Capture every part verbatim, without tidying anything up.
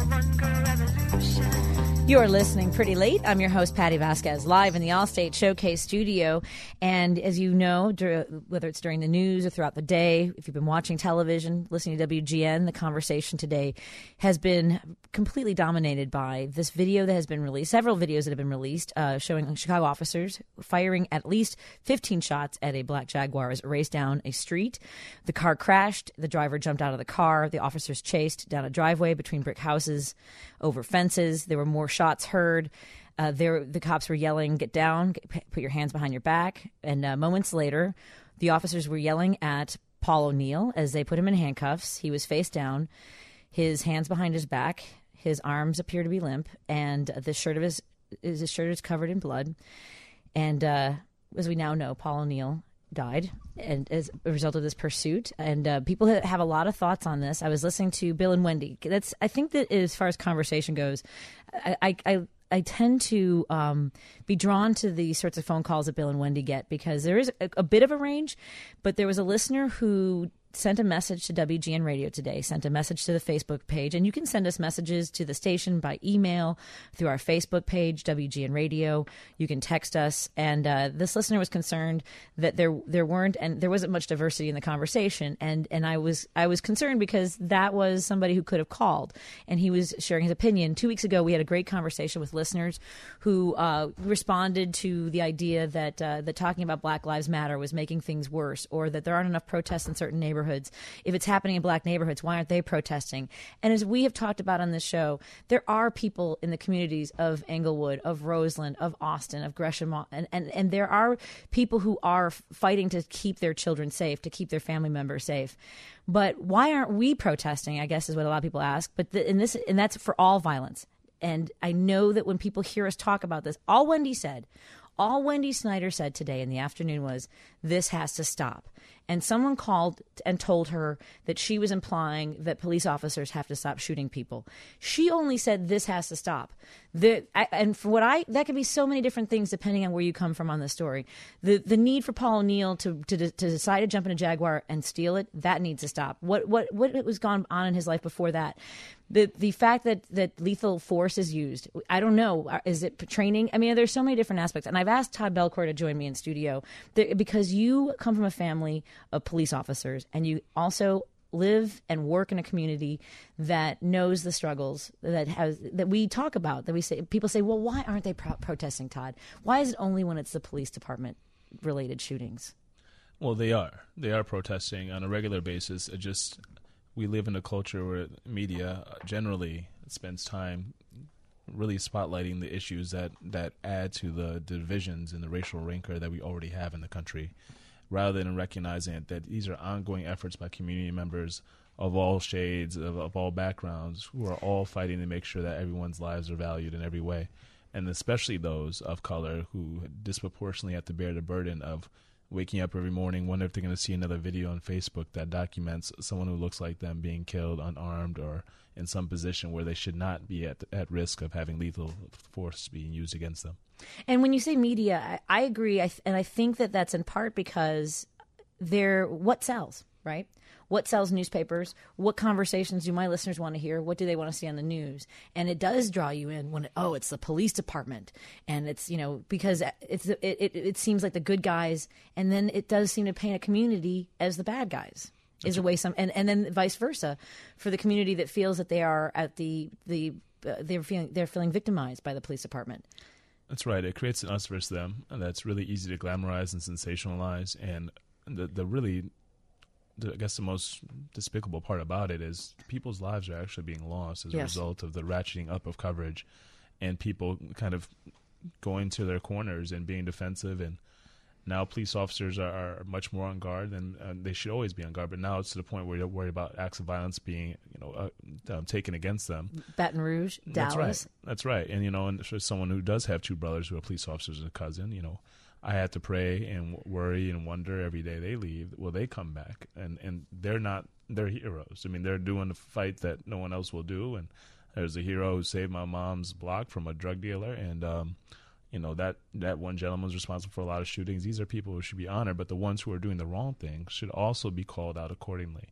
You're listening Pretty Late. I'm your host, Patty Vasquez, live in the Allstate Showcase studio. And as you know, whether it's during the news or throughout the day, if you've been watching television, listening to W G N, the conversation today has been completely dominated by this video that has been released, several videos that have been released, uh, showing Chicago officers firing at least fifteen shots at a black Jaguar as it raced down a street. The car crashed. The driver jumped out of the car. The officers chased down a driveway between brick houses, over fences. There were more shots heard. Uh, there, the cops were yelling, "Get down, get, put your hands behind your back." And uh, moments later, the officers were yelling at Paul O'Neill as they put him in handcuffs. He was face down, his hands behind his back, his arms appear to be limp, and the shirt of his his shirt is covered in blood. And uh, as we now know, Paul O'Neill died and as a result of this pursuit. And uh, people have a lot of thoughts on this. I was listening to Bill and Wendy. That's I think that as far as conversation goes, I I, I, I tend to um, be drawn to the sorts of phone calls that Bill and Wendy get because there is a, a bit of a range. But there was a listener who sent a message to W G N Radio today, sent a message to the Facebook page, and you can send us messages to the station by email through our Facebook page, W G N Radio. You can text us, and uh, this listener was concerned that there there weren't and there wasn't much diversity in the conversation, and and I was I was concerned because that was somebody who could have called, and he was sharing his opinion. Two weeks ago, we had a great conversation with listeners who uh, responded to the idea that uh, that talking about Black Lives Matter was making things worse, or that there aren't enough protests in certain neighborhoods. If it's happening in black neighborhoods, why aren't they protesting? And as we have talked about on this show, there are people in the communities of Englewood, of Roseland, of Austin, of Gresham, and, and, and there are people who are fighting to keep their children safe, to keep their family members safe. But why aren't we protesting, I guess is what a lot of people ask. But the, in this, and that's for all violence. And I know that when people hear us talk about this, all Wendy said, all Wendy Snyder said today in the afternoon was, this has to stop. And someone called and told her that she was implying that police officers have to stop shooting people. She only said this has to stop. The, I, and for what I, that could be so many different things depending on where you come from on the story. The the need for Paul O'Neill to, to to decide to jump in a Jaguar and steal it, that needs to stop. What what what was gone on in his life before that? The the fact that, that lethal force is used, I don't know. Is it training? I mean, there's so many different aspects. And I've asked Todd Belcourt to join me in studio because you come from a family of police officers and you also live and work in a community that knows the struggles that has that we talk about, that we say, people say, well, why aren't they pro- protesting, Todd? Why is it only when it's the police department related shootings? Well, they are. They are protesting on a regular basis. It just, we live in a culture where media generally spends time really spotlighting the issues that, that add to the divisions and the racial rancor that we already have in the country, rather than recognizing that these are ongoing efforts by community members of all shades, of, of all backgrounds, who are all fighting to make sure that everyone's lives are valued in every way, and especially those of color who disproportionately have to bear the burden of waking up every morning, wondering if they're going to see another video on Facebook that documents someone who looks like them being killed unarmed or in some position where they should not be at at risk of having lethal force being used against them. And when you say media, I, I agree, I th- and I think that that's in part because they're what sells, right? What sells newspapers? What conversations do my listeners want to hear? What do they want to see on the news? And it does draw you in when, it, oh, it's the police department. And it's, you know, because it's it, it, it seems like the good guys, and then it does seem to paint a community as the bad guys. That's is a way some, and, and then vice versa for the community that feels that they are at the, the uh, they're feeling they're feeling victimized by the police department. That's right. It creates an us versus them, and that's really easy to glamorize and sensationalize. And the the really, the, I guess the most despicable part about it is people's lives are actually being lost as yes. a result of the ratcheting up of coverage, and people kind of going to their corners and being defensive. And now police officers are, are much more on guard, and uh, they should always be on guard. But now it's to the point where they're worried about acts of violence being, you know, uh, um, taken against them. Baton Rouge, Dallas. That's right. That's right. And you know, and for someone who does have two brothers who are police officers and a cousin, you know, I had to pray and worry and wonder every day they leave, will they come back? And and they're not. They're heroes. I mean, they're doing a fight that no one else will do. And there's a hero who saved my mom's block from a drug dealer, and um, you know, that, that one gentleman was responsible for a lot of shootings. These are people who should be honored, but the ones who are doing the wrong thing should also be called out accordingly.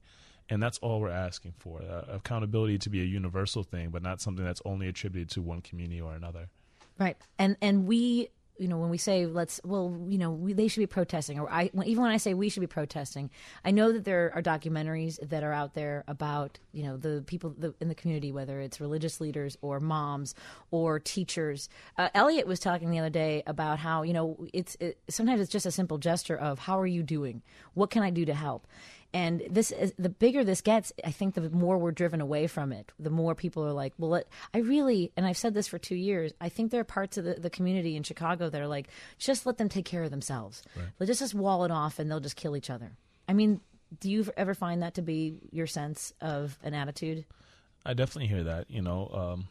And that's all we're asking for. Uh, accountability to be a universal thing, but not something that's only attributed to one community or another. Right. And and we, you know, when we say let's, well, you know, we, they should be protesting, or I, even when I say we should be protesting, I know that there are documentaries that are out there about, you know, the people the, in the community, whether it's religious leaders or moms or teachers. Uh, Elliot was talking the other day about how, you know, it's it, sometimes it's just a simple gesture of how are you doing? What can I do to help? And this is, the bigger this gets, I think the more we're driven away from it. The more people are like, well, let, I really, and I've said this for two years, I think there are parts of the, the community in Chicago that are like, just let them take care of themselves. Right. Let's just, just wall it off and they'll just kill each other. I mean, do you ever find that to be your sense of an attitude? I definitely hear that. You know, um,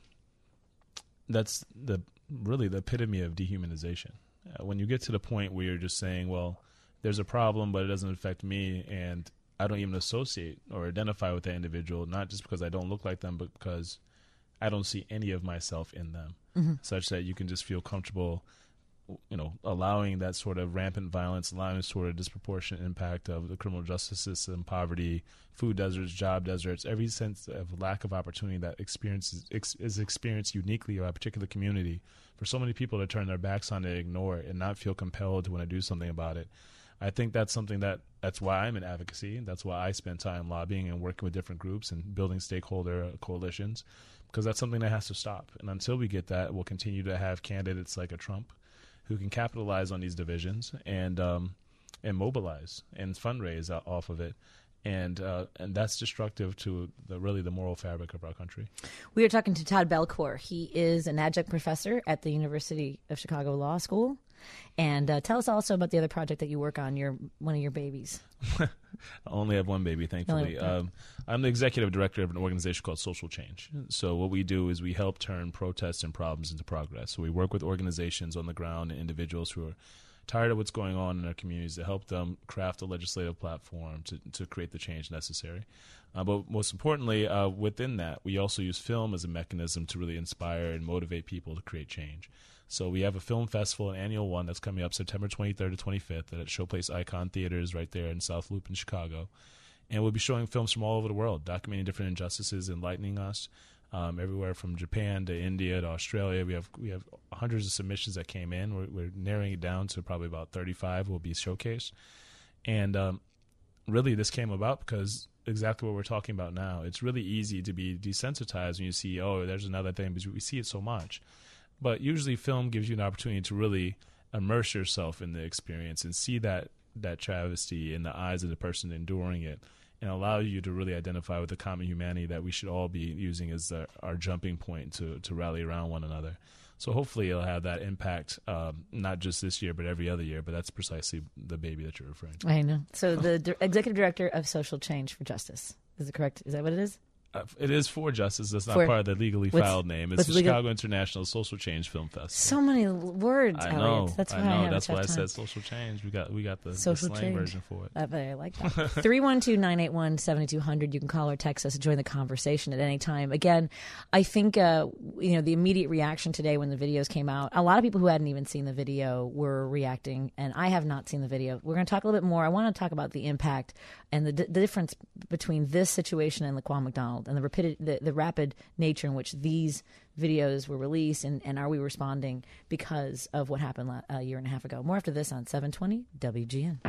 that's the really the epitome of dehumanization. Uh, when you get to the point where you're just saying, well, there's a problem, but it doesn't affect me, and I don't even associate or identify with that individual, not just because I don't look like them, but because I don't see any of myself in them, mm-hmm. such that you can just feel comfortable, you know, allowing that sort of rampant violence, allowing sort of disproportionate impact of the criminal justice system, poverty, food deserts, job deserts, every sense of lack of opportunity that experiences ex- is experienced uniquely by a particular community. For so many people to turn their backs on it, ignore it, and not feel compelled to want to do something about it. I think that's something that, that's why I'm in advocacy. That's why I spend time lobbying and working with different groups and building stakeholder coalitions, because that's something that has to stop. And until we get that, we'll continue to have candidates like a Trump who can capitalize on these divisions and um, and mobilize and fundraise off of it. And uh, and that's destructive to the really the moral fabric of our country. We are talking to Todd Belcourt. He is an adjunct professor at the University of Chicago Law School. And uh, tell us also about the other project that you work on, your one of your babies. I only have one baby, thankfully. Um, I'm the executive director of an organization called Social Change. So what we do is we help turn protests and problems into progress. So we work with organizations on the ground and individuals who are tired of what's going on in our communities to help them craft a legislative platform to, to create the change necessary. Uh, but most importantly, uh, within that, we also use film as a mechanism to really inspire and motivate people to create change. So we have a film festival, an annual one that's coming up September twenty-third to twenty-fifth at Showplace Icon Theaters right there in South Loop in Chicago. And we'll be showing films from all over the world, documenting different injustices, enlightening us, um, everywhere from Japan to India to Australia. We have we have hundreds of submissions that came in. We're, we're narrowing it down to probably about thirty-five will be showcased. And um, really this came about because exactly what we're talking about now. It's really easy to be desensitized when you see, oh, there's another thing, because we see it so much. But usually film gives you an opportunity to really immerse yourself in the experience and see that, that travesty in the eyes of the person enduring it, and allow you to really identify with the common humanity that we should all be using as the, our jumping point to, to rally around one another. So hopefully it'll have that impact, um, not just this year, but every other year. But that's precisely the baby that you're referring to. I know. So the d- executive director of Social Change for Justice. Is it correct? Is that what it is? Uh, it is for Justice. That's not for, part of the legally filed name. It's the legal? Chicago International Social Change Film Festival. So many words, I Elliot. know. That's why I know. I have That's a why I tough said time. Social Change. We got we got the, the Social slang change. version for it. I, I like that. three one two, nine eight one, seven two zero zero. You can call or text us to join the conversation at any time. Again, I think uh, you know the immediate reaction today when the videos came out, a lot of people who hadn't even seen the video were reacting, and I have not seen the video. We're going to talk a little bit more. I want to talk about the impact and the, the difference between this situation and Laquan McDonald and the rapid, the, the rapid nature in which these videos were released, and, and are we responding because of what happened la- a year and a half ago. More after this on seven twenty W G N.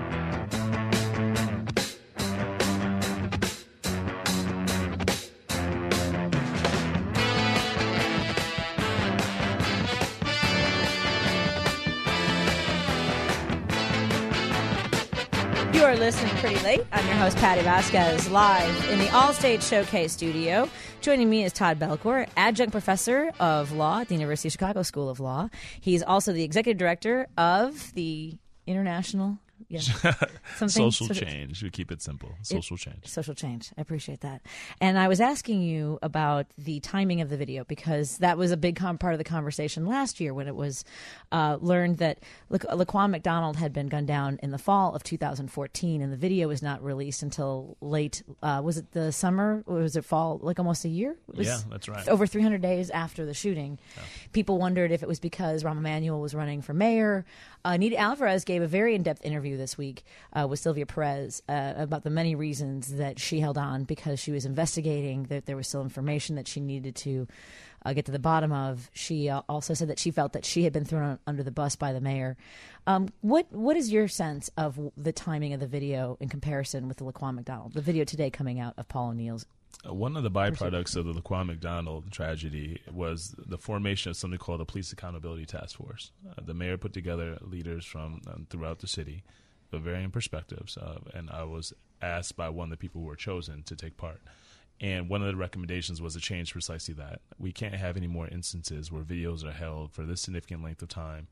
You are listening Pretty Late. I'm your host, Patty Vasquez, live in the Allstate Showcase studio. Joining me is Todd Belcourt, adjunct professor of law at the University of Chicago School of Law. He's also the executive director of the International... Yeah. Social so, change. We keep it simple. Social it, change. Social change. I appreciate that. And I was asking you about the timing of the video, because that was a big com- part of the conversation last year when it was uh, learned that La- Laquan McDonald had been gunned down in the fall of two thousand fourteen, and the video was not released until late. Uh, was it the summer, or was it fall? Like almost a year? It was yeah, that's right. Over three hundred days after the shooting. Yeah. People wondered if it was because Rahm Emanuel was running for mayor. Uh, Anita Alvarez gave a very in-depth interview this week uh, with Sylvia Perez uh, about the many reasons that she held on because she was investigating, that there was still information that she needed to uh, get to the bottom of. She uh, also said that she felt that she had been thrown under the bus by the mayor. Um, what What is your sense of the timing of the video in comparison with the Laquan McDonald, the video today coming out of Paul O'Neill's? One of the byproducts of the Laquan McDonald tragedy was the formation of something called the Police Accountability Task Force. Uh, the mayor put together leaders from um, throughout the city of varying perspectives, uh, and I was asked by one of the people who were chosen to take part. And one of the recommendations was to change precisely that. We can't have any more instances where videos are held for this significant length of time,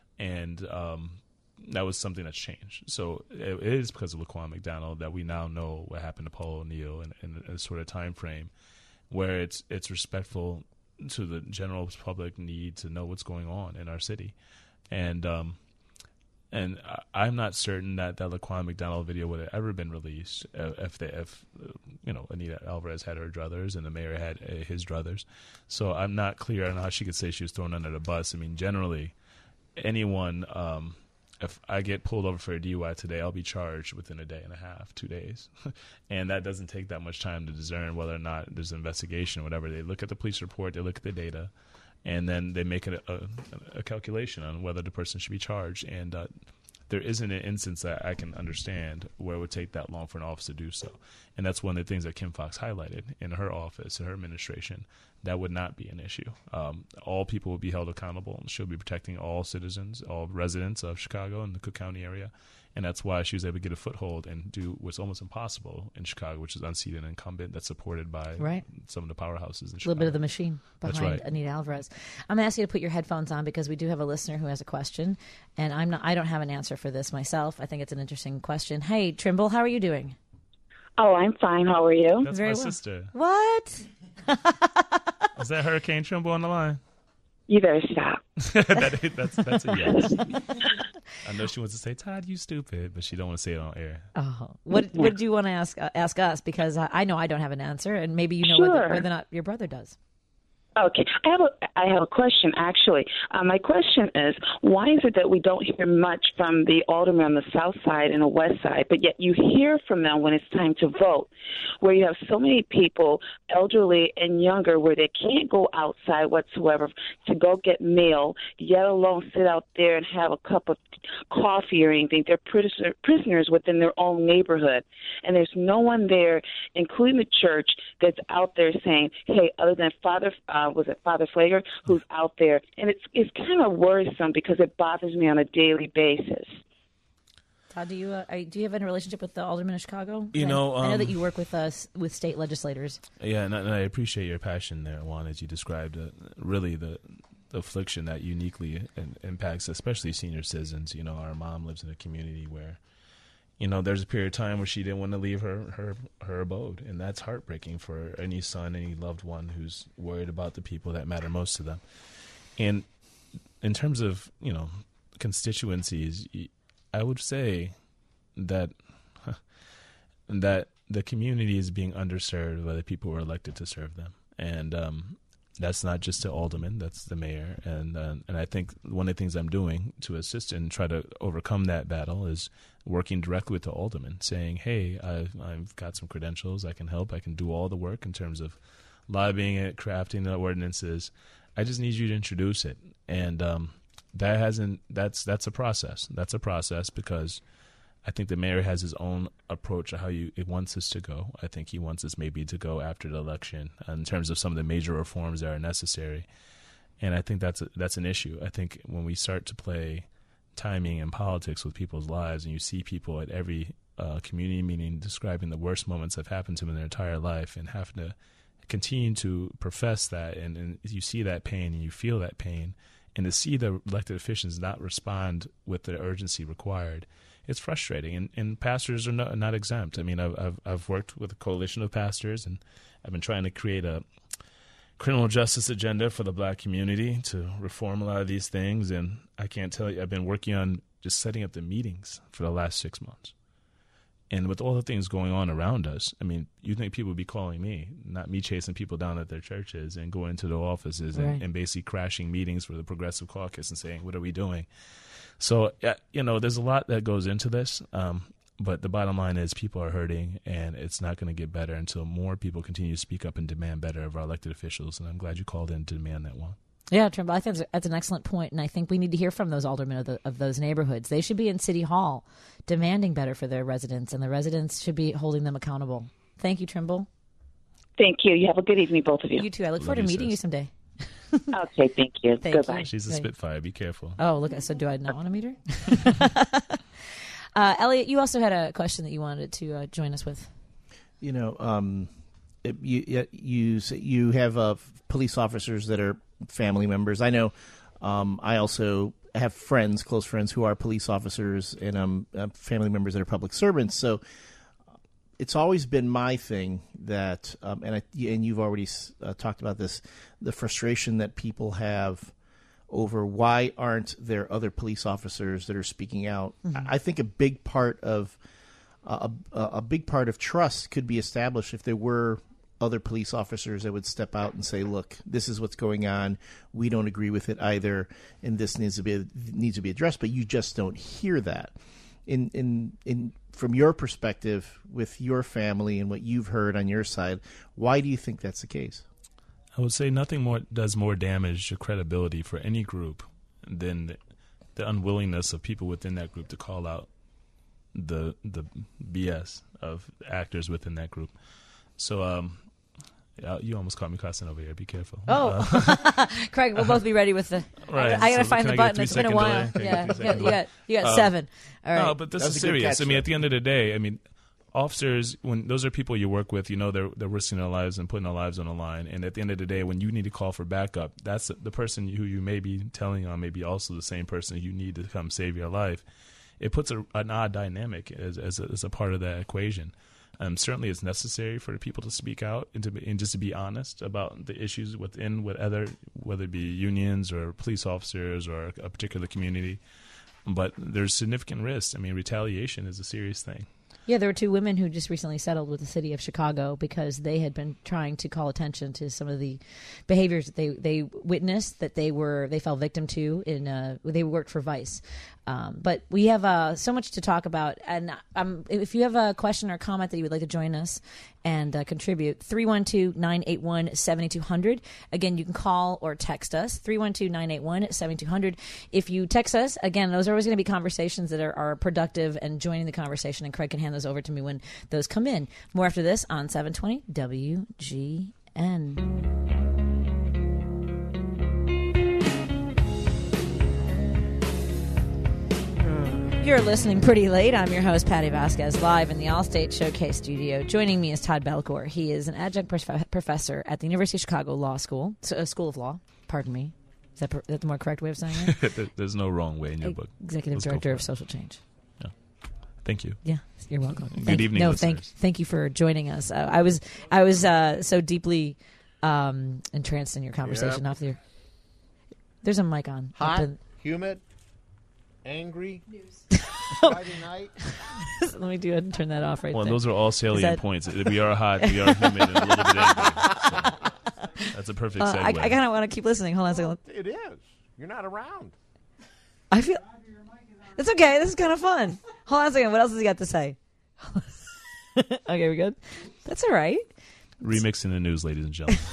and um, that was something that's changed. So it, it is because of Laquan McDonald that we now know what happened to Paul O'Neill in, in a sort of time frame where it's it's respectful to the general public need to know what's going on in our city. And um, and I, I'm not certain that that Laquan McDonald video would have ever been released uh, if they, if uh, you know, Anita Alvarez had her druthers and the mayor had uh, his druthers. So I'm not clear on how she could say she was thrown under the bus. I mean, generally, anyone. Um, If I get pulled over for a D U I today, I'll be charged within a day and a half, two days. And that doesn't take that much time to discern whether or not there's an investigation or whatever. They look at the police report, they look at the data, and then they make a, a, a calculation on whether the person should be charged. And uh, there isn't an instance that I can understand where it would take that long for an officer to do so. And that's one of the things that Kim Foxx highlighted in her office, in her administration. That would not be an issue. Um, all people will be held accountable, and she'll be protecting all citizens, all residents of Chicago and the Cook County area. And that's why she was able to get a foothold and do what's almost impossible in Chicago, which is unseat an incumbent that's supported by right. some of the powerhouses in Chicago. A little bit of the machine behind right. Anita Alvarez. I'm going to ask you to put your headphones on because we do have a listener who has a question, and I'm not. I don't have an answer for this myself. I think it's an interesting question. Hey, Trimble, how are you doing? Oh, I'm fine. How are you? That's Very my well. sister. What? Is that Hurricane Trimble on the line? You better stop. that, that's, that's a yes. I know she wants to say, Todd, you stupid, but she don't want to say it on air. Oh, what what do you want to ask uh, ask us? Because I, I know I don't have an answer, and maybe you know Sure. whether, whether or not your brother does. Okay, I have a I have a question actually. Uh, my question is, why is it that we don't hear much from the aldermen on the south side and the west side, but yet you hear from them when it's time to vote, where you have so many people, elderly and younger, where they can't go outside whatsoever to go get mail, yet alone sit out there and have a cup of coffee or anything. They're prisoner, prisoners within their own neighborhood, and there's no one there, including the church, that's out there saying, hey, other than Father. Uh, Uh, was it Father Flager, who's out there. And it's it's kind of worrisome because it bothers me on a daily basis. Todd, do you uh, are, do you have any relationship with the alderman of Chicago? You I, know, I know um, that you work with us with state legislators. Yeah, and I, and I appreciate your passion there, Juan, as you described uh, really the, the affliction that uniquely in, impacts especially senior citizens. You know, our mom lives in a community where, you know, there's a period of time where she didn't want to leave her, her, her abode, and that's heartbreaking for any son, any loved one who's worried about the people that matter most to them. And in terms of, you know, constituencies, I would say that that the community is being underserved by the people who are elected to serve them. And um, that's not just the alderman, that's the mayor. And uh, and I think one of the things I'm doing to assist and try to overcome that battle is working directly with the alderman, saying, hey, I've, I've got some credentials, I can help, I can do all the work in terms of lobbying it, crafting the ordinances. I just need you to introduce it. And um, that hasn't, that's that's a process. That's a process because I think the mayor has his own approach to how you, it wants us to go. I think he wants us maybe to go after the election in terms of some of the major reforms that are necessary. And I think that's a, that's an issue. I think when we start to play timing and politics with people's lives and you see people at every uh, community meeting describing the worst moments that have happened to them in their entire life and having to continue to profess that, and, and you see that pain and you feel that pain, and to see the elected officials not respond with the urgency required, it's frustrating, and, and pastors are not, not exempt. I mean, I've, I've I've worked with a coalition of pastors, and I've been trying to create a criminal justice agenda for the black community to reform a lot of these things, and I can't tell you, I've been working on just setting up the meetings for the last six months. And with all the things going on around us, I mean, you think people would be calling me, not me chasing people down at their churches and going to their offices right. and, and basically crashing meetings for the Progressive Caucus and saying, what are we doing? So, uh, you know, there's a lot that goes into this. Um, but the bottom line is people are hurting, and it's not going to get better until more people continue to speak up and demand better of our elected officials. And I'm glad you called in to demand that one. Yeah, Trimble, I think that's, that's an excellent point, and I think we need to hear from those aldermen of, the, of those neighborhoods. They should be in City Hall demanding better for their residents, and the residents should be holding them accountable. Thank you, Trimble. Thank you. You have a good evening, both of you. You too. I look Love forward to you, meeting sis. you someday. Okay, thank you. Thank Goodbye. you. She's a Right. Spitfire. Be careful. Oh, look. So do I not want to meet her? uh, Elliot, you also had a question that you wanted to uh, join us with. You know, um, it, you you you have uh, police officers that are family members. I know. Um, I also have friends, close friends, who are police officers, and um, uh, family members that are public servants. So it's always been my thing that, um, and I, and you've already uh, talked about this, the frustration that people have over why aren't there other police officers that are speaking out. Mm-hmm. I think a big part of uh, a, a big part of trust could be established if there were other police officers that would step out and say, look, this is what's going on. We don't agree with it either, and this needs to be needs to be addressed, but you just don't hear that. In in in from your perspective, with your family and what you've heard on your side, why do you think that's the case? I would say nothing more does more damage to credibility for any group than the, the unwillingness of people within that group to call out the the B S of actors within that group. So, um, yeah, you almost caught me cussing over here. Be careful. Oh, uh, Craig, we'll both be ready with the. Right. I, I gotta so find the can I get a button. It's been a three-second while. delay? Can I Yeah, get a you three-second got, you delay? got, you got Um, seven. All right. No, but this That was is a good serious. catch, I mean, though. at the end of the day, I mean, officers, when those are people you work with, you know, they're they're risking their lives and putting their lives on the line. And at the end of the day, when you need to call for backup, that's the person who you may be telling on may be also the same person you need to come save your life. It puts a, an odd dynamic as as a, as a part of that equation. Um, certainly, it's necessary for the people to speak out and to be, and just to be honest about the issues within what other, whether it be unions or police officers or a particular community. But there's significant risks. I mean, retaliation is a serious thing. Yeah, there were two women who just recently settled with the city of Chicago because they had been trying to call attention to some of the behaviors that they, they witnessed that they were they fell victim to in uh, they worked for Vice. Um, but we have uh, so much to talk about, and um, if you have a question or comment that you would like to join us and uh, contribute, three one two, nine eight one, seven two zero zero. Again, you can call or text us, three one two, nine eight one, seven two zero zero. If you text us, again, those are always going to be conversations that are, are productive and joining the conversation, and Craig can hand those over to me when those come in. More after this on seven twenty W G N. You're listening Pretty Late. I'm your host, Patty Vasquez, live in the Allstate Showcase studio. Joining me is Todd Belcourt. He is an adjunct prof- professor at the University of Chicago Law School, so, uh, School of Law. Pardon me. Is that, per- is that the more correct way of saying it? There's no wrong way in your book. Executive Let's go Director for of it. Social Change. Yeah. Thank you. Yeah, you're welcome. Good Thank, evening, No, listeners. thank, thank you for joining us. Uh, I was, I was uh, so deeply um, entranced in your conversation Yep. off the. There's a mic on. Hot, Up in- humid, angry. Friday night. Let me do it and turn that off right Well, there. those are all salient that- points. We are hot, we are humid, and a little bit angry. So that's a perfect Uh, segue. I, I kind of want to keep listening. Hold on a second. It is. You're not around. I feel it's okay. This is kind of fun. Hold on a second. What else has he got to say? Okay, we good. That's all right. Remixing the news, ladies and gentlemen.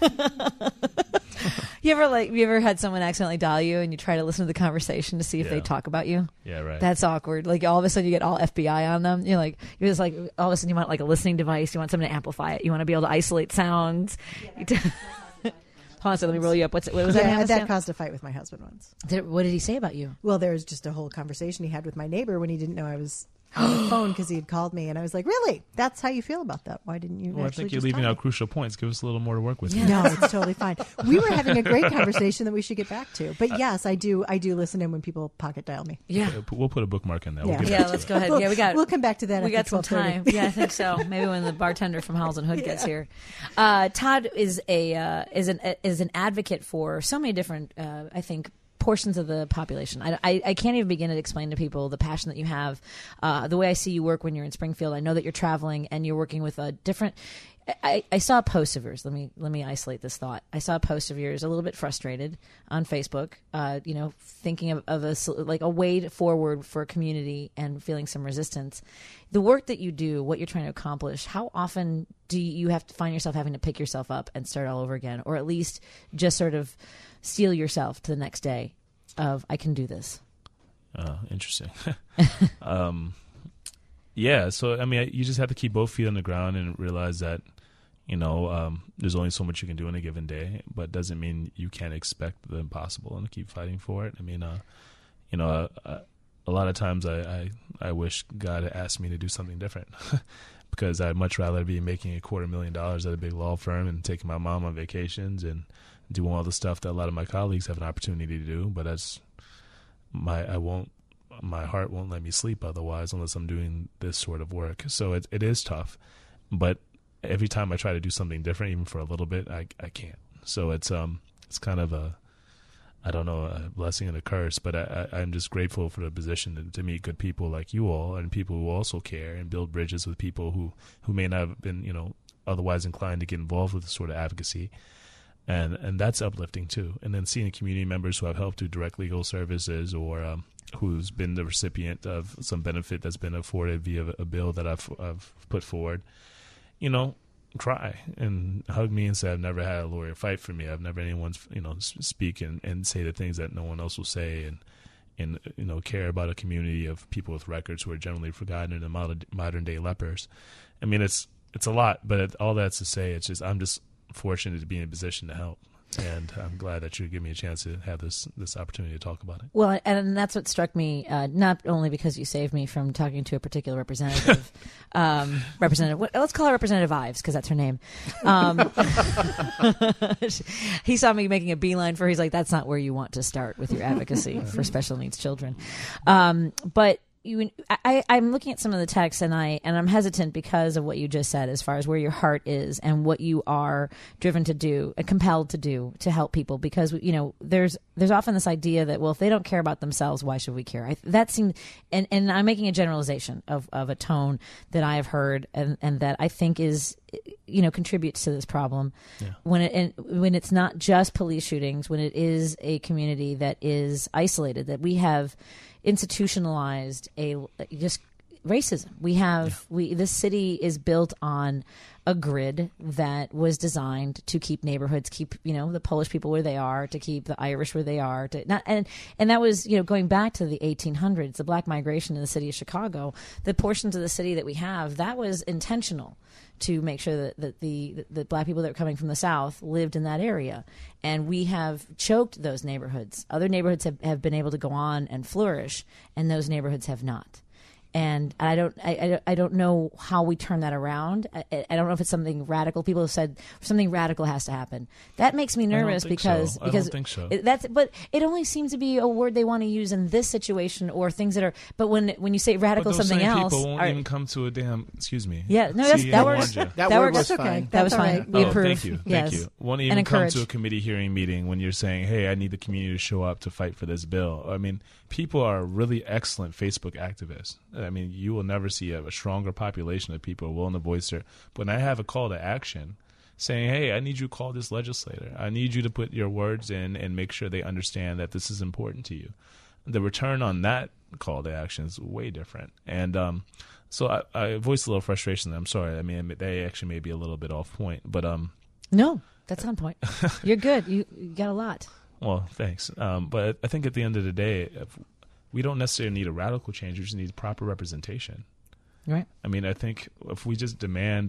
You ever like? You ever had someone accidentally dial you, and you try to listen to the conversation to see if they Yeah. talk about you? Yeah, right. That's awkward. Like all of a sudden, you get all F B I on them. You're like, you're just like, all of a sudden, you want like a listening device. You want something to amplify it. You want to be able to isolate sounds. You t- Hold on a second. Let me roll you up. What's it? What was that? Yeah, Hannah, that Sam? caused a fight with my husband once. Did, what did he say about you? Well, there was just a whole conversation he had with my neighbor when he didn't know I was on the phone because he had called me, and I was like, "Really? That's how you feel about that? Why didn't you?" well, I actually think you're just leaving tell out me?" crucial points. Give us a little more to work with. Yeah. No, it's totally fine. We were having a great conversation that we should get back to. But yes, I do. I do listen in when people pocket dial me. Yeah. Uh, We'll put a bookmark in that. Yeah. We'll get Yeah, back to let's it. go ahead. We'll- Yeah, we got. We'll come back to that. We got after some twelve thirty. time. Yeah, I think so. Maybe when the bartender from Howells and Hood gets here. Uh, Todd is a uh, is an is an advocate for so many different, uh, I think, portions of the population. I, I, I can't even begin to explain to people the passion that you have. Uh, the way I see you work when you're in Springfield, I know that you're traveling and you're working with a different. I, I saw a post of yours. Let me let me isolate this thought. I saw a post of yours, a little bit frustrated on Facebook. Uh, you know, thinking of, of a sol- like a way forward for a community and feeling some resistance. The work that you do, what you're trying to accomplish. How often do you have to find yourself having to pick yourself up and start all over again, or at least just sort of steel yourself to the next day of I can do this? Uh, interesting. um, yeah. So I mean, I, you just have to keep both feet on the ground and realize that. You know, um, there's only so much you can do in a given day, but doesn't mean you can't expect the impossible and keep fighting for it. I mean, uh, you know, uh, a lot of times I, I, I wish God had asked me to do something different because I'd much rather be making a quarter million dollars at a big law firm and taking my mom on vacations and doing all the stuff that a lot of my colleagues have an opportunity to do. But that's my, I won't, my heart won't let me sleep otherwise unless I'm doing this sort of work. So it, it is tough, but every time I try to do something different, even for a little bit, I I can't. So it's um it's kind of a, I don't know, a blessing and a curse. But I, I I'm just grateful for the position to, to meet good people like you all and people who also care and build bridges with people who who may not have been, you know, otherwise inclined to get involved with this sort of advocacy, and and that's uplifting too. And then seeing community members who I've helped through direct legal services or um, who's been the recipient of some benefit that's been afforded via a bill that I've I've put forward. You know, cry and hug me and say, I've never had a lawyer fight for me. I've never had anyone, you know, speak and, and say the things that no one else will say and, and, you know, care about a community of people with records who are generally forgotten in the modern, modern day lepers. I mean, it's, it's a lot, but it, all that's to say, it's just, I'm just fortunate to be in a position to help. And I'm glad that you give me a chance to have this this opportunity to talk about it. Well, and that's what struck me, uh, not only because you saved me from talking to a particular representative, um, representative, what, let's call her Representative Ives, because that's her name. Um, he saw me making a beeline for, he's like, that's not where you want to start with your advocacy for special needs children. Um, but You, I, I'm looking at some of the texts and I and I'm hesitant because of what you just said as far as where your heart is and what you are driven to do, uh, compelled to do to help people. Because you know, there's there's often this idea that well, if they don't care about themselves, why should we care? I, that seemed, and, and I'm making a generalization of, of a tone that I have heard and, and that I think is, you know, contributes to this problem. Yeah. When it and when it's not just police shootings, when it is a community that is isolated, that we have institutionalized a just racism. We have yeah. we this city is built on a grid that was designed to keep neighborhoods, keep you know the Polish people where they are, to keep the Irish where they are, to not and and that was you know going back to the eighteen hundreds, the Black migration in the city of Chicago, the portions of the city that we have, that was intentional to make sure that, that the the Black people that were coming from the South lived in that area. And we have choked those neighborhoods. Other neighborhoods have, have been able to go on and flourish, and those neighborhoods have not. And I don't, I, I don't know how we turn that around. I, I don't know if it's something radical. People have said something radical has to happen. That makes me nervous I don't think because so. because I don't think so. It, that's. But it only seems to be a word they want to use in this situation or things that are. But when when you say radical, but those something same else, people won't are, even come to a damn. Excuse me. Yeah, no, that's, See, that I works. warned you. That, That word works. was okay. fine. That was That's all fine. right. We oh, approve. thank you. Yes. Thank you. Won't And even come encourage. to a committee hearing meeting when you're saying, hey, I need the community to show up to fight for this bill. I mean, people are really excellent Facebook activists. I mean, you will never see a, a stronger population of people willing to voice their. But when I have a call to action saying, hey, I need you to call this legislator. I need you to put your words in and make sure they understand that this is important to you. The return on that call to action is way different. And um, so I, I voiced a little frustration. I'm sorry. I mean, they actually may be a little bit off point. But um, No, that's on point. You're good. You, you got a lot. Well, thanks. Um, but I think at the end of the day, if we don't necessarily need a radical change. We just need proper representation. Right. I mean, I think if we just demand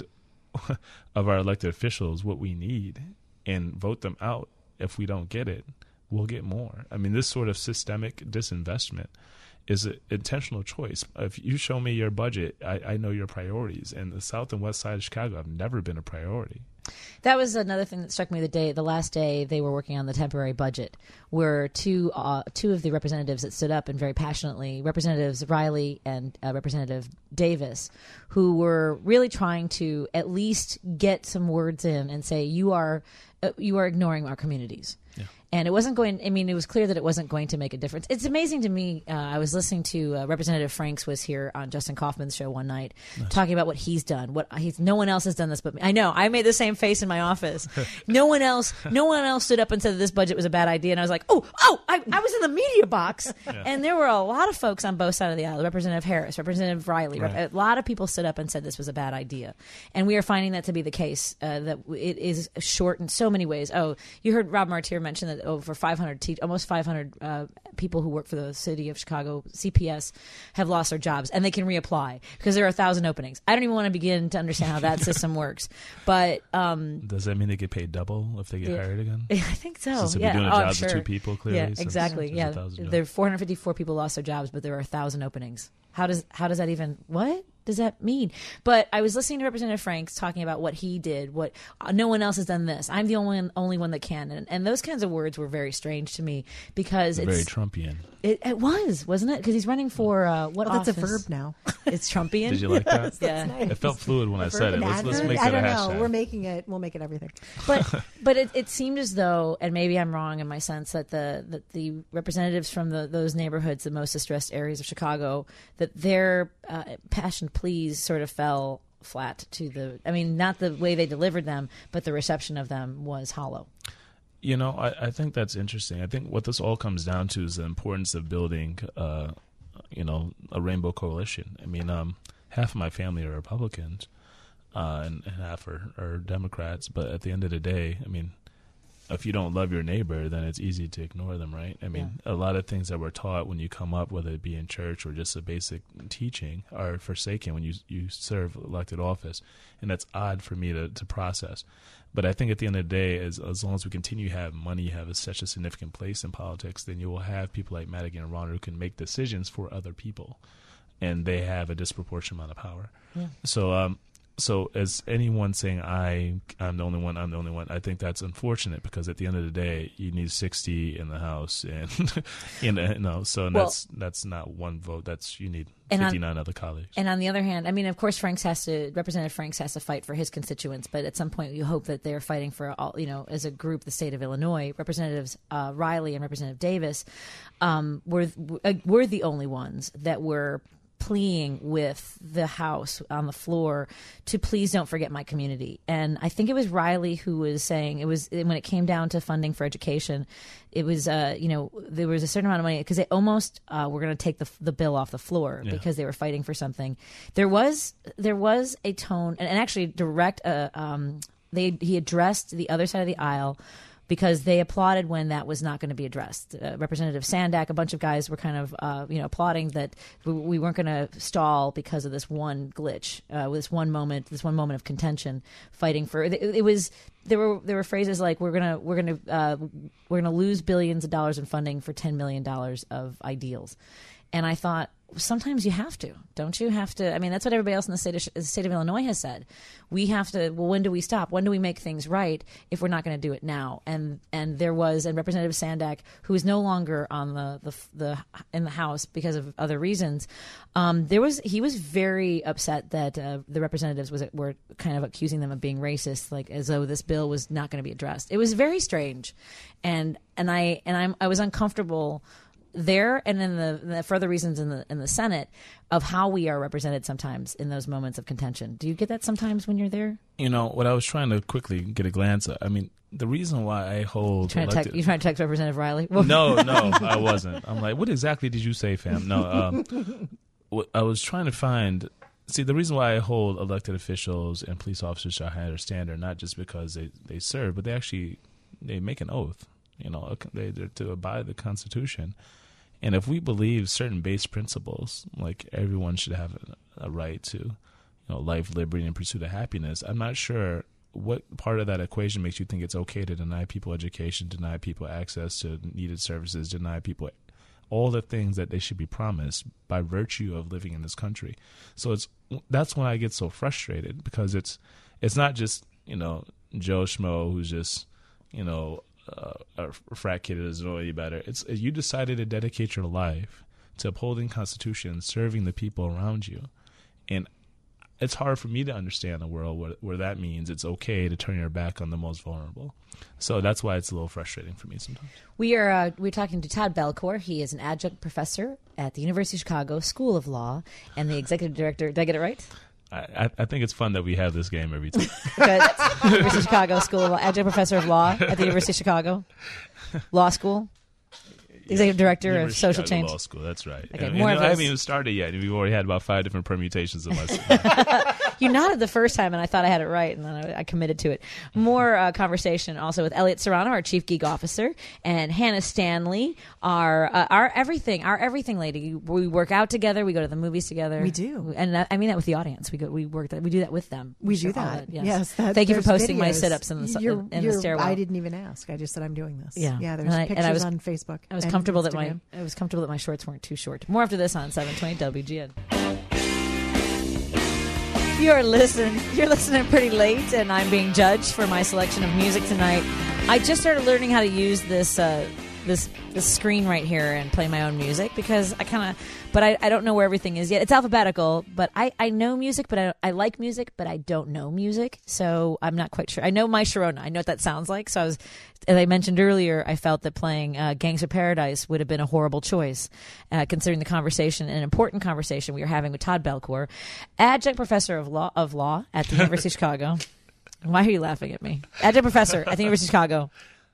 of our elected officials what we need and vote them out, if we don't get it, we'll get more. I mean, this sort of systemic disinvestment is an intentional choice. If you show me your budget, I, I know your priorities. And the South and West Side of Chicago have never been a priority. That was another thing that struck me the day, the last day they were working on the temporary budget, were two uh, two of the representatives that stood up and very passionately, Representatives Riley and uh, Representative Davis, who were really trying to at least get some words in and say, you are uh, you are ignoring our communities. Yeah. And it wasn't going, I mean, it was clear that it wasn't going to make a difference. It's amazing to me. Uh, I was listening to uh, Representative Franks was here on Justin Kaufman's show one night nice. talking about what he's done. What he's, no one else has done this but me. I know. I made the same face in my office. no one else, no one else stood up and said that this budget was a bad idea. And I was like, oh, oh, I, I was in the media box. Yeah. And there were a lot of folks on both sides of the aisle. Representative Harris, Representative Riley. Right. A lot of people stood up and said this was a bad idea. And we are finding that to be the case, uh, that it is short in so many ways. Oh, you heard Rob Martier mention that over five hundred Te- almost five hundred uh, people who work for the city of Chicago, C P S, have lost their jobs, and they can reapply because there are a thousand openings. I don't even want to begin to understand how that system works. But um, does that mean they get paid double if they get yeah, hired again? I think so. Since yeah, they're doing a oh, job sure. with two people, clearly. Yeah, exactly. Yeah, there are four hundred fifty-four people lost their jobs, but there are a thousand openings. How does how does that even what? does that mean? But I was listening to Representative Franks talking about what he did, what uh, no one else has done this. I'm the only one, only one that can. And, and those kinds of words were very strange to me because They're it's very Trumpian. It, it was, wasn't it? Because he's running for uh, what well, office? That's a verb now. It's Trumpian. Did you like that? Yeah, nice. It felt fluid when I said it. Let's, let's make I it a don't hashtag. know. We're making it. We'll make it everything. But but it, it seemed as though, and maybe I'm wrong in my sense that the that the representatives from the, those neighborhoods, the most distressed areas of Chicago, that their uh, passion pleas sort of fell flat to the. I mean, not the way they delivered them, but the reception of them was hollow. You know, I, I think that's interesting. I think what this all comes down to is the importance of building, uh, you know, a rainbow coalition. I mean, um, half of my family are Republicans, uh, and, and half are, are Democrats. But at the end of the day, I mean, if you don't love your neighbor, then it's easy to ignore them, right? I mean, yeah. a lot of things that we're taught when you come up, whether it be in church or just a basic teaching, are forsaken when you you serve elected office. And that's odd for me to, to process. But I think at the end of the day, as as long as we continue to have money have a, such a significant place in politics, then you will have people like Madigan and Rauner who can make decisions for other people. And they have a disproportionate amount of power. Yeah. So, um, so as anyone saying I, I'm the only one, I'm the only one, I think that's unfortunate because at the end of the day, you need sixty in the House, and you know, so and well, that's that's not one vote. That's you need fifty-nine on, other colleagues. And on the other hand, I mean, of course, Franks has to, Representative Franks has to fight for his constituents, but at some point, you hope that they're fighting for all, you know, as a group, the state of Illinois. Representatives uh, Riley and Representative Davis um, were uh, were the only ones that were pleading with the House on the floor to please don't forget my community. And I think it was Riley who was saying it was when it came down to funding for education, it was, uh, you know, there was a certain amount of money because they almost uh, were going to take the the bill off the floor yeah. because they were fighting for something. There was there was a tone and, and actually direct. Uh, um, they he addressed the other side of the aisle, because they applauded when that was not going to be addressed. Uh, Representative Sandak, a bunch of guys were kind of, uh, you know, applauding that we, we weren't going to stall because of this one glitch, uh, this one moment, this one moment of contention, fighting for. It, it was there were there were phrases like we're gonna we're gonna uh, we're gonna lose billions of dollars in funding for ten million dollars of ideals, and I thought. Sometimes you have to, don't you have to? I mean, that's what everybody else in the state of, the state of Illinois has said. We have to. Well, when do we stop? When do we make things right if we're not going to do it now? And and there was, and Representative Sandak, who is no longer on the the, the in the House because of other reasons, um, there was he was very upset that uh, the representatives was were kind of accusing them of being racist, like as though this bill was not going to be addressed. It was very strange, and and I and I'm I was uncomfortable. There and in the, the further reasons in the in the Senate of how we are represented sometimes in those moments of contention. Do you get that sometimes when you're there? You know, what I was trying to quickly get a glance at, I mean, the reason why I hold... You trying, elected, to, text, you trying to text Representative Riley? no, no, I wasn't. I'm like, what exactly did you say, fam? No, um, what I was trying to find... See, the reason why I hold elected officials and police officers to a higher standard, not just because they, they serve, but they actually they make an oath, you know, they, they're to abide the Constitution. And if we believe certain base principles, like everyone should have a, a right to, you know, life, liberty, and pursuit of happiness, I'm not sure what part of that equation makes you think it's okay to deny people education, deny people access to needed services, deny people all the things that they should be promised by virtue of living in this country. So it's that's when I get so frustrated because it's it's not just, you know, Joe Schmo who's just, you know, Uh, a frat kid doesn't know any better. It's you decided to dedicate your life to upholding Constitution, serving the people around you, and it's hard for me to understand a world where, where that means it's okay to turn your back on the most vulnerable. So that's why it's a little frustrating for me sometimes. We are uh, we're talking to Todd Belcourt. He is an adjunct professor at the University of Chicago School of Law and the executive director. Did I get it right? I, I think it's fun that we have this game every time. Good. University of Chicago School of Law, adjunct professor of law at the University of Chicago Law School. Executive Director University of Social Chicago Change. Law School, that's right. Okay, and, more and of I those. haven't even started yet. We've already had about five different permutations of myself. You nodded the first time, and I thought I had it right, and then I, I committed to it. More uh, conversation also with Elliot Serrano, our Chief Geek Officer, and Hannah Stanley, our uh, our everything, our everything lady. We work out together. We go to the movies together. We do. and that, I mean that with the audience. We go, we work that. We do that with them. We Share do all that. Yes. Yes. that- Thank you for there's posting my videos. sit-ups in the You're- in the you're- stairwell. I didn't even ask. I just said I'm doing this. Yeah. Yeah. There's And I- and pictures I was- on Facebook. I was and comfortable that my Instagram. I was comfortable that my shorts weren't too short. More after this on seven twenty W G N. You're listening. You're listening pretty late, and I'm being judged for my selection of music tonight. I just started learning how to use this uh, this this screen right here and play my own music because I kind of, but I, I don't know where everything is yet. It's alphabetical, but I, I know music, but I I like music, but I don't know music, so I'm not quite sure. I know My Sharona. I know what that sounds like. So I was, as I mentioned earlier, I felt that playing uh, Gangs of Paradise would have been a horrible choice, uh, considering the conversation, an important conversation we were having with Todd Belcourt, adjunct professor of law of law at the University of Chicago. Why are you laughing at me? Adjunct professor at the University of Chicago.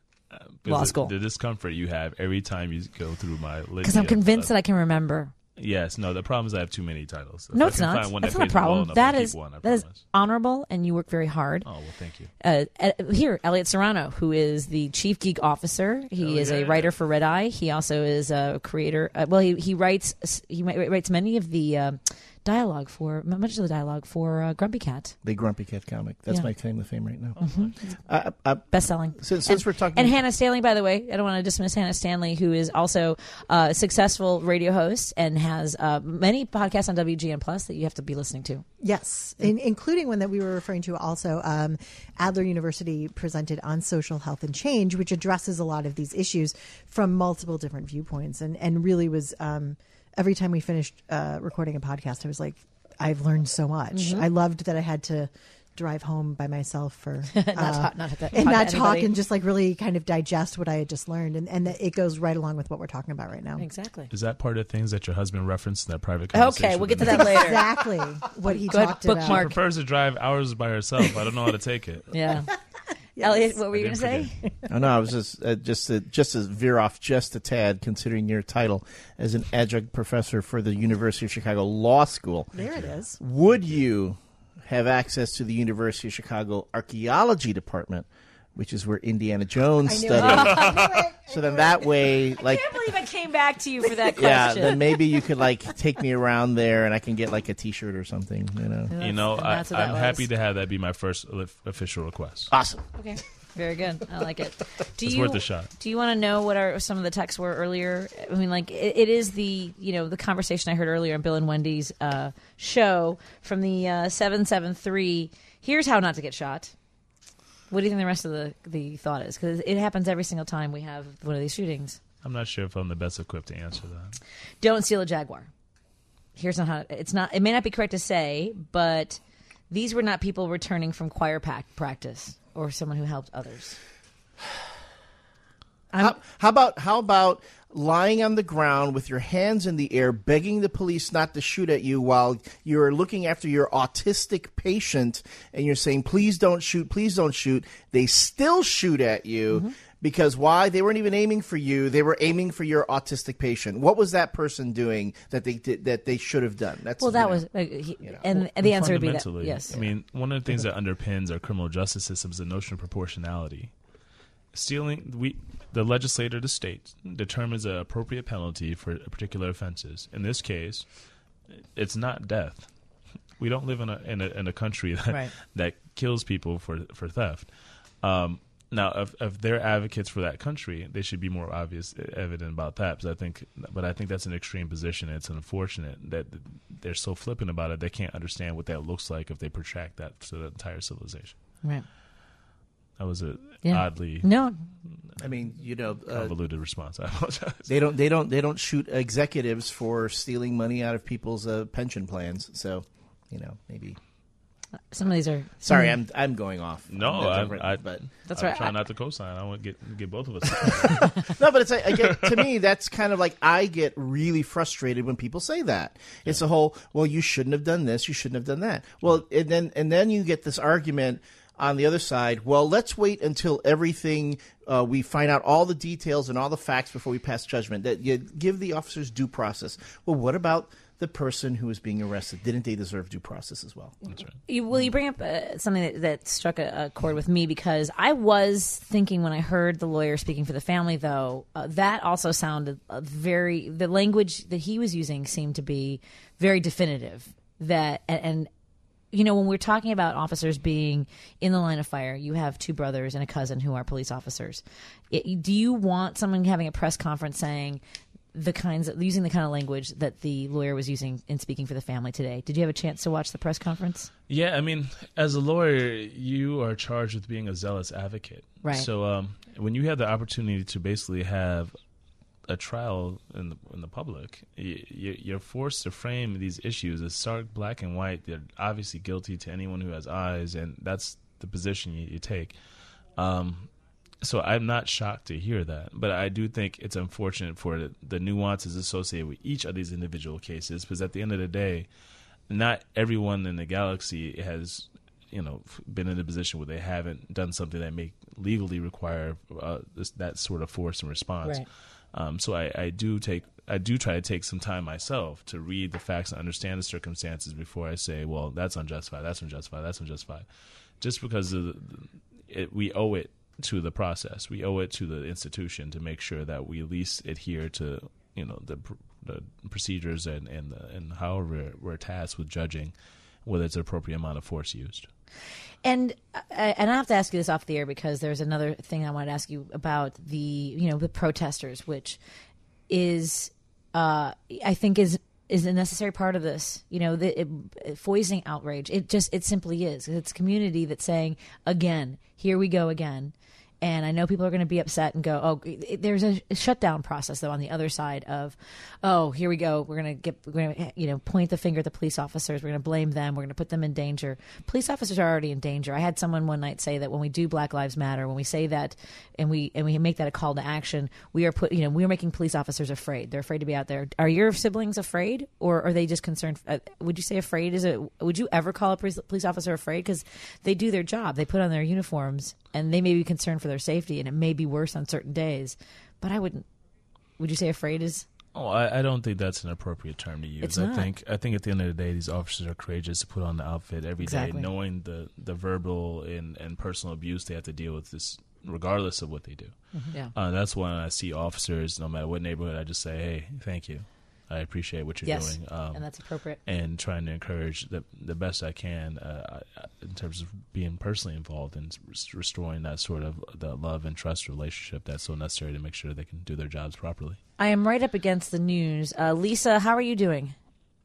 Law the, school. The discomfort you have every time you go through my list. Because I'm convinced that I can remember. Yes, no, the problem is I have too many titles. If No, I it's can not. find one That's that not a pays me well problem. enough, That I'll is keep one, I that is promise. honorable, and you work very hard. Oh, well, thank you. Uh, uh, here, Elliot Serrano, who is the Chief Geek Officer. He Oh, is a yeah. writer for Red Eye. He also is a creator. Uh, well, he he writes he writes many of the uh, dialogue for much of the dialogue for uh, Grumpy Cat, The Grumpy Cat comic. That's Yeah. my claim to fame right now. Mm-hmm. Uh, uh, best selling. since since and, we're talking, and Hannah Stanley, by the way, I don't want to dismiss Hannah Stanley, who is also uh, a successful radio host and has uh, many podcasts on W G N Plus that you have to be listening to. Yes, in, including one that we were referring to also. Um, Adler University presented on social health and change, which addresses a lot of these issues from multiple different viewpoints, and and really was um, every time we finished uh, recording a podcast, I was like, I've learned so much. Mm-hmm. I loved that I had to drive home by myself for uh, not talk, not talk, and not to talk anybody. and just like really kind of digest what I had just learned, and and that it goes right along with what we're talking about right now. Exactly. Is that part of things that your husband referenced in that private conversation? Okay, we'll get to with that him? later. Exactly what he Go ahead, talked about. She bookmark. prefers to drive hours by herself. I don't know how to take it. Yeah. Elliot, what were you I going to didn't say? oh no, I was just uh, just to, just to veer off just a tad, considering your title as an adjunct professor for the University of Chicago Law School. There it is. Would you have access to the University of Chicago Archaeology Department, which is where Indiana Jones I knew studied? So then that way, like, I can't believe I came back to you for that yeah, question. then maybe you could like take me around there, and I can get like a T-shirt or something. You know, That's- You know, and I, that's what that I'm was. happy to have that be my first li- official request. awesome. Okay, very good. I like it. Do It's you, worth a shot. Do you want to know what our, some of the texts were earlier? I mean, like it, it is the you know the conversation I heard earlier on Bill and Wendy's uh, show from the uh, seven seven three. Here's how not to get shot. What do you think the rest of the the thought is? Because it happens every single time we have one of these shootings. I'm not sure if I'm the best equipped to answer that. Don't steal a Jaguar. Here's not how it's not. It may not be correct to say, but these were not people returning from choir pack practice or someone who helped others. How, how about how about lying on the ground with your hands in the air, begging the police not to shoot at you while you're looking after your autistic patient, and you're saying, "Please don't shoot, please don't shoot." They still shoot at you. Mm-hmm. Because why? They weren't even aiming for you. They were aiming for your autistic patient. What was that person doing that they did, that they should have done? That's Well, that you know. was, uh, he, you know. and, and the answer would be that Fundamentally, yes. I mean, one of the things that underpins our criminal justice system is the notion of proportionality. Stealing, we, the legislator, the state, determines an appropriate penalty for particular offenses. In this case, it's not death. We don't live in a in a, in a country that Right. that kills people for for theft. Um, now, if, if they're advocates for that country, they should be more obvious, evident about that. Because I think, but I think that's an extreme position. It's unfortunate that they're so flippant about it. They can't understand what that looks like if they protract that to the entire civilization. Right. That was a Yeah. oddly No. I mean, you know, uh, convoluted response. I apologize. they don't they don't they don't shoot executives for stealing money out of people's uh, pension plans. So, you know, maybe Some of these are. Sorry, I'm I'm going off. No, I'm I, I, but That's I right. try I- not to co-sign. I want to get get both of us. no, but it's like, I get, to me that's kind of like I get really frustrated when people say that. It's a whole, well, you shouldn't have done this, you shouldn't have done that. Well, and then and then you get this argument on the other side. Well, let's wait until everything uh, we find out all the details and all the facts before we pass judgment. That you give the officers due process. Well, what about the person who was being arrested? Didn't they deserve due process as well? That's right. You, well, you bring up uh, something that, that struck a, a chord with me because I was thinking when I heard the lawyer speaking for the family, though, uh, that also sounded uh, very, the language that he was using seemed to be very definitive. That, and, and you know, when we're talking about officers being in the line of fire, you have two brothers and a cousin who are police officers. It, do you want someone having a press conference saying, the kinds of using the kind of language that the lawyer was using in speaking for the family today? Did you have a chance to watch the press conference? Yeah, I mean, as a lawyer, you are charged with being a zealous advocate. Right. So um, when you have the opportunity to basically have a trial in the, in the public, you, you're forced to frame these issues as stark black and white. They're obviously guilty to anyone who has eyes, and that's the position you, you take. Um, So I'm not shocked to hear that, but I do think it's unfortunate for the, the nuances associated with each of these individual cases, because at the end of the day, not everyone in the galaxy has, you know, been in a position where they haven't done something that may legally require uh, this, that sort of force and response. Right. Um, so I, I do take, I do try to take some time myself to read the facts and understand the circumstances before I say, well, that's unjustified, that's unjustified, that's unjustified, just because of the, it, we owe it to the process. We owe it to the institution to make sure that we at least adhere to, you know, the the procedures and and, the, and however we're tasked with judging whether it's an appropriate amount of force used. And I, and I have to ask you this off the air because there's another thing I wanted to ask you about the you know the protesters, which is uh, I think is is a necessary part of this. You know, the, it, voicing outrage. It just it simply is. It's a community that's saying again, here we go again. And I know people are going to be upset and go, oh, it, there's a, a shutdown process, though, on the other side of, oh, here we go. We're going to get, we're going to, you know, point the finger at the police officers. We're going to blame them. We're going to put them in danger. Police officers are already in danger. I had someone one night say that when we do Black Lives Matter, when we say that and we and we make that a call to action, we are put, you know, we are making police officers afraid. They're afraid to be out there. Are your siblings afraid, or are they just concerned? Uh, would you say afraid is it? Would you ever call a police, police officer afraid? Because they do their job. They put on their uniforms. And they may be concerned for their safety, and it may be worse on certain days. But I wouldn't. Would you say afraid is? Oh, I, I don't think that's an appropriate term to use. It's I not. think I think at the end of the day, these officers are courageous to put on the outfit every day, Exactly. knowing the, the verbal and, and personal abuse they have to deal with this, regardless of what they do. Yeah. Uh, that's when I see officers, no matter what neighborhood, I just say, "Hey, thank you. I appreciate what you're Yes, doing." Um, and that's appropriate. and trying to encourage the the best I can uh, in terms of being personally involved in res- restoring that sort of the love and trust relationship that's so necessary to make sure they can do their jobs properly. I am right up against the news. Uh, Lisa, how are you doing?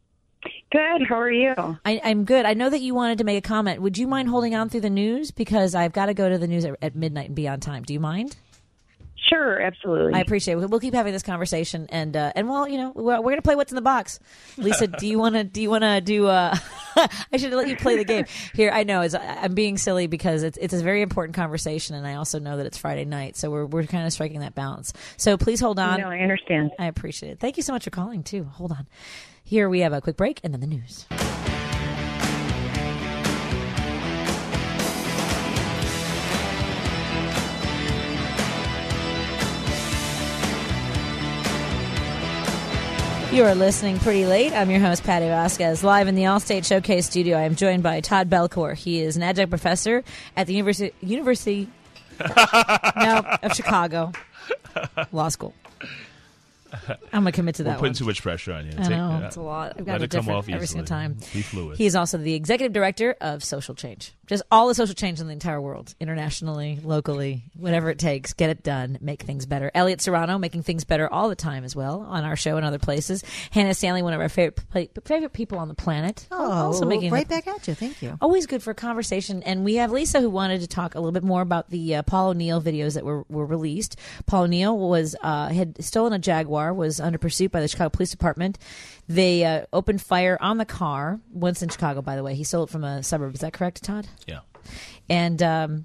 Good. How are you? I, I'm good. I know that you wanted to make a comment. Would you mind holding on through the news? Because I've got to go to the news at, at midnight and be on time. Do you mind? Sure, absolutely. I appreciate it. We'll keep having this conversation, and uh, and well, you know, we're, we're going to play what's in the box. Lisa, do you want to do you want to do? Uh, I should let you play the game here. I know it's, I'm being silly because it's it's a very important conversation, and I also know that it's Friday night, so we're we're kind of striking that balance. So please hold on. No, I understand. I appreciate it. Thank you so much for calling too. Hold on. Here we have a quick break, and then the news. You are listening pretty late. I'm your host, Patty Vasquez, live in the Allstate Showcase studio. I am joined by Todd Belcourt. He is an adjunct professor at the University University no, of Chicago Law School. I'm going to commit to that We're putting one. too much pressure on you. I Take- know, uh, it's a lot. I've got let it it come different off every easily. single time. Be fluid. He is also the executive director of social change. Just all the social change in the entire world, internationally, locally, whatever it takes, get it done, make things better. Elliot Serrano making things better all the time as well on our show and other places. Hannah Stanley, one of our favorite favorite people on the planet. Oh, also making right a- back at you. Thank you. Always good for a conversation. And we have Lisa who wanted to talk a little bit more about the uh, Paul O'Neill videos that were, were released. Paul O'Neill was uh, had stolen a Jaguar Jaguar was under pursuit by the Chicago Police Department. They uh, opened fire on the car. Once in Chicago, by the way. He stole it from a suburb. Is that correct, Todd? Yeah. And um,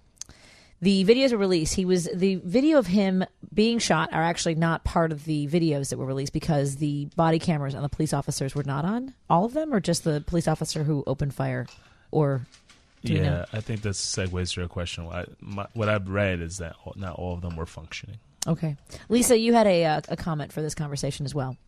the videos were released. He was the video of him being shot are actually not part of the videos that were released because the body cameras on the police officers were not on. All of them, or just the police officer who opened fire, or do yeah, you know? I think this segues to your question. I, my, what I've read is that all, not all of them were functioning. Okay, Lisa, you had a uh, a comment for this conversation as well.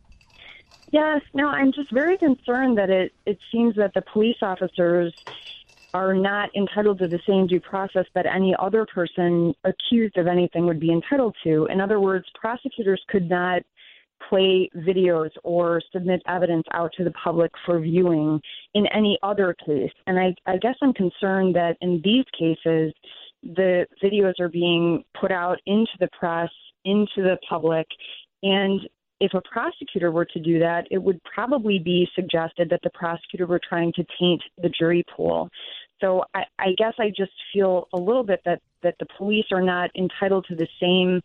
Yes, no, I'm just very concerned that it it seems that the police officers are not entitled to the same due process that any other person accused of anything would be entitled to. In other words, prosecutors could not play videos or submit evidence out to the public for viewing in any other case. And I, I guess I'm concerned that in these cases, the videos are being put out into the press, into the public, and if a prosecutor were to do that, it would probably be suggested that the prosecutor were trying to taint the jury pool. So I, I guess I just feel a little bit that, that the police are not entitled to the same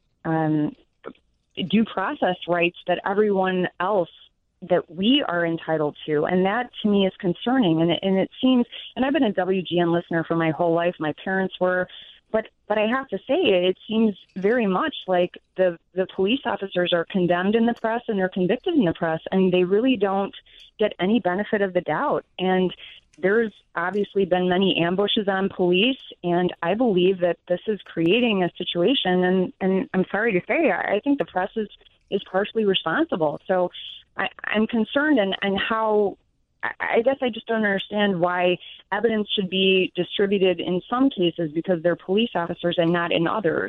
um, due process rights that everyone else that we are entitled to. And that to me is concerning. And it, and it seems, and I've been a W G N listener for my whole life. My parents were, but but I have to say it, it seems very much like the, the police officers are condemned in the press and they're convicted in the press, and they really don't get any benefit of the doubt. And there's obviously been many ambushes on police, and I believe that this is creating a situation, and, and I'm sorry to say, I think the press is, is partially responsible. So I, I'm concerned, and, and how, I guess I just don't understand why evidence should be distributed in some cases because they're police officers and not in others.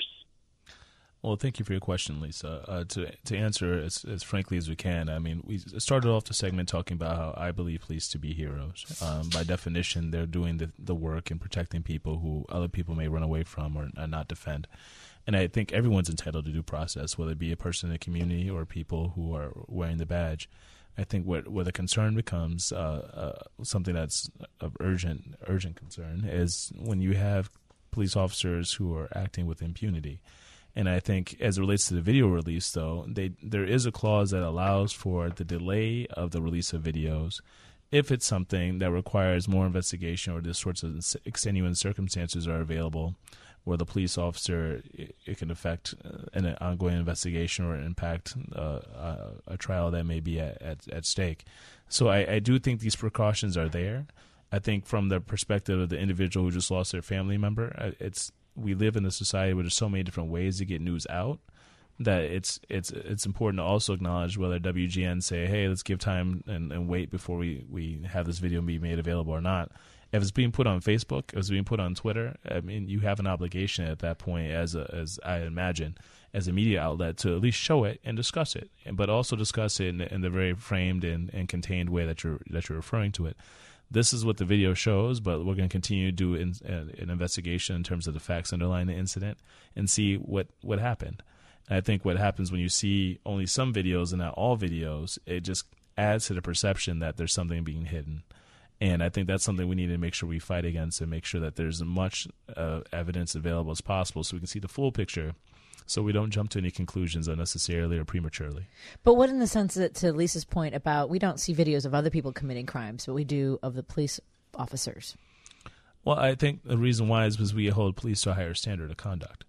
Well, thank you for your question, Lisa. Uh, to to answer as, as frankly as we can, I mean, we started off the segment talking about how I believe police to be heroes. Um, by definition, they're doing the, the work and protecting people who other people may run away from or, or not defend. And I think everyone's entitled to due process, whether it be a person in the community or people who are wearing the badge. I think what where the concern becomes uh, uh, something that's of urgent urgent concern is when you have police officers who are acting with impunity. And I think as it relates to the video release, though, they, there is a clause that allows for the delay of the release of videos if it's something that requires more investigation or these sorts of extenuating circumstances are available where the police officer, it, it can affect an ongoing investigation or impact uh, a, a trial that may be at, at, at stake. So I, I do think these precautions are there. I think from the perspective of the individual who just lost their family member, it's we live in a society where there's so many different ways to get news out that it's it's it's important to also acknowledge whether W G N say, hey, let's give time and, and wait before we, we have this video be made available or not. If it's being put on Facebook, if it's being put on Twitter, I mean, you have an obligation at that point, as a, as I imagine, as a media outlet, to at least show it and discuss it, and but also discuss it in, in the very framed and, and contained way that you're that you're referring to it. This is what the video shows, but we're going to continue to do in, uh, an investigation in terms of the facts underlying the incident and see what, what happened. And I think what happens when you see only some videos and not all videos, it just adds to the perception that there's something being hidden. And I think that's something we need to make sure we fight against and make sure that there's as much uh, evidence available as possible so we can see the full picture, so we don't jump to any conclusions unnecessarily or prematurely. But what in the sense that, to Lisa's point about, we don't see videos of other people committing crimes, but we do of the police officers? Well, I think the reason why is because we hold police to a higher standard of conduct.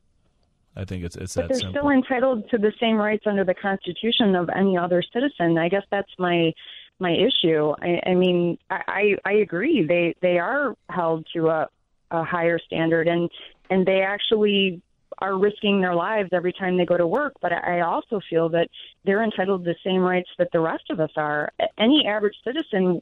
I think it's it's but that they're simple. Still entitled to the same rights under the Constitution of any other citizen. I guess that's my my issue. I, I mean, I, I agree. They they are held to a, a higher standard, and and they actually are risking their lives every time they go to work. But I also feel that they're entitled to the same rights that the rest of us are. Any average citizen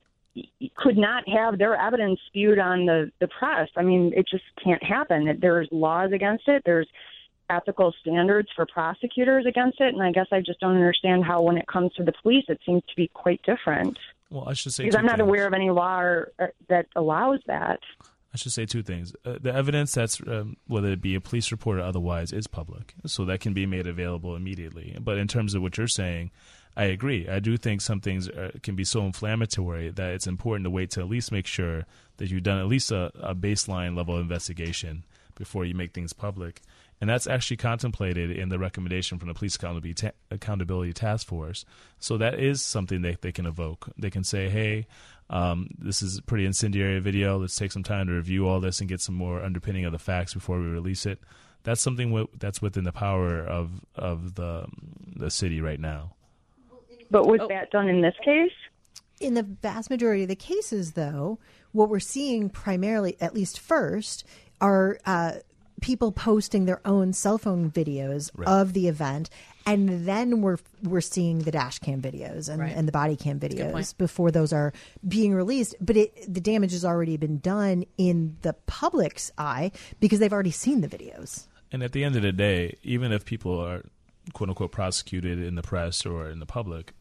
could not have their evidence spewed on the, the press. I mean, it just can't happen. There's laws against it. There's ethical standards for prosecutors against it. And I guess I just don't understand how, when it comes to the police, it seems to be quite different. Well, I should say because I'm not things. aware of any law or, or, that allows that. I should say two things. Uh, the evidence that's, um, whether it be a police report or otherwise, is public. So that can be made available immediately. But in terms of what you're saying, I agree. I do think some things uh, can be so inflammatory that it's important to wait to at least make sure that you've done at least a, a baseline level of investigation before you make things public. And that's actually contemplated in the recommendation from the Police Accountability, Ta- Accountability Task Force. So that is something they, they can evoke. They can say, hey, um, this is a pretty incendiary video. Let's take some time to review all this and get some more underpinning of the facts before we release it. That's something w- that's within the power of, of the, the city right now. But was Oh. that done in this case? In the vast majority of the cases, though, what we're seeing primarily, at least first, are uh, people posting their own cell phone videos Right. of the event, and then we're we're seeing the dash cam videos and, Right. and the body cam good videos point. before those are being released. But it, the damage has already been done in the public's eye because they've already seen the videos. And at the end of the day, even if people are quote unquote prosecuted in the press or in the public,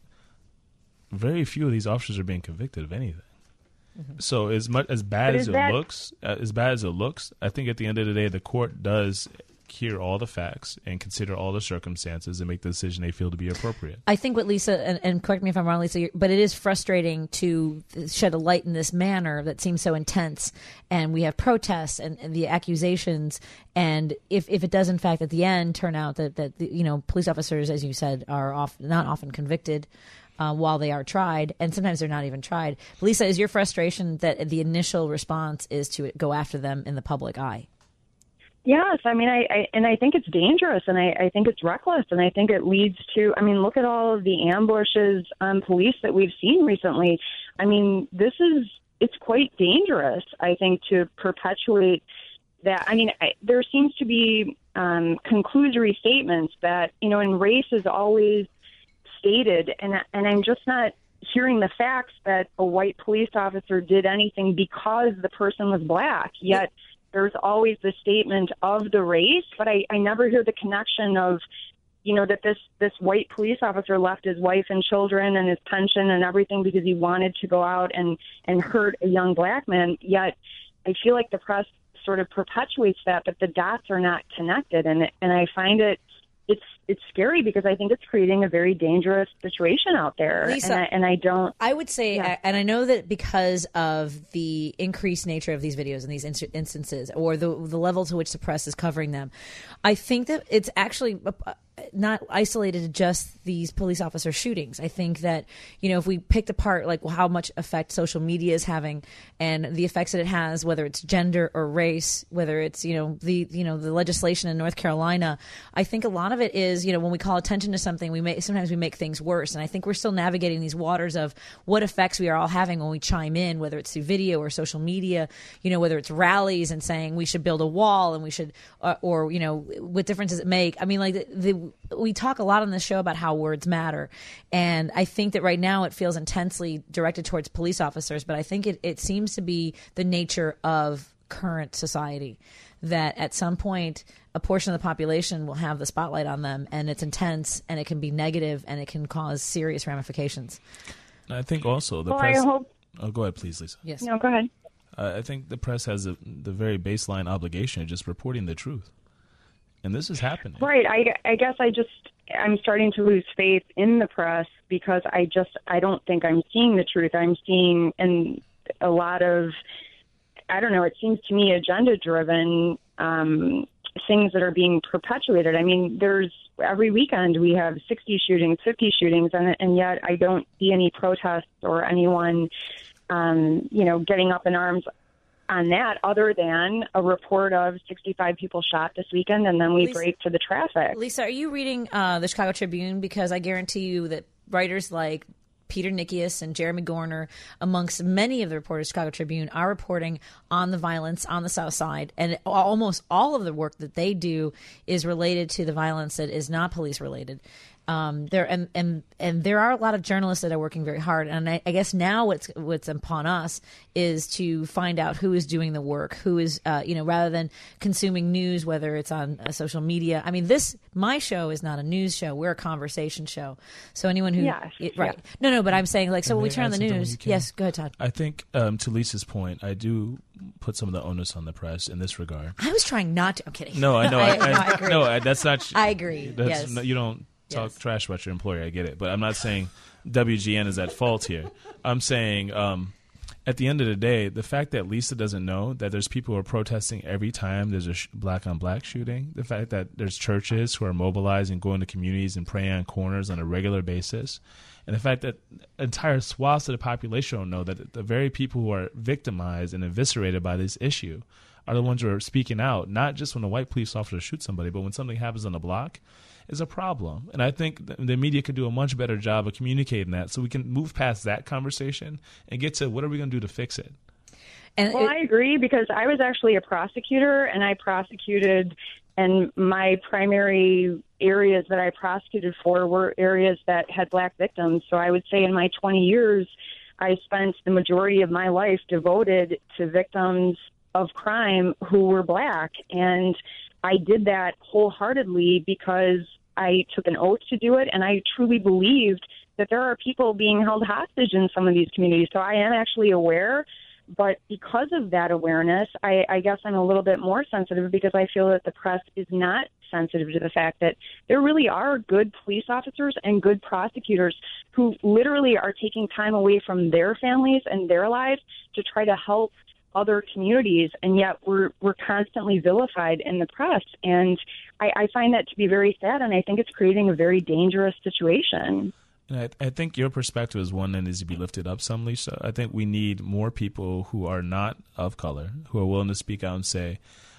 very few of these officers are being convicted of anything. Mm-hmm. So as much as bad But as is it that- looks, uh, as bad as it looks, I think at the end of the day, the court does hear all the facts and consider all the circumstances and make the decision they feel to be appropriate. I think what Lisa, and, and correct me if I'm wrong, Lisa, you're- but it is frustrating to shed a light in this manner that seems so intense. And we have protests and, and the accusations. And if, if it does, in fact, at the end turn out that, that the, you know, police officers, as you said, are off, not often convicted uh, while they are tried. And sometimes they're not even tried. Lisa, is your frustration that the initial response is to go after them in the public eye? Yes, I mean, I, I and I think it's dangerous, and I, I think it's reckless, and I think it leads to. I mean, look at all of the ambushes on police that we've seen recently. I mean, this is it's quite dangerous. I think to perpetuate that. I mean, I, there seems to be um, conclusory statements that you know, and race is always stated, and and I'm just not hearing the facts that a white police officer did anything because the person was black. Yet there's always the statement of the race, but I, I never hear the connection of, you know, that this, this white police officer left his wife and children and his pension and everything because he wanted to go out and, and hurt a young black man. Yet I feel like the press sort of perpetuates that, but the dots are not connected. And, and I find it, it's, it's scary because I think it's creating a very dangerous situation out there. Lisa, and, I, and I don't. I would say, Yeah. and I know that because of the increased nature of these videos and these inst- instances, or the the level to which the press is covering them, I think that it's actually uh, not isolated to just these police officer shootings. I think that, you know, if we picked apart like how much effect social media is having and the effects that it has, whether it's gender or race, whether it's, you know, the, you know, the legislation in North Carolina, I think a lot of it is, you know, when we call attention to something, we may, sometimes we make things worse. And I think we're still navigating these waters of what effects we are all having when we chime in, whether it's through video or social media, you know, whether it's rallies and saying we should build a wall and we should, uh, or, you know, what difference does it make? I mean, like the, the we talk a lot on this show about how words matter. And I think that right now it feels intensely directed towards police officers, but I think it, it seems to be the nature of current society that at some point a portion of the population will have the spotlight on them, and it's intense and it can be negative and it can cause serious ramifications. I think also the Well, press. I hope. Oh, go ahead, please, Lisa. Yes. No, go ahead. Uh, I think the press has a, the very baseline obligation of just reporting the truth. And this is happening. Right. I, I guess I just, I'm starting to lose faith in the press because I just, I don't think I'm seeing the truth. I'm seeing and a lot of, I don't know, it seems to me agenda driven um, things that are being perpetuated. I mean, there's every weekend we have sixty shootings, fifty shootings, and, and yet I don't see any protests or anyone, um, you know, getting up in arms on that other than a report of sixty-five people shot this weekend, and then we Lisa- break to the traffic. Lisa, are you reading uh, the Chicago Tribune? Because I guarantee you that writers like Peter Nikias and Jeremy Gorner, amongst many of the reporters of Chicago Tribune, are reporting on the violence on the South Side. And almost all of the work that they do is related to the violence that is not police related. Um, there and, and and there are a lot of journalists that are working very hard, and I, I guess now what's what's upon us is to find out who is doing the work, who is uh, you know, rather than consuming news, whether it's on uh, social media. I mean, this my show is not a news show; we're a conversation show. So anyone who Yes, it- right, yes. no, no, but I'm saying like so when May we I turn on add the something when news. you can? Yes, go ahead, Todd. I think, um, to Lisa's point, I do put some of the onus on the press in this regard. I was trying not to. I'm kidding. No, I know. I, no, I agree. No, I, that's not. I agree. That's Yes. no, you don't talk Yes. trash about your employer. I get it, but I'm not saying W G N is at fault here. I'm saying um, at the end of the day, the fact that Lisa doesn't know that there's people who are protesting every time there's a sh- black on black shooting, the fact that there's churches who are mobilizing, going to communities and praying on corners on a regular basis, and the fact that entire swaths of the population don't know that the very people who are victimized and eviscerated by this issue are the ones who are speaking out, not just when a white police officer shoots somebody, but when something happens on the block, is a problem. And I think the media could do a much better job of communicating that so we can move past that conversation and get to what are we going to do to fix it. And well, it, I agree, because I was actually a prosecutor, and I prosecuted, and my primary areas that I prosecuted for were areas that had black victims. So I would say in my twenty years, I spent the majority of my life devoted to victims of crime who were black. And I did that wholeheartedly because I took an oath to do it, and I truly believed that there are people being held hostage in some of these communities. So I am actually aware, but because of that awareness, I, I guess I'm a little bit more sensitive, because I feel that the press is not sensitive to the fact that there really are good police officers and good prosecutors who literally are taking time away from their families and their lives to try to help other communities, and yet we're we're constantly vilified in the press. And I, I find that to be very sad, and I think it's creating a very dangerous situation. And I, I think your perspective is one that needs to be lifted up some, Lisa. I think we need more people who are not of color, who are willing to speak out and say,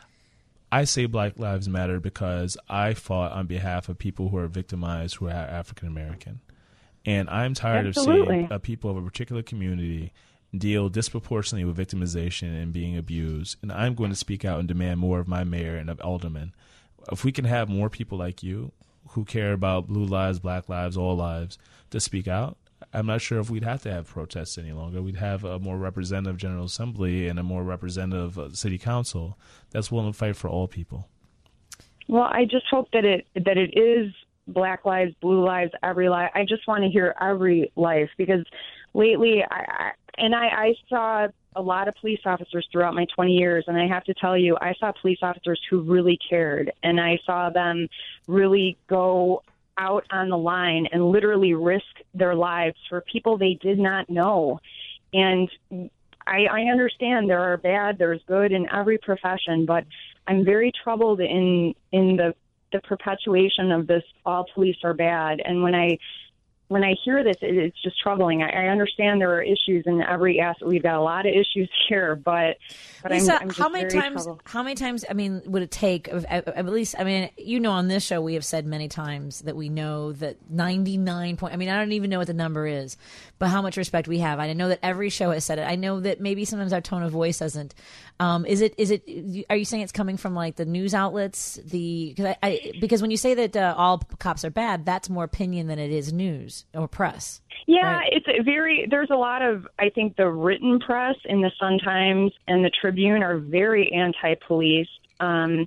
I say Black Lives Matter because I fought on behalf of people who are victimized who are African American. And I'm tired Absolutely. of seeing uh, people of a particular community deal disproportionately with victimization and being abused. And I'm going to speak out and demand more of my mayor and of aldermen. If we can have more people like you who care about blue lives, black lives, all lives to speak out, I'm not sure if we'd have to have protests any longer. We'd have a more representative General Assembly and a more representative uh, City Council that's willing to fight for all people. Well, I just hope that it that it is black lives, blue lives, every life. I just want to hear every life, because lately, I, I and I, I saw a lot of police officers throughout my twenty years, and I have to tell you, I saw police officers who really cared, and I saw them really go out on the line and literally risk their lives for people they did not know. And I, I understand there are bad, there's good in every profession, but I'm very troubled in in the the perpetuation of this all police are bad. And when I when I hear this, it, it's just troubling. I, I understand there are issues in every aspect. We've got a lot of issues here, but, but Lisa, I'm, I'm just how many very times? troubled. How How many times? I mean, would it take? At, at least, I mean, you know, on this show, we have said many times that we know that ninety-nine point. I mean, I don't even know what the number is, but how much respect we have. I know that every show has said it. I know that maybe sometimes our tone of voice doesn't. Um, is it? Is it? Are you saying it's coming from like the news outlets? The cause I, I, because when you say that uh, all cops are bad, that's more opinion than it is news or press. Yeah, right? it's a very, there's a lot of, I think the written press in the Sun-Times and the Tribune are very anti-police. Um,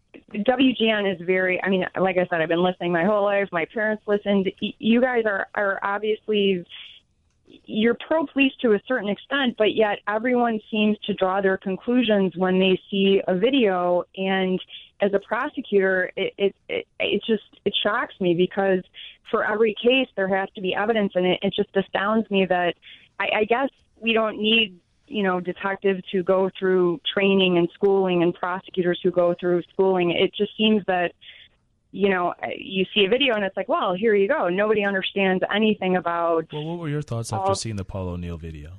W G N is very, I mean, like I said, I've been listening my whole life. My parents listened. Y- you guys are, are obviously, you're pro-police to a certain extent, but yet everyone seems to draw their conclusions when they see a video. And as a prosecutor, it, it, it, it just, it shocks me, because for every case, there has to be evidence, and it, it just astounds me that I, I guess we don't need, you know, detectives who go through training and schooling and prosecutors who go through schooling. It just seems that, you know, you see a video and it's like, well, here you go. Nobody understands anything about. Well, what were your thoughts after all, seeing the Paul O'Neill video?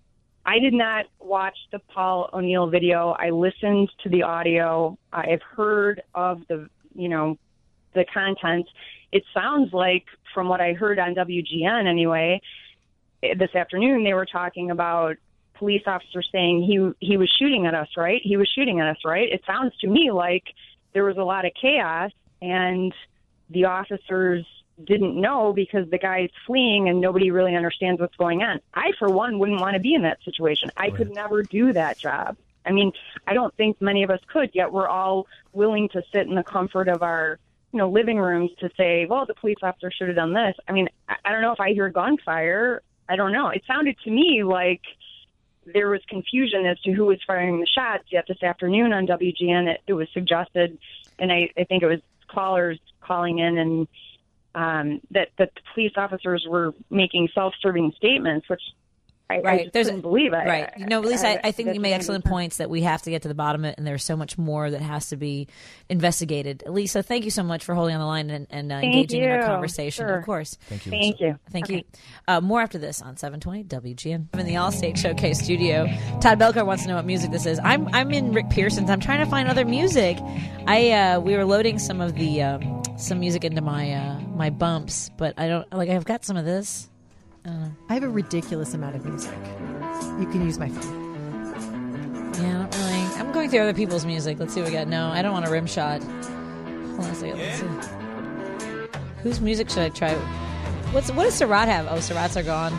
I did not watch the Paul O'Neill video. I listened to the audio. I've heard of the, you know, the content. It sounds like, from what I heard on W G N anyway, this afternoon, they were talking about police officers saying he he was shooting at us, right? He was shooting at us, right? It sounds to me like there was a lot of chaos, and the officers didn't know because the guy's fleeing and nobody really understands what's going on. I, for one, wouldn't want to be in that situation. I right. could never do that job. I mean, I don't think many of us could, yet we're all willing to sit in the comfort of our, you know, living rooms to say, well, the police officer should have done this. I mean, I, I don't know if I hear gunfire. I don't know. It sounded to me like there was confusion as to who was firing the shots, yet this afternoon on W G N, it, it was suggested, and I, I think it was callers calling in, and um, that, that the police officers were making self-serving statements, which I, I Right. just There's couldn't believe it. Right. You know, Lisa, I, I think that's you made excellent amazing. points that we have to get to the bottom of it, and there's so much more that has to be investigated. Lisa, thank you so much for holding on the line and, and uh, Thank engaging in our you. conversation. Sure. Of course. Thank you. Thank you. Thank Okay. you. Uh, more after this on seven twenty W G N. I'm in the Allstate Showcase studio. Todd Belcar wants to know what music this is. I'm I'm in Rick Pearson's. I'm trying to find other music. I uh, we were loading some of the um, some music into my uh, my bumps, but I don't like. I've got some of this. I have a ridiculous amount of music. You can use my phone. Yeah, I don't really. I'm going through other people's music. Let's see what we got. No, I don't want a rim shot. Hold on a second. Let's see. Whose music should I try? What's what does Surratt have? Oh, Surratts are gone.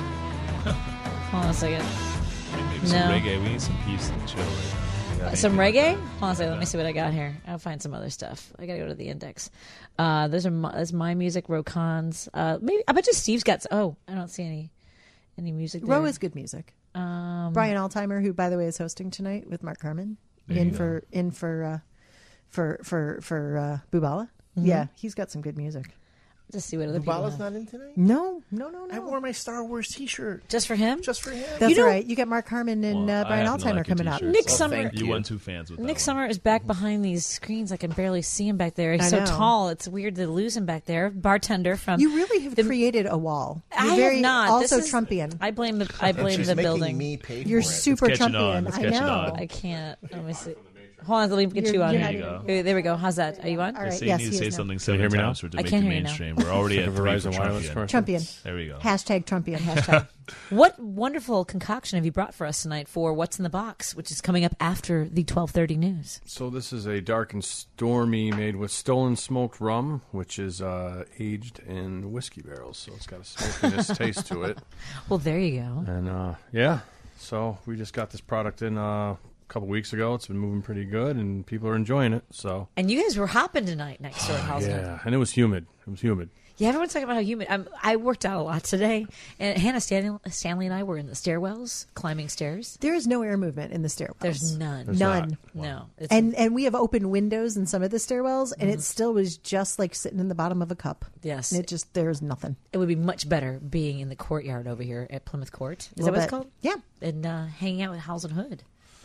Hold on a second. Maybe some No. reggae. We need some peace and chill. We got Some anything reggae? like Hold on a second. Let me see what I got here. I'll find some other stuff. I gotta go to the index. Uh, those are my, that's my music. Rocon's. Uh, maybe I bet you Steve's got. s- Oh, I don't see any any music. There. Row is good music. Um, Brian Altheimer, who by the way is hosting tonight with Mark Harmon, There in you go. for in for uh, for for for uh, Bubala. Mm-hmm. Yeah, he's got some good music. Just see what other people Bubala's have. not in tonight? No, no, no, I no. wore my Star Wars T-shirt Just for him. just for him. That's You know- right. You got Mark Harmon and Well, uh, I Brian happen to Altheimer like your coming up. t-shirts. Nick Oh, Summer- thank You you. won two fans with Nick that Summer is back behind these screens. I can barely see him back there. He's I so know. tall. It's weird to lose him back there. Bartender from. You really have the- created a wall. I You're have very not. This also is- Trumpian. I blame the. I And blame she's the making building. me pay for You're it. super It's catching Trumpian. on. It's I catching know. on. I can't. Let me see. Hold on, let me get You're- you on you're here. not even- There there we go. How's that? Are you on? All They right. say Yes, you need he to say is now. something you seven hear me now? times for it to I make can't it hear you now. mainstream. We're already at Like a three Verizon for Wireless Trumpian. commercial? Trumpian. There we go. Hashtag Trumpian. Hashtag. What wonderful concoction have you brought for us tonight for What's in the Box, which is coming up after the twelve thirty news? So this is a dark and stormy made with stolen smoked rum, which is uh, aged in whiskey barrels. So it's got a smokiness taste to it. Well, there you go. And uh, yeah, so we just got this product in uh, a couple weeks ago. It's been moving pretty good, and people are enjoying it. So And you guys were hopping tonight next door at House. yeah, and it was humid. It was humid. Yeah, everyone's talking about how humid. I'm, I worked out a lot today, and Hannah Stanley, Stanley and I were in the stairwells, climbing stairs. There is no air movement in the stairwells. There's none. There's none. not. No. It's, And and we have open windows in some of the stairwells, and it still was just like sitting in the bottom of a cup. yes, And it just there's nothing. it would be much better being in the courtyard over here at Plymouth Court. Is that Little what it's bit. called? Yeah, And uh, hanging out with Howells and Hood.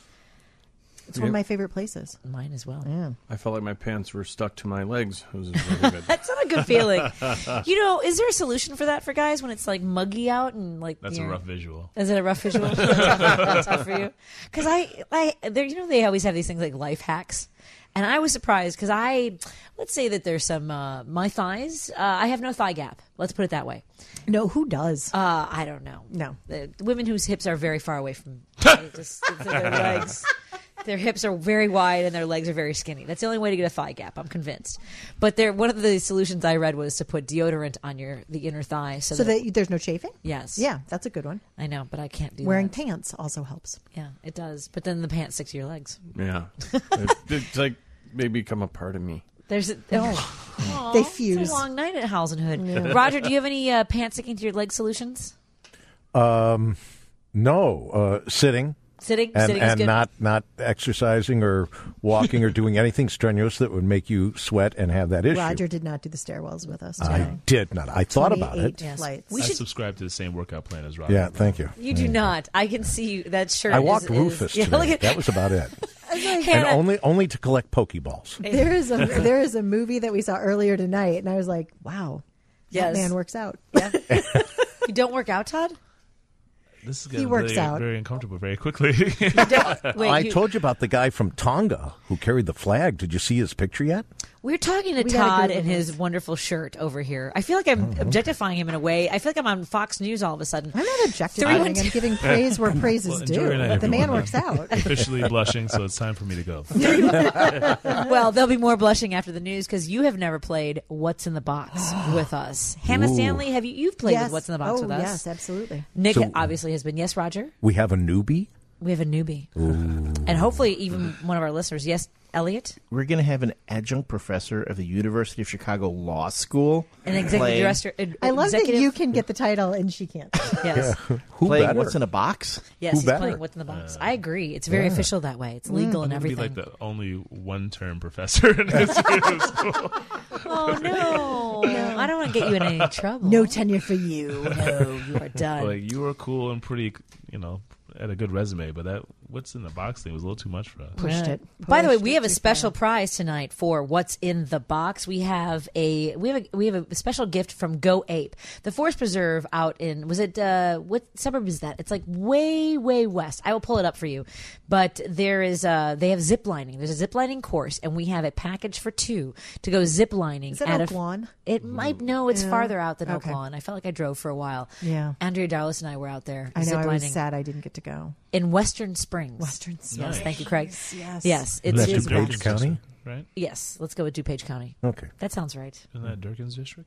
it's one of my favorite places. Mine as well. Yeah. I felt like my pants were stuck to my legs. It was really good. That's not a good feeling. You know, is there a solution for that for guys when it's like muggy out and like That's you a know- rough visual. Is it a rough visual? That's tough for you? Because I, I, there, you know, they always have these things like life hacks, and I was surprised because I, let's say that there's some uh, my thighs. Uh, I have no thigh gap. Let's put it that way. No, who does? Uh, I don't know. No. the, the women whose hips are very far away from they just their legs. Their hips are very wide and their legs are very skinny. That's the only way to get a thigh gap. I'm convinced. But there, one of the solutions I read was to put deodorant on your the inner thigh, so, so that, that there's no chafing. yes, Yeah, that's a good one. I know, but I can't do Wearing that. pants also helps. Yeah, it does. But then the pants stick to your legs. Yeah, it, it's like they become a part of me. There's a, oh, They It's fuse. a long night at Howells and Hood. Roger, do you have any uh, pants sticking to your leg solutions? Um, no, uh, sitting Sitting, and, sitting is and good. not not exercising or walking or doing anything strenuous that would make you sweat and have that issue. Roger did not do the stairwells with us. I today. did not. I thought about it. twenty-eight Yes. flights. We I should- subscribe to the same workout plan as Roger. Yeah, thank you. You do not. I can see you. That shirt. I is- walked is, Rufus Yeah, today. look at That was about it. and Hannah, only only to collect Pokeballs. There is a there is a movie that we saw earlier tonight, and I was like, "Wow, Yes. that man works out." Yeah. You don't work out, Todd? This is He getting works very, out. very uncomfortable very quickly. Don't, wait, I you- told you about the guy from Tonga who carried the flag. Did you see his picture yet? We're talking to We gotta Todd Google and his this. wonderful shirt over here. I feel like I'm objectifying him in a way. I feel like I'm on Fox News all of a sudden. I'm not objectifying. Three one I'm two- giving praise where praise is Well, enjoy due. your night, The man everyone. works out. Officially blushing, so it's time for me to go. Well, there'll be more blushing after the news because you have never played What's in the Box with us. Hannah Ooh. Stanley, have you? You've played yes. with What's in the Box oh, with us. yes, absolutely. Nick So- obviously has been. Yes, Roger. We have a newbie. We have a newbie, and hopefully even one of our listeners. Yes, Elliot, We're going to have an adjunct professor of the University of Chicago Law School an executive playing, director. uh, I love executive, that you can get the title and she can't. Yes, Who playing better? What's in a Box. yes, Who he's better? playing What's in the Box. I agree. It's very official that way. It's legal and I'm gonna be everything. like the only one-term professor in history of school. Oh no! I don't want to get you in any trouble. No tenure for you. No, you are done. Like, you were cool and pretty, you know, had a good resume, but that what's in the box thing was a little too much for us. Pushed it. By the way, Pushed we it have a too special far. prize tonight for what's in the box. We have a we have a we have a special gift from Go Ape, the Forest Preserve out in was it uh, what suburb is that? It's like way way west. I will pull it up for you. But there is uh they have zip lining. There's a zip lining course, and we have a package for two to go zip lining. Is that at Oak a, Lawn? It might no, it's Yeah. farther out than Oak Okay. Lawn. I felt like I drove for a while. Yeah. Andrea Darlis and I were out there I know. zip I lining was sad I didn't get to go. in Western Springs. Western Yes, Springs. thank you, Craig. Yes. Yes, it's, That's it's in Page west. County? Right? Yes, let's go with DuPage County. Okay. That sounds right. Isn't that Durkin's district?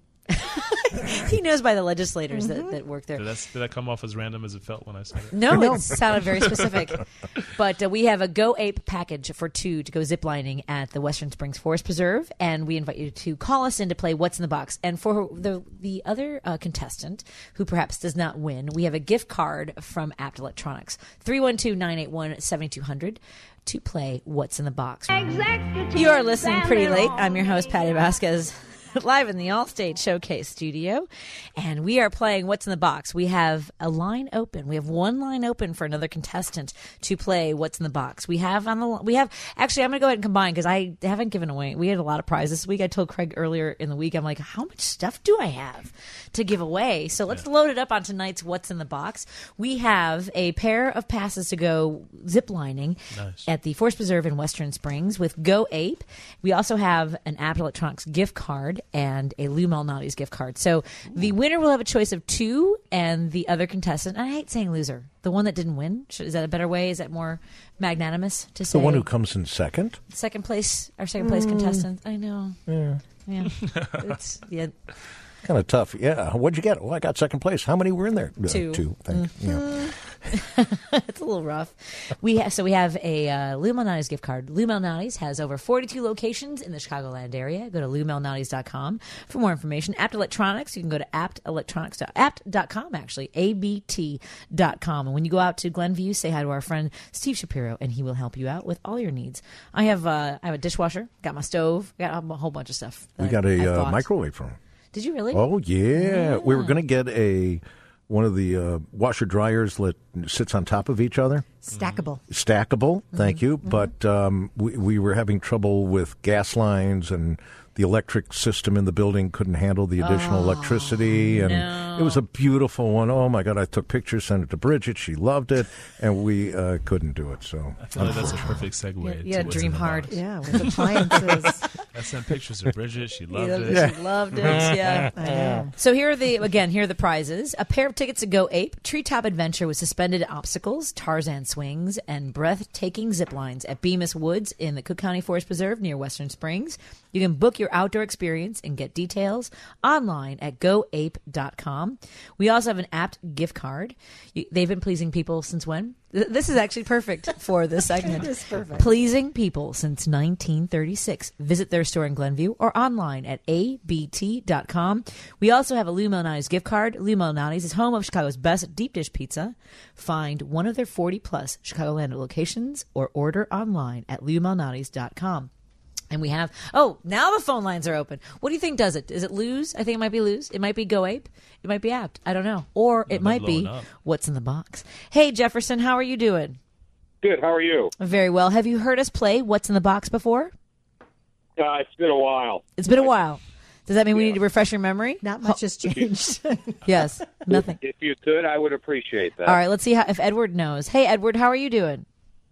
He knows by the legislators Mm-hmm. that, that work there. Did that, did that come off as random as it felt when I said it? No, it sounded very specific. But uh, we have a Go Ape package for two to go ziplining at the Western Springs Forest Preserve, and we invite you to call us in to play What's in the Box. And for the the other uh, contestant who perhaps does not win, we have a gift card from Apt Electronics, three one two, nine eight one, seven two zero zero to play What's in the Box. You are listening pretty late. I'm your host, Patty Vasquez. Live in the Allstate Showcase studio, and we are playing What's in the Box. We have a line open. We have one line open for another contestant to play What's in the Box. We have on the we have actually I'm going to go ahead and combine because I haven't given away. We had a lot of prizes this week. I told Craig earlier in the week, I'm like, how much stuff do I have to give away? So let's load it up on tonight's What's in the Box. We have a pair of passes to go zip lining Nice. at the Forest Preserve in Western Springs with Go Ape. We also have an Apt Electronics gift card and a Lou Malnati's gift card. So the winner will have a choice of two, and the other contestant, I hate saying loser, the one that didn't win. Should- Is that a better way? Is that more magnanimous to say? The one who comes in second? second place, our second place contestant. I know. Yeah. Yeah. It's, yeah. Kind of tough. Yeah. What'd you get? Well, I got second place. How many were in there? Uh, Two. two. Thanks. Yeah. It's a little rough. We have, so we have a uh, Lou Malnati's gift card. Lou Malnati's has over forty-two locations in the Chicagoland area. Go to lou malnati's dot com for more information. Apt Electronics, you can go to apt electronics apt dot com actually, A B T dot com. And when you go out to Glenview, say hi to our friend Steve Shapiro, and he will help you out with all your needs. I have uh, I have a dishwasher, got my stove, got a whole bunch of stuff. that We I- got I a uh, bought. microwave from him. Did you really? Oh, yeah. We were going to get a one of the uh, washer dryers that sits on top of each other. Stackable. Stackable, thank you. But um, we, we were having trouble with gas lines, and the electric system in the building couldn't handle the additional electricity. And no. it was a beautiful one. Oh, my God. I took pictures, sent it to Bridget. She loved it, and we uh, couldn't do it. So I feel like that's a perfect segue. Yeah, to what's in dream the hard. box. Yeah, with appliances. I sent pictures to Bridget. She loved Yeah, it. She loved it. Yeah. I know. So here are the again here are the prizes: a pair of tickets to Go Ape, treetop adventure with suspended obstacles, Tarzan swings, and breathtaking zip lines at Bemis Woods in the Cook County Forest Preserve near Western Springs. You can book your outdoor experience and get details online at go ape dot com. We also have an Apt gift card. You, they've been pleasing people since when? Th- This is actually perfect for this segment. It is perfect. Pleasing people since nineteen thirty-six. Visit their store in Glenview or online at A B T dot com. We also have a Lou Malnati's gift card. Lou Malnati's is home of Chicago's best deep dish pizza. Find one of their forty plus Chicagoland locations or order online at lou malnati's dot com. And we have, oh, now the phone lines are open. What do you think does it? Is it Lou's? I think it might be Lou's. It might be Go Ape. It might be Apt. I don't know. Or it they're might be blowing up. What's in the Box. Hey, Jefferson, how are you doing? Good. How are you? Very well. Have you heard us play What's in the Box before? Uh, it's been a while. It's been a while. Does that mean we need to refresh your memory? Not much has changed. Yes, nothing. If you could, I would appreciate that. All right, let's see how, if Edward knows. Hey, Edward, how are you doing?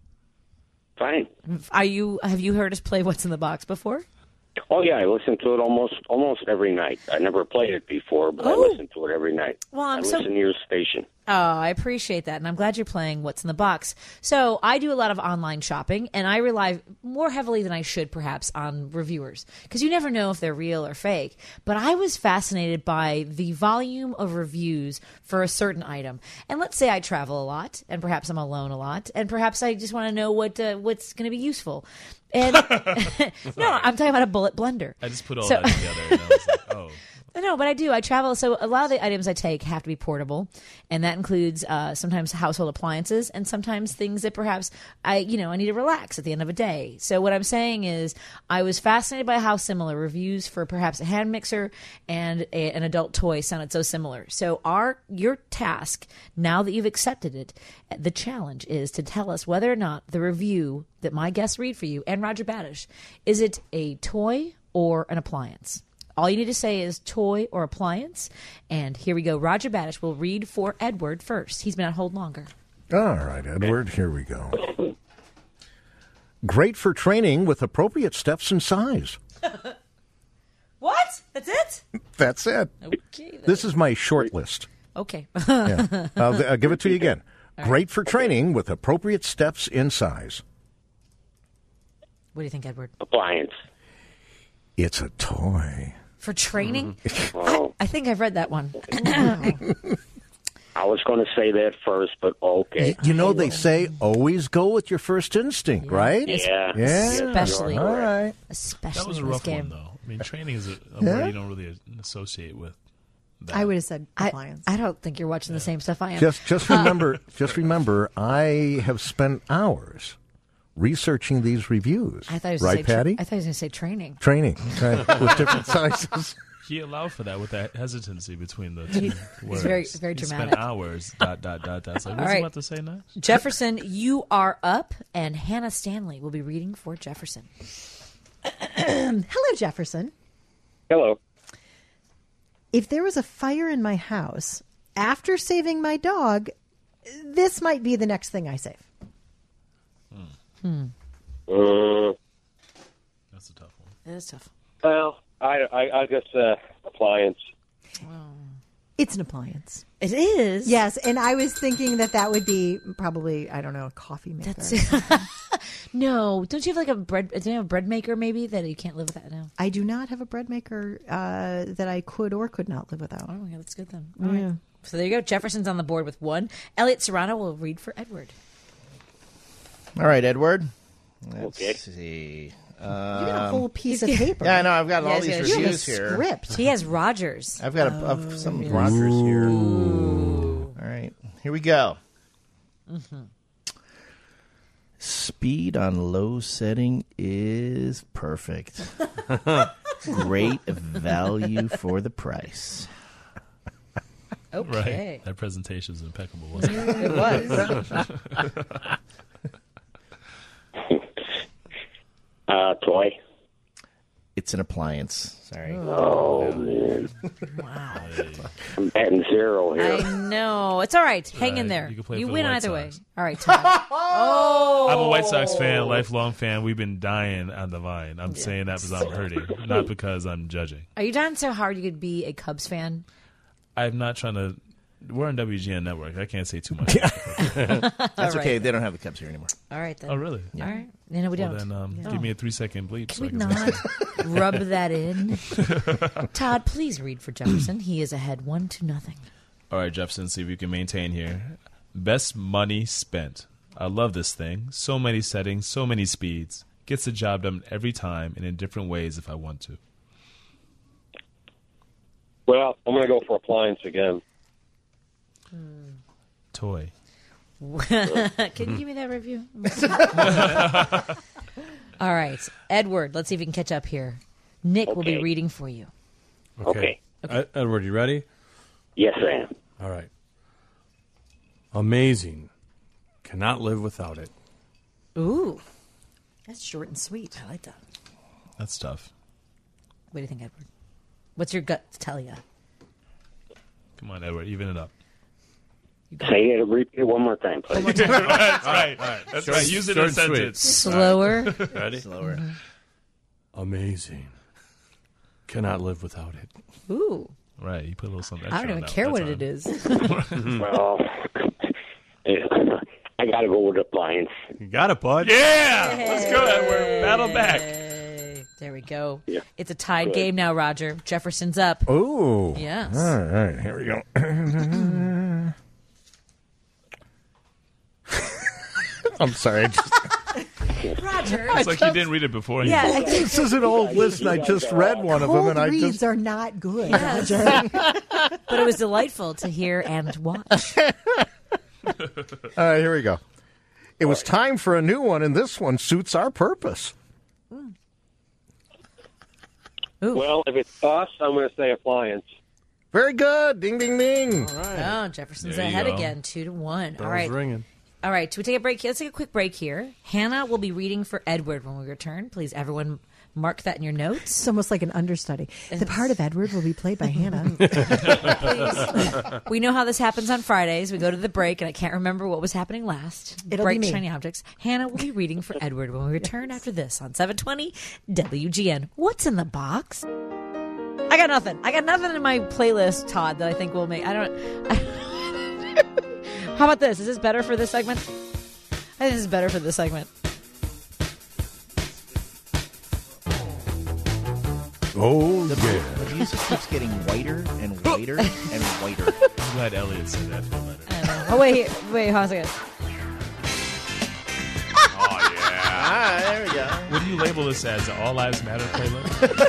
Fine. Are you? Have you heard us play What's in the Box before? Oh yeah, I listen to it almost almost every night. I never played it before, but I Oh. listen to it every night. Well, I'm I so- listen to your station. Oh, I appreciate that, and I'm glad you're playing What's in the Box. So I do a lot of online shopping, and I rely more heavily than I should, perhaps, on reviewers, because you never know if they're real or fake. But I was fascinated by the volume of reviews for a certain item. And let's say I travel a lot, and perhaps I'm alone a lot, and perhaps I just want to know what uh, what's going to be useful. And no, I'm talking about a bullet blender. I just put all So- that together, and I was like, oh. No, No, but I do. I travel, so a lot of the items I take have to be portable, and that includes uh, sometimes household appliances and sometimes things that perhaps I, you know, I need to relax at the end of a day. So what I'm saying is, I was fascinated by how similar reviews for perhaps a hand mixer and a, an adult toy sounded so similar. So our your task, now that you've accepted it, the challenge is to tell us whether or not the review that my guests read for you and Roger Badish, is it a toy or an appliance? All you need to say is toy or appliance. And here we go. Roger Badish will read for Edward first. He's been on hold longer. All right, Edward, here we go. Great for training with appropriate steps and size. What? That's it? That's it. Okay. Then. This is my short list. Okay. Yeah. I'll, I'll give it to you again. All Great right. for training with appropriate steps in size. What do you think, Edward? Appliance. It's a toy. For training? Mm-hmm. Oh. I, I think I've read that one. I was going to say that first, but okay. You know, they say always go with your first instinct, yeah. right? Yeah. Yeah. Especially. All right. Especially that was a in this rough game. one, though. I mean, training is a, a Yeah. word you don't really associate with that. I would have said appliance. I, I don't think you're watching yeah. the same stuff I am. Just, just remember, just remember, I have spent hours researching these reviews. I thought he was right, say tra- Patty? I thought he was going to say training. Training, right, with different sizes. He allowed for that with that hesitancy between the two words. He's very, very he dramatic. spent hours, dot, dot, dot, dot. It's like, what's right. he about to say next? Jefferson, you are up, and Hannah Stanley will be reading for Jefferson. Hello, Jefferson. Hello. If there was a fire in my house, after saving my dog, this might be the next thing I save. Hmm. Uh, That's a tough one. It is tough. well, I, I, I guess uh, appliance. It's an appliance. It is? Yes, and I was thinking that that would be probably, I don't know, a coffee maker. That's No, don't you have like a bread? Do you have a bread maker maybe that you can't live without now? I do not have a bread maker uh, that I could or could not live without. Oh, yeah, that's good then. All Yeah. right. So there you go. Jefferson's on the board with one. Elliot Serrano will read for Edward. All right, Edward. Let's Okay. see. You got a Um, whole piece of paper. yeah, I know. I've got Yeah, all he's these got a reviews You have a here. script. He has Rogers. I've got a, of some Rogers here. All right, here we go. Mm-hmm. Speed on low setting is perfect. Great value for the price. Okay. Right. That presentation is impeccable, wasn't it? It was. Uh, toy. It's an appliance. Sorry. Oh, man. Wow. I'm batting zero here. I know. It's all right. Hang in Right. there. You can play You for the win White either way. Sox. All right, Todd. Oh. I'm a White Sox fan, lifelong fan. We've been dying on the vine. I'm saying that because I'm hurting, not because I'm judging. Are you dying so hard you could be a Cubs fan? I'm not trying to. We're on W G N Network. I can't say too much. That's right. okay. They don't have the Cubs here anymore. All right, then. Oh, really? All right. No, we Well, don't. then um, Yeah. give me a three second bleep. Can so we I can not rub that in? Todd, please read for Jefferson. He is ahead one to nothing. All right, Jefferson, see if you can maintain here. Best money spent. I love this thing. So many settings, so many speeds. Gets the job done every time and in different ways if I want to. Well, I'm going to go for appliance again. Toy. Can you give me that review? All right. Edward, let's see if we can catch up here. Nick will be Okay. reading for you. Okay. Ed- Edward, you ready? Yes, I am. All right. Amazing. Cannot live without it. Ooh. That's short and sweet. I like that. That's tough. What do you think, Edward? What's your gut tell you? Come on, Edward, even it up. Say it. Repeat it one more time, please. That's right. That's right. Use it in a Short and sweet. sentence. Slower. Ready? Slower. Amazing. Cannot live without it. Ooh. Right. You put a little something I extra don't on even that. care That's what fine. it is. Well, I got to go with appliance. You got it, bud. Yeah! Let's go, Edward. Battle back. Hey, there we go. Yeah. It's a tied Good. game now, Roger. Jefferson's up. Oh. Yes. All right, here we go. I'm sorry. I just, Roger. It's like you didn't read it before. Yeah, This is an old list, and I just read one of them, Cold and I reads just are not good, Yes. Roger. but it was delightful to hear and watch. All right, here we go. It was time for a new one, and this one suits our purpose. Ooh. Well, if it's us, I'm going to say appliance. Very good. Ding, ding, ding. Oh, Jefferson's There you ahead go. again, two to one. Bell's All right. ringing. All right, should we take a break here? Let's take a quick break here. Hannah will be reading for Edward when we return. Please, everyone, mark that in your notes. It's almost like an understudy. The part of Edward will be played by Hannah. Please. We know how this happens on Fridays. We go to the break, and I can't remember what was happening last. It'll break be me. Shiny Objects. Hannah will be reading for Edward when we return after this on seven twenty W G N. What's in the box? I got nothing. I got nothing in my playlist, Todd, that I think will make. I don't. I, how about this? Is this better for this segment? I think this is better for this segment. Oh, The, yeah. the music keeps getting whiter and whiter and whiter. I'm glad Elliot said that. For a minute. I don't know. Oh wait, wait, hold on a second. Oh yeah. Ah, there we go. What do you label this as? The All Lives Matter playlist?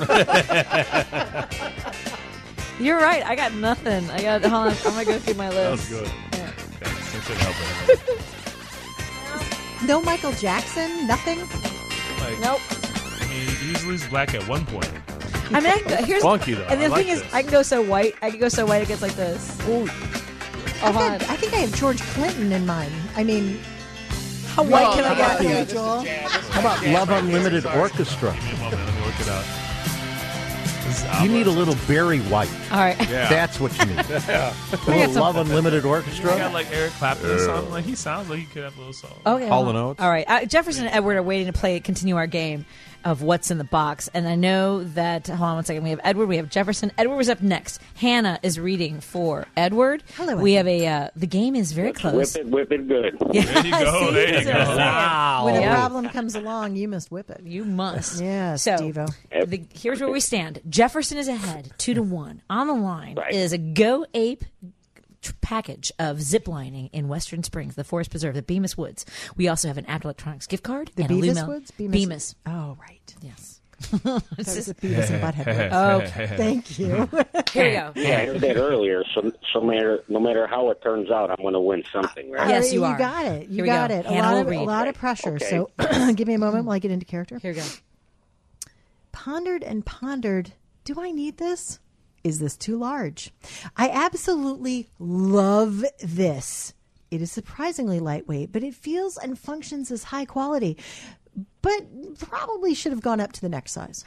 You're right. I got nothing. I got. Hold on. I'm gonna go through my That was list. good. Thanks. That should help it. No Michael Jackson? Nothing? Like, Nope. I mean, he was at least black at one point. I mean, I can go, here's Funky, though. And the I like thing is, this. I can go so white. I can go so white it gets like this. Ooh. Oh, I've hold got- on. I think I have George Clinton in mind. I mean, How white can I yeah, get? yeah, Joel. How about Love Unlimited Orchestra? Give me a moment. Let me work it out. This is You need a Alvarez. little Barry White. All right. Yeah. That's what you need. A little Love Unlimited You Orchestra. got like Eric Clapton song. Like he sounds like he could have a little song. Okay. Hall well, and Oates. All right. Uh, Jefferson and Edward are waiting to play, continue our game of what's in the box. And I know that, hold on one second. We have Edward, we have Jefferson. Edward was up next. Hannah is reading for Edward. Hello, We Edward. have a, uh, the game is very Whip close. it, whip it good. There you go. See? There you That's what I'm go. saying. Wow. When a Yeah. problem comes along, you must whip it. You must. Yes, so, Devo. The, here's where we stand. Jefferson is ahead, two to one. On the line Right. is a Go Ape tr- package of zip lining in Western Springs, the Forest Preserve, the Bemis Woods. We also have an Apple Electronics gift card. The and a Beavis Lumel- Woods? Bemis. Bemis. Oh, right. Yes. That was a Beavis and Butthead word. Okay. Thank you. Here we go. Yeah, I heard that earlier. So, so matter, no matter how it turns out, I'm going to win something, right? Yes, All you you are. got it. You Here we got go. it. A Hannah lot will of read. a lot of pressure. Okay. So give me a moment while I get into character. Here we go. Pondered and pondered. Do I need this? Is this too large? I absolutely love this. It is surprisingly lightweight, but it feels and functions as high quality. But probably should have gone up to the next size.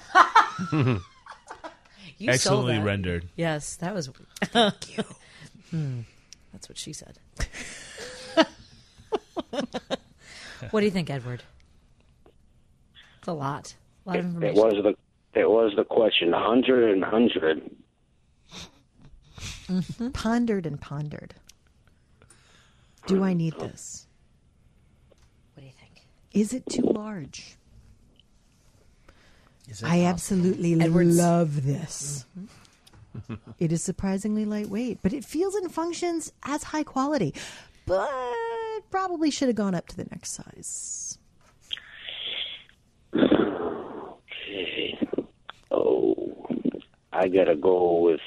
You sold Excellently that. rendered. Yes, that was. Thank you. Hmm. That's what she said. What do you think, Edward? It's a lot. A lot of It information. was the it was the question. A hundred and hundred. Pondered and pondered. Do I need this? What do you think? Is it too large? Is it I possible? absolutely Edwards. love this. It is surprisingly lightweight, but it feels and functions as high quality. But probably should have gone up to the next size. Okay. Oh, I gotta go with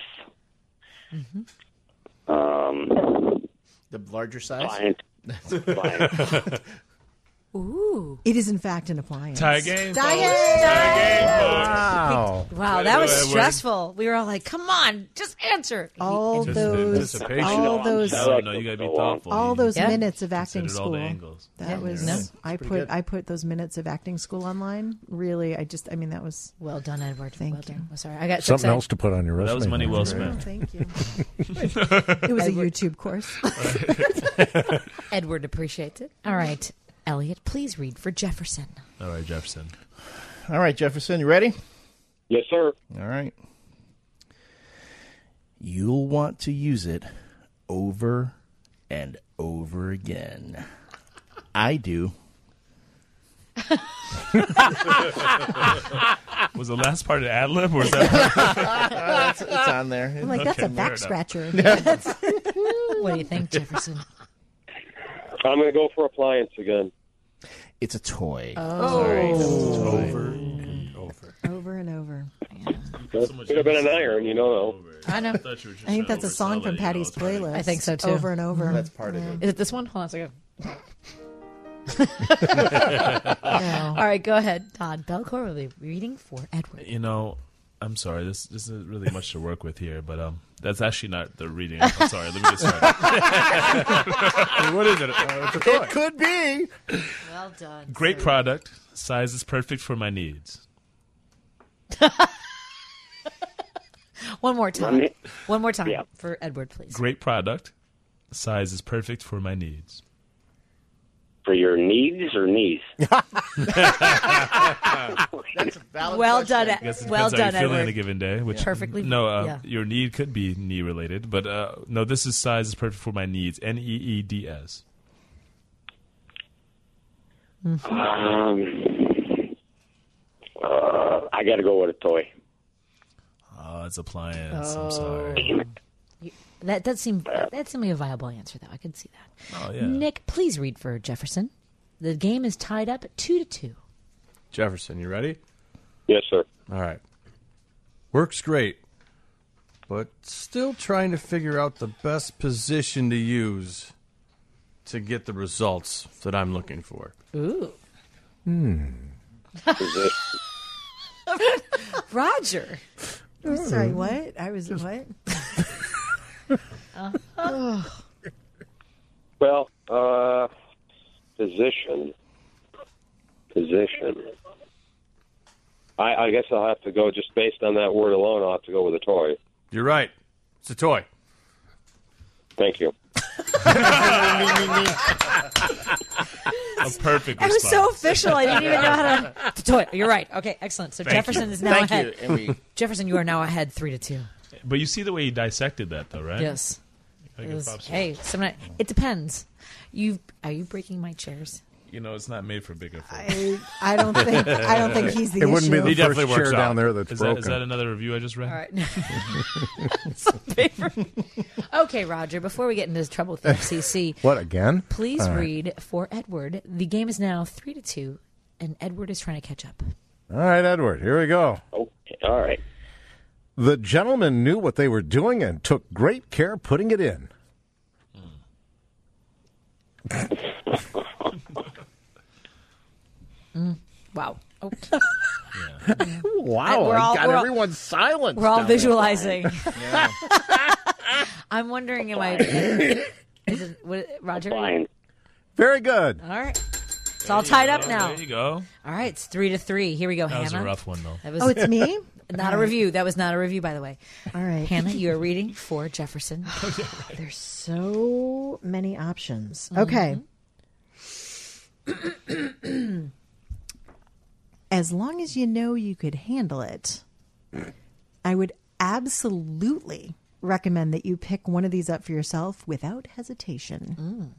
um The larger size? client. Client. Ooh. It is, in fact, an appliance. Tie game. Tie folks. game! Tie game. folks. Wow. Wow, Way that to was go, Edward. stressful. We were all like, "Come on, just answer." All Just those, anticipation. all I'm those, sorry. No, no, you gotta be Go on. thoughtful. all You those Yeah. minutes of acting considered all school. the angles. That Yeah. was. No. I put. I put those minutes of acting school online. Really, I just. I mean, that was. Well done, Edward. Thank well you. done. I'm sorry, I got Something excited. else to put on your resume. That was money well Oh, spent. thank you. It was a YouTube course. Edward appreciates it. All right, Elliot, please read for Jefferson. All right, Jefferson. All right, Jefferson, you ready? Yes, sir. All right. You'll want to use it over and over again. I do. Was the last part an ad lib or is that? it's, it's on there. I'm like, that's a Okay, fair back enough. scratcher. What do you think, Jefferson? I'm gonna go for appliance again. It's a toy. Oh. Sorry. It's a toy. Over and over. Over and over. Could have been an iron, you know. I know. I think that's a song from Patty's playlist. I think so, too. Over and over. That's part of it. Is it this one? Hold on a second. All right, go ahead. Todd Belcourt will be reading for Edward. You know, I'm sorry. This this isn't really much to work with here, but um, that's actually not the reading. I'm sorry. Let me get started. What is it? Uh, it's a toy. It could be. Well done. Great product. Size is perfect for my needs. One more time. One- One more time Yeah. for Edward, please. Great product. Size is perfect for my needs. For your needs or knees? That's a valid Well question. done, I guess it well depends how done, you're feeling on a Edward. given day. Which Perfectly- No, uh, yeah. your need could be knee related, but uh, no, this is size is perfect for my needs. N E E D S. Um, uh, I got to go with a toy. Oh, it's appliance. I'm sorry. You- That does seem that seemed like a viable answer, though. I could see that. Oh yeah. Nick, please read for Jefferson. The game is tied up two to two. Jefferson, you ready? Yes, sir. All right. Works great, but still trying to figure out the best position to use to get the results that I'm looking for. Ooh, Is it- Roger. Sorry, what? I was what? well, uh, position. Position. I, I guess I'll have to go, just based on that word alone, I'll have to go with a toy. You're right. It's a toy. Thank you. A perfect That was response. so official. I didn't even know how to. The toy. You're right. Okay, excellent. So Thank Jefferson you. is now Thank ahead. you. And we, Jefferson, you are now ahead three to two. But you see the way he dissected that, though, right? Yes. I It give was- props to hey, him. some, it depends. You are you breaking my chairs? You know, it's not made for bigger folks. I, I don't think I don't think he's the It wouldn't be issue. the He definitely first chair works out. down there that's Is that, broken. is that another review I just read? All right. Some paper. Okay, Roger. Before we get into this trouble with the F C C, What, again? please All right. read for Edward. The game is now three to two, and Edward is trying to catch up. All right, Edward, here we go. Okay. All right. The gentlemen knew what they were doing and took great care putting it in. Wow. Oh, wow, We're all- I got we're all- everyone silent. we're all visualizing. I'm wondering, am I? Is it what, Roger? Fine. Very good. All right. It's all tied up now. There you go. All right, it's three to three. Here we go, That Hannah. was a rough one, though. That was Oh, it's me? not a review. That was not a review, by the way. All right. Hannah, you are reading for Jefferson. There's so many options. Okay. As long as you know you could handle it, I would absolutely recommend that you pick one of these up for yourself without hesitation.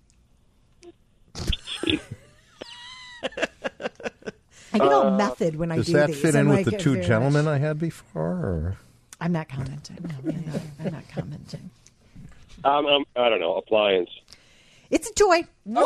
I get all method when I Does do that these. fit I'm in with like, the two very gentlemen much- I had before? Or? I'm not commenting. I'm not commenting. Um, um, I don't know. Appliance. It's a toy.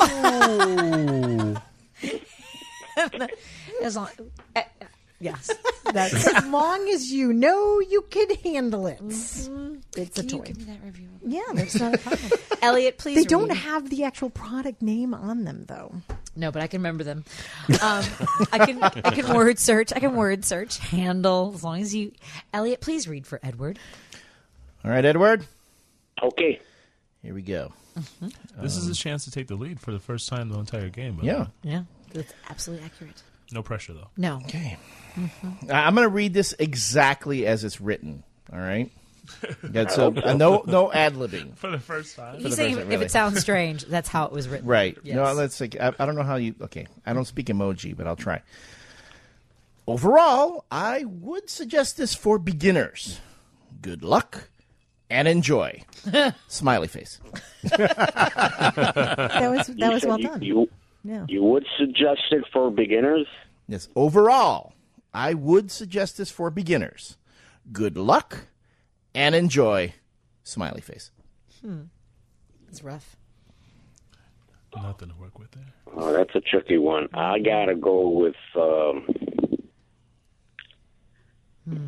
As long, uh, yes, that's. As long as you know you can handle it. It's a Can you toy. give me that review? Yeah, that's not a problem. Elliot, please. They don't read. have the actual product name on them, though. No, but I can remember them. Um, I can. I can word search. I can word search. Handle as long as you. Elliot, please read for Edward. All right, Edward. Okay. Here we go. This is a chance to take the lead for the first time the entire game. by the Yeah. way. Yeah, that's absolutely accurate. No pressure, though. No. Okay. I'm going to read this exactly as it's written. All right. That's a, uh, no no ad libbing. For the first time. He's the saying first if, time, if really. it sounds strange, that's how it was written. Right. Yes. No, let's like I, I don't know how you. Okay, I don't speak emoji, but I'll try. Overall, I would suggest this for beginners. Good luck and enjoy. Smiley face. That was that You was said well you, done. You, Yeah. you would suggest it for beginners? Yes. Overall, I would suggest this for beginners. Good luck and enjoy. Smiley face. It's rough. Nothing to work with there. Oh, that's a tricky one. I gotta go with. Um, Hmm.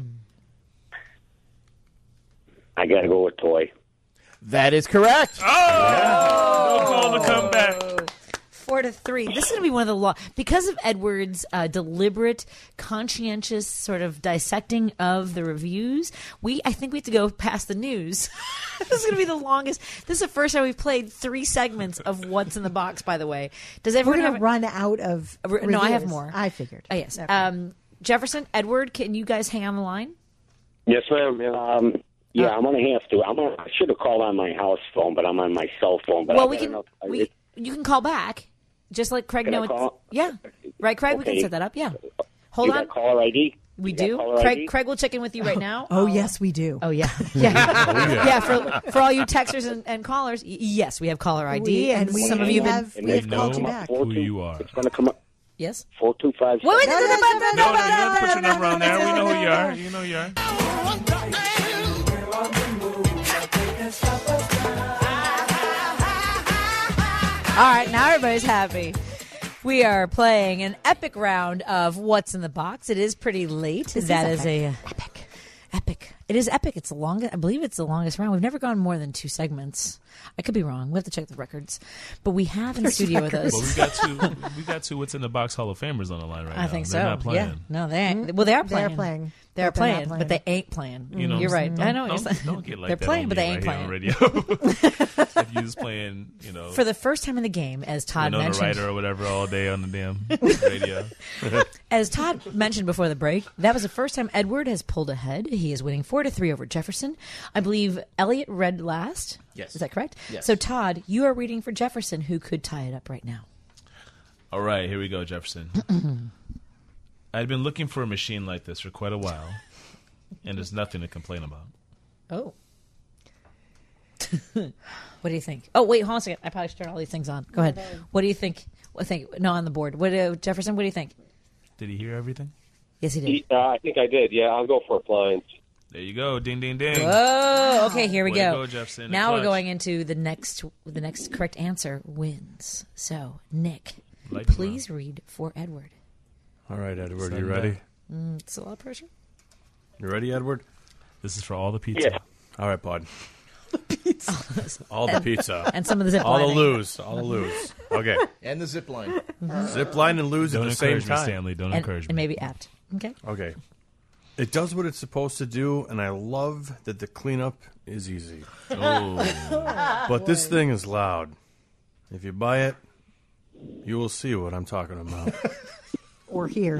I gotta go with toy. That is correct. Oh, no call to come back. Four to three. This is going to be one of the law because of Edward's uh, deliberate, conscientious sort of dissecting of the reviews. We, I think, we have to go past the news. This is going to be the longest. This is the first time we've played three segments of What's in the Box. By the way, does We're everyone going have to run out of. No, I have reviews. more. I figured. Oh, yes. Okay. Um, Jefferson, Edward, can you guys hang on the line? Yes, ma'am. Um, yeah, I'm gonna have to. I'm gonna, I should have called on my house phone, but I'm on my cell phone. But well, I we gotta can. know- We, you can call back. Just let Craig Can I know. It's, call? yeah, right, Craig. We can Okay. set that up. Yeah, hold you on. got caller I D? We You got do. caller I Craig, D? Craig will check in with you right now. Oh, yes, we do. Oh yeah, yeah, Oh, yeah. yeah. For for all you texters and, and callers, y- yes, we have caller I D, We- and we- some of we you have- been. we have know called you back. who you are. It's gonna come up. Yes. Four two five. Wait, wait, No, no, no, no, no, no, no, No, no, you don't no, put your no, number on there. no, We know no, who you no, are. no. You know who you are. All right, now everybody's happy. We are playing an epic round of What's in the Box. It is pretty late. This is That is, epic. a epic, epic. It is epic. It's the longest. I believe it's the longest round. We've never gone more than two segments. I could be wrong. We have to check the records. But we have in the studio with us. Well, we got two. We got two. What's in the Box Hall of Famers on the line right now. I think They're so. not playing. Yeah. No, they ain't. Well, they are They're playing. playing. They're But they're not playing, playing. but they ain't playing. You know, You're right. Don't, I know what don't, you're saying. don't get like They're that playing, on but me they ain't right playing. here on radio. If you was playing, you know, For the first time in the game, as Todd Winona mentioned, Ryder or whatever all day on the damn radio. as Todd mentioned before the break, that was the first time Edward has pulled ahead. He is winning four to three over Jefferson. I believe Elliot read last. Yes. Is that correct? Yes. So Todd, you are reading for Jefferson, who could tie it up right now. All right, here we go, Jefferson. I'd been looking for a machine like this for quite a while, and there's nothing to complain about. Oh. What do you think? Oh, wait, hold on a second. I probably should turn all these things on. Go ahead. What do you think? What think? No, on the board. What, uh, Jefferson? What do you think? Did he hear everything? Yes, he did. Uh, I think I did. Yeah, I'll go for appliance. There you go. Ding, ding, ding. Oh, okay. Here we Way to go. go, Jefferson. Now we're Clutch. going into the next. The next correct answer wins. So, Nick, Like please read for Edward. All right, Edward, Send you ready? Mm, it's a lot of pressure. You ready, Edward? This is for all the pizza. Yeah. All right, bud. All the pizza. And some of the zip All the lining. lose. All the lose. Okay. And the zip line. Zip line and lose Don't at the same encourage me, time. Stanley. Don't and, encourage me. and maybe at. Okay. Okay. It does what it's supposed to do, and I love that the cleanup is easy. Oh. But this thing is loud. If you buy it, you will see what I'm talking about. Or here.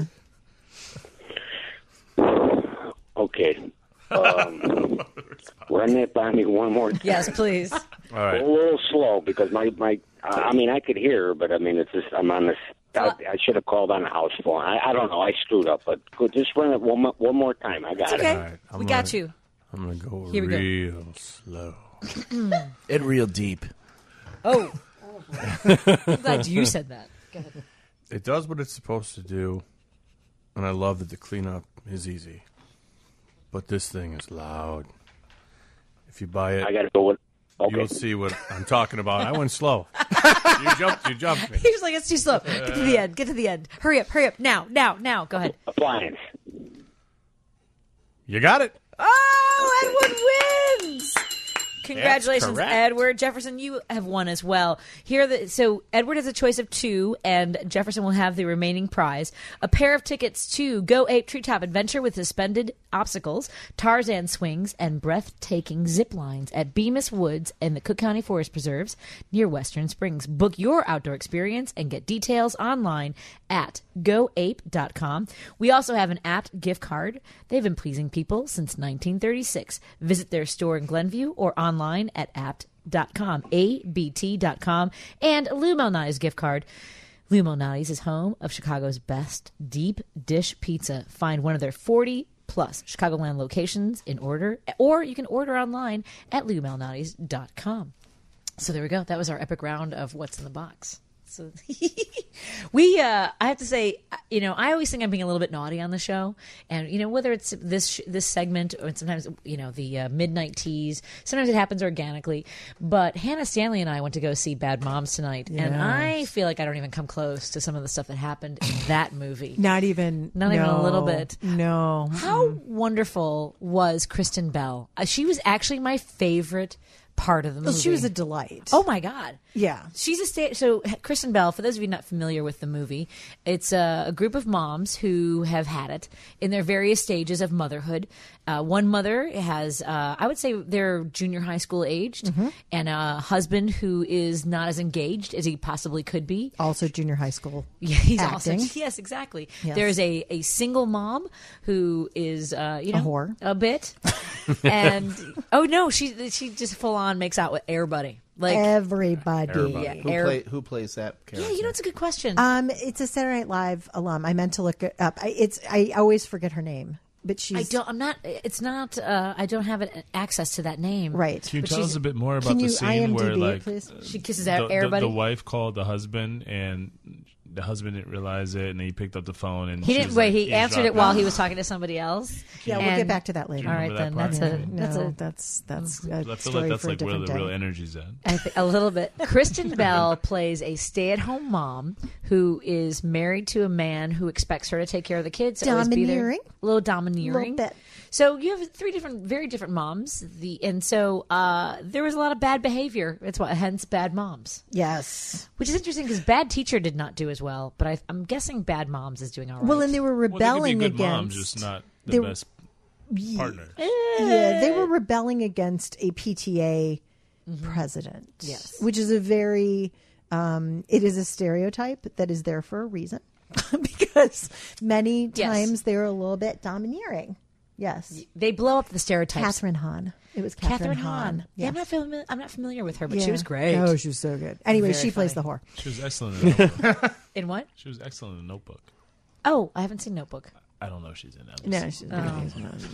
Okay. Um, run that by me one more time. Yes, please. All Go right. a little slow because my my. I I mean, I could hear her, but I mean, it's just I'm on this. I, I should have called on a house phone. I, I don't know. I screwed up, but go, just run it one mo- one more time. I got It's okay. it. All right, I'm we got gonna- you. I'm going to go Here we go. real slow. It real deep. Oh. I'm glad you said that. Go ahead. It does what it's supposed to do, and I love that the cleanup is easy. But this thing is loud. If you buy it, I got to go with. Okay. you'll see what I'm talking about. I went slow. you jumped. You jumped me. He was like, it's too slow. Get to the end. Get to the end. Hurry up. Hurry up. Now. Now. Now. Go ahead. Appliance. You got it. Oh, Edward wins! Congratulations, correct. Edward. Jefferson, you have won as well. Here, are the, so Edward has a choice of two, and Jefferson will have the remaining prize: a pair of tickets to Go Ape Treetop Adventure with suspended obstacles, Tarzan swings, and breathtaking zip lines at Bemis Woods and the Cook County Forest Preserves near Western Springs. Book your outdoor experience and get details online at go ape dot com. We also have an apt gift card. They've been pleasing people since nineteen thirty-six. Visit their store in Glenview or online at apt dot com, A B T dot com, and Lou Malnati's gift card. Lou Malnati's is home of Chicago's best deep dish pizza. Find one of their forty plus Chicagoland locations in order, or you can order online at lou malnati's dot com. So there we go. That was our epic round of What's in the Box. So we, uh, I have to say, you know, I always think I'm being a little bit naughty on the show, and you know, whether it's this sh- this segment or sometimes, you know, the uh, midnight teas. Sometimes it happens organically. But Hannah Stanley and I went to go see Bad Moms tonight, Yes. and I feel like I don't even come close to some of the stuff that happened in that movie. Not even, not even a little bit. No. How wonderful was Kristen Bell? Uh, she was actually my favorite part of the movie. Well, she was a delight. Oh my God. Yeah. She's a sta- so Kristen Bell, for those of you not familiar with the movie, it's a, a group of moms who have had it in their various stages of motherhood. Uh, one mother has, uh, I would say they're junior high school aged, Mm-hmm. and a husband who is not as engaged as he possibly could be. Also junior high school. Yeah, he's acting. also yes, exactly. Yes. There's a, a single mom who is uh, you know A whore. a bit, and oh no, she she just full on makes out with Air Buddy. Like Everybody. Yeah, Who, Air- play, who plays that character? Yeah, you know, it's a good question. Um, it's a Saturday Night Live alum. I meant to look it up. I, it's I always forget her name, but she's I don't. I'm not. It's not. Uh, I don't have an, access to that name. right. Can you But tell she's- us a bit more about Can the you scene I M D B where, it, like, please? She kisses the, out the, everybody. the wife called the husband, and the husband didn't realize it, and then he picked up the phone, and He she didn't was, wait. like, He answered it eavesdropping. while he was talking to somebody else. Yeah, we'll And- get back to that later. All right, remember then. that That's part? a. No, That's a. that's that's a I feel story like that's for a like where different the day. real energy's at. I think a little bit. Kristen Bell plays a stay-at-home mom who is married to a man who expects her to take care of the kids. always be there. Domineering. A little domineering. Little bit. So you have three different, very different moms. The and so uh, there was a lot of bad behavior. It's what, hence Bad Moms. Yes. Which is interesting because Bad Teacher did not do as well, but I, I'm guessing Bad Moms is doing all right. Well, and they were Well, they could be rebelling good against. moms, just not the they- best partners. Yeah, they were rebelling against a P T A president. Yes. Which is a very, um, it is a stereotype that is there for a reason. Because many Yes. times they're a little bit domineering. Yes. They blow up the stereotypes. Catherine Hahn. It was Catherine, Catherine Hahn. Yeah, Yeah. I'm not familiar. I'm not familiar with her, but Yeah. she was great. Oh, she was so good. Anyway, Very she plays the funny. whore. She was excellent in the Notebook. In what? She was excellent in the Notebook. Oh, I haven't seen Notebook. I don't know if she's in that. No, she's not. Oh.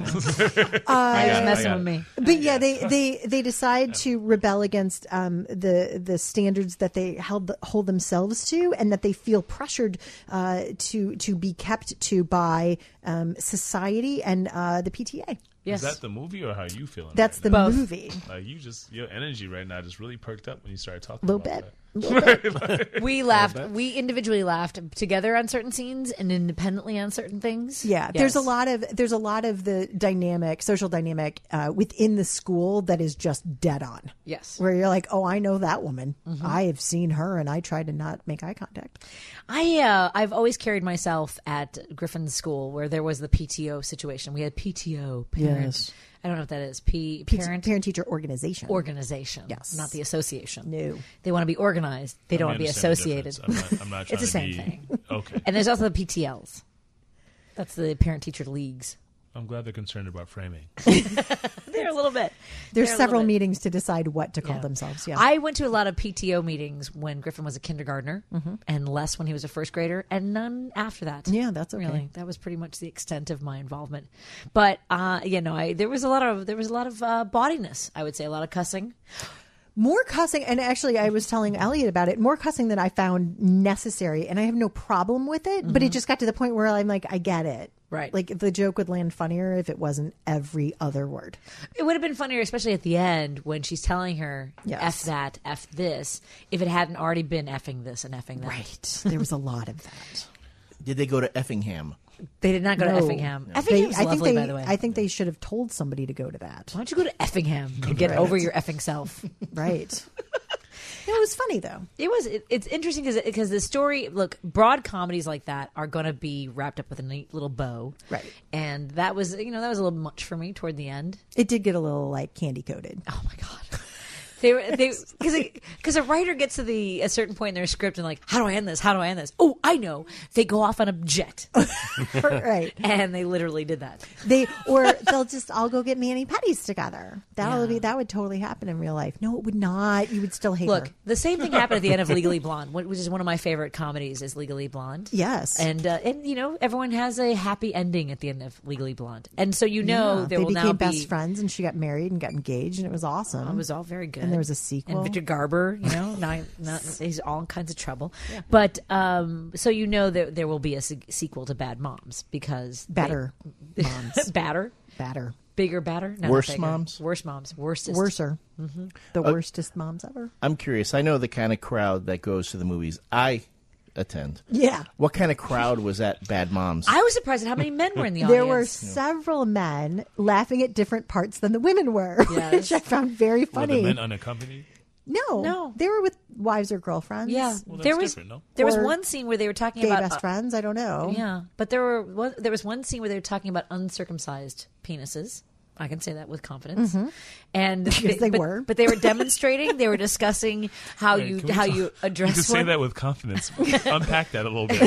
Uh, I was got it, messing I got with it. me. But yeah, they, they, they decide to rebel against um, the the standards that they held hold themselves to, and that they feel pressured uh, to to be kept to by um, society and uh, the P T A. Yes. Is that the movie or how you feeling? That's right the now? Both. movie. Like you just your energy right now just really perked up when you started talking. A little about bit. that. A little bit. We laughed. We individually laughed together on certain scenes and independently on certain things. Yeah, Yes. there's a lot of there's a lot of the dynamic, social dynamic uh, within the school that is just dead on. Yes. Where you're like, oh, I know that woman. Mm-hmm. I have seen her, and I try to not make eye contact. I uh, I've always carried myself at Griffin's school where there was the P T O situation. We had P T O. Parent, Yes. I don't know what that is. P, P- parent parent teacher organization. organization. Yes. Not the association. No. They want to be organized. They don't I want to be understand the associated. difference. I'm not, I'm not trying It's the to same be, thing. Okay. And there's also the P T Ls. That's the parent teacher leagues. I'm glad they're concerned about framing. They're a little bit. There's They're a several little bit. meetings to decide what to call Yeah. themselves. Yeah. I went to a lot of P T O meetings when Griffin was a kindergartner, Mm-hmm. and less when he was a first grader, and none after that. Yeah, that's okay. Really, that was pretty much the extent of my involvement. But uh, you know, I there was a lot of there was a lot of uh, bawdiness. I would say a lot of cussing. More cussing, and actually, I was telling Elliot about it. More cussing than I found necessary, and I have no problem with it. But it just got to the point where I'm like, I get it. Right. Like the joke would land funnier if it wasn't every other word. It would have been funnier, especially at the end when she's telling her Yes. "f that, f this," if it hadn't already been effing this and effing that. Right. There was a lot of that. Did they go to Effingham? They did not go No. to Effingham. They- Effingham's I think lovely, they, by the way. I think they should have told somebody to go to that. Why don't you go to Effingham and get over your effing self? Right. No, it was funny though. It was. It, it's interesting because because the story. Look, broad comedies like that are going to be wrapped up with a neat little bow, Right. And that was, you know, that was a little much for me toward the end. It did get a little like candy coated. Oh my god. They were they because because a writer gets to the a certain point in their script and like, how do I end this? How do I end this? Oh, I know. They go off on a jet, Right. and they literally did that. They or they'll just all go get mani pedis together. That'll Yeah. be that would totally happen in real life. No, it would not. You would still hate Look, her. the same thing happened at the end of Legally Blonde, which is one of my favorite comedies. Is Legally Blonde? Yes. and uh, and you know everyone has a happy ending at the end of Legally Blonde, and so you know Yeah, there they will became now best be. friends, and she got married and got engaged, and it was awesome. It was all very good. And there was a sequel. And Victor Garber, you know, not, not, he's all kinds of trouble. Yeah. But um, so you know that there will be a se- sequel to Bad Moms because Better they, Moms. Batter? Batter. Bigger, badder? No, Worse not bigger. moms? Worse moms. Worstest. Worser. Mm-hmm. The Uh, worstest moms ever. I'm curious. I know the kind of crowd that goes to the movies. I attend. Yeah. What kind of crowd was at Bad Moms? I was surprised at how many men were in the audience. There were several men laughing at different parts than the women were, Yes. which I found very Were funny. the men unaccompanied? No, No. they were with wives or girlfriends. Yeah, Well, that's there was different, no? there was Or one scene where they were talking gay about best uh, friends. I don't know. Yeah, but there were one, there was one scene where they were talking about uncircumcised penises. I can say that with confidence, Mhm. and Because they but, were. but they were demonstrating. They were discussing how Wait, you can we how talk- you address. You can say one. that with confidence. Unpack that a little bit.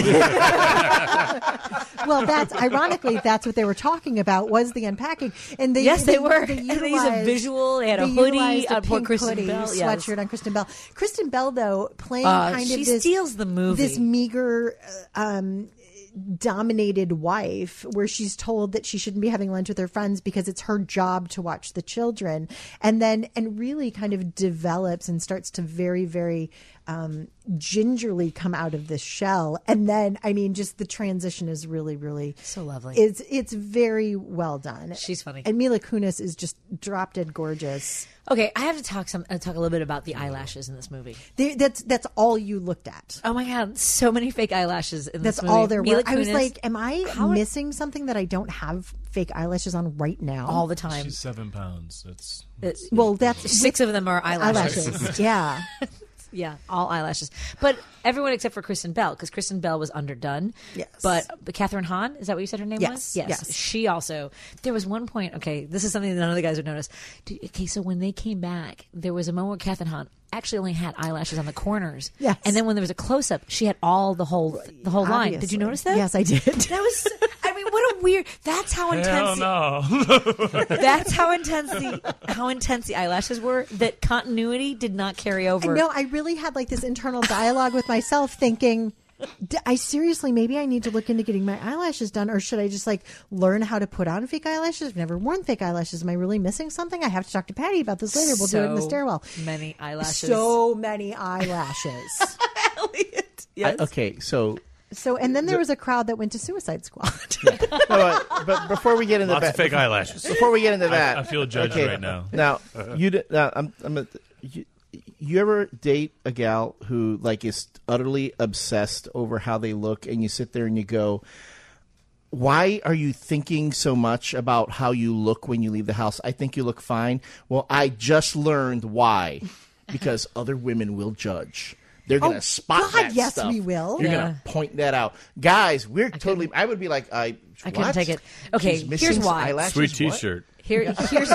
Well, that's ironically that's what they were talking about was the unpacking, and they Yes, they were. They And they used a utilized- visual. They had a they hoodie utilized a on poor pink Kristen hoodie, Bell, yes. sweatshirt on Kristen Bell. Kristen Bell, though, playing Uh, kind she of this steals the movie. This meager. Uh, um, dominated wife where she's told that she shouldn't be having lunch with her friends because it's her job to watch the children, and then and really kind of develops and starts to very very um gingerly come out of this shell. And then I mean just the transition is really really so lovely. It's it's very well done. She's funny. And Mila Kunis is just drop dead gorgeous. Okay, I have to talk some uh, talk a little bit about the eyelashes in this movie. They, that's that's all you looked at. Oh my god, so many fake eyelashes in That's this movie. all there Mila were. I was Kunis, like, am I How- missing something that I don't have fake eyelashes on right now? all the time. She's seven pounds. That's It's- Well, that's six of them are eyelashes. eyelashes. Yeah. Yeah, all eyelashes. But everyone except for Kristen Bell, because Kristen Bell was underdone. Yes. But, but Catherine Hahn, is that what you said her name Yes, was? Yes. yes. She also, there was one point, okay, this is something that none of the guys would notice. Dude, okay, so when they came back, there was a moment where Catherine Hahn actually only had eyelashes on the corners. Yes. And then when there was a close up, she had all the whole the whole line. Did you Obviously. notice that? Yes, I did. That was, I mean, what a weird, that's how intense. hell the- no. That's how intense the how intense the eyelashes were. That continuity did not carry over. No, I really had like this internal dialogue with myself thinking, D- I seriously, maybe I need to look into getting my eyelashes done, or should I just like learn how to put on fake eyelashes? I've never worn fake eyelashes. Am I really missing something? I have to talk to Patty about this later. We'll do it in the So stairwell. Many eyelashes. So many eyelashes. Elliot. Yes. I- okay, so So, and then there was a crowd that went to Suicide Squad. no, but, but before we get into Lots that, of fake eyelashes. Before we get into I- that, I feel judged right now. Now, you d- now, I'm, I'm a, you, you ever date a gal who like is utterly obsessed over how they look, and you sit there and you go, why are you thinking so much about how you look when you leave the house? I think you look fine. Well, I just learned why. Because other women will judge. They're going to Oh, spot God, that yes, stuff. we will. You're Yeah. going to point that out. Guys, we're totally... I would be like, I... I couldn't what? take it. Okay, She's missing here's why. eyelashes? Sweet What? T-shirt. Here, here's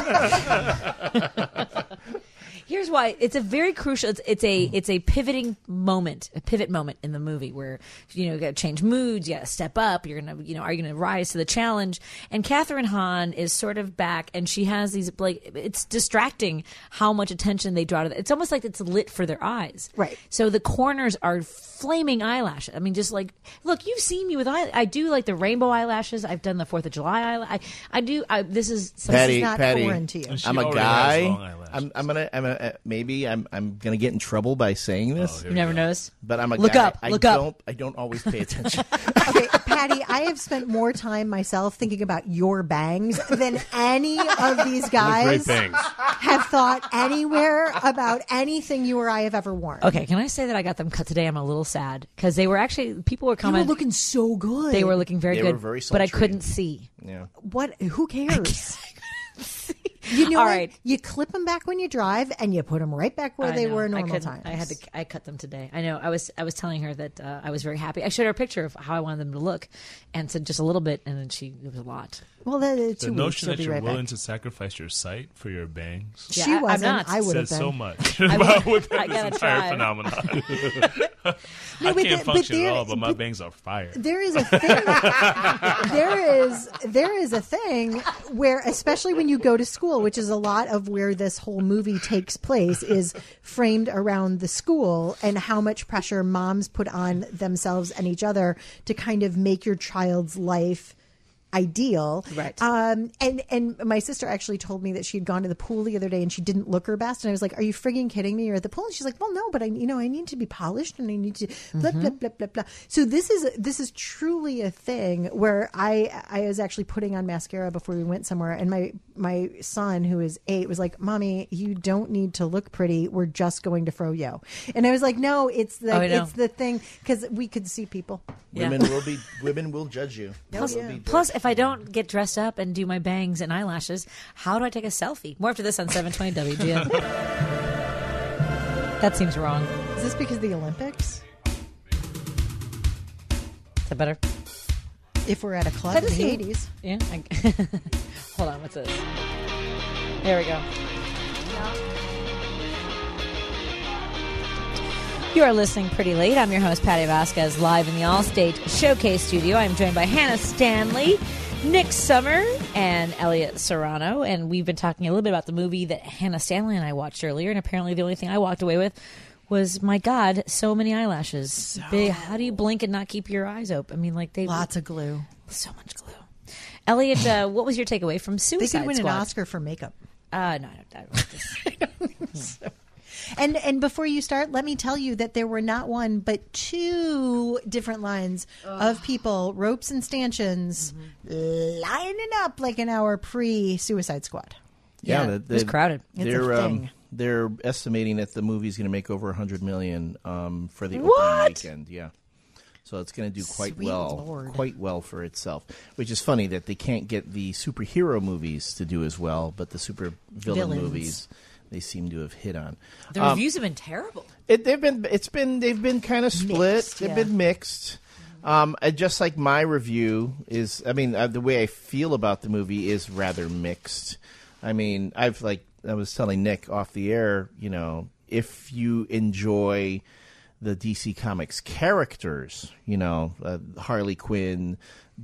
here's why. It's a very crucial. It's, it's a it's a pivoting moment, a pivot moment in the movie where you know you got to change moods, you got to step up. You're gonna you know are you gonna rise to the challenge? And Catherine Hahn is sort of back, and she has these like it's distracting how much attention they draw to. It's almost like it's lit for their eyes, Right. So the corners are flaming eyelashes. I mean, just like look, you've seen me with eye. I do like the rainbow eyelashes. I've done the Fourth of July eyelash. I, I do. I, this is something Patty, is not Patty, foreign to you. And she I'm a already has guy. long eyelashes. I'm, I'm gonna. I'm a, uh, maybe I'm. I'm gonna get in trouble by saying this. Oh, here you we never go. noticed. But I'm a Look guy. up, I look up. don't. I don't always pay attention. Okay, Patty, I have spent more time myself thinking about your bangs than any of these guys Great bangs. have thought anywhere about anything you or I have ever worn. Okay, can I say that I got them cut today? I'm a little sad because they were actually people were You were coming. looking so good. They were looking very They good, were very but I sultry. couldn't see. yeah. What? Who cares? You know All what? right. You clip them back when you drive, and you put them right back where I they know. were I normal couldn't- times. I had to. I cut them today. I know. I was. I was telling her that uh, I was very happy. I showed her a picture of how I wanted them to look, and said just a little bit, and then she it was a lot. Well, that, uh, The two weeks. notion She'll that be you're right willing back. to sacrifice your sight for your bangs Yeah, She I- I'm wasn't. not. I would have says been. so much I about would- within I this gotta entire try. phenomenon. No, I but can't the- but function there- at all, but my but- bangs are fire. There is a thing. there is there is a thing where, especially when you go to school, which is a lot of where this whole movie takes place, is framed around the school and how much pressure moms put on themselves and each other to kind of make your child's life ideal. Right. Um, and, and my sister actually told me that she had gone to the pool the other day and she didn't look her best. And I was like, are you frigging kidding me? You're at the pool. And she's like, well, no, but I, you know, I need to be polished and I need to blah, blah, blah, blah, blah. So this is, this is truly a thing where I, I was actually putting on mascara before we went somewhere. And my, my son, who is eight, was like, Mommy, you don't need to look pretty. We're just going to froyo. And I was like, no, it's the, Oh, I know. it's the thing. Cause we could see people. Yeah. Women will be. Women will judge you. Plus, Will be plus, if I don't get dressed up and do my bangs and eyelashes, how do I take a selfie? More after this on seven twenty W G N. That seems wrong. Is this because of the Olympics? Is that better? If we're at a club That in does the seem- eighties. Yeah. I, hold on. What's this? There we go. You are listening Pretty Late. I'm your host, Patty Vasquez, live in the Allstate Showcase studio. I'm joined by Hannah Stanley, Nick Summer, and Elliot Serrano. And we've been talking a little bit about the movie that Hannah Stanley and I watched earlier. And apparently the only thing I walked away with was, my God, so many eyelashes. So Big, how do you blink and not keep your eyes open? I mean, like they Lots of glue. So much glue. Elliot, uh, what was your takeaway from Suicide They could win Squad? an Oscar for makeup. Uh, no, I don't, I don't so. And and before you start, let me tell you that there were not one but two different lines Ugh. of people, ropes and stanchions, mm-hmm. lining up like an hour pre-Suicide Squad. Yeah, yeah the, the, it was crowded. They're it's a um, thing. they're estimating that the movie's going to make over a hundred million um, for the what? opening weekend. Yeah, so it's going to do quite Sweet well, Lord. quite well for itself. Which is funny that they can't get the superhero movies to do as well, but the super villain Villains. movies they seem to have hit on. The um, reviews have been terrible. It, they've been, it's been, they've been kind of split. Mixed, they've yeah. been mixed. Um, and just like my review is, I mean, uh, the way I feel about the movie is rather mixed. I mean, I've like I was telling Nick off the air, you know, if you enjoy the D C Comics characters, you know, uh, Harley Quinn,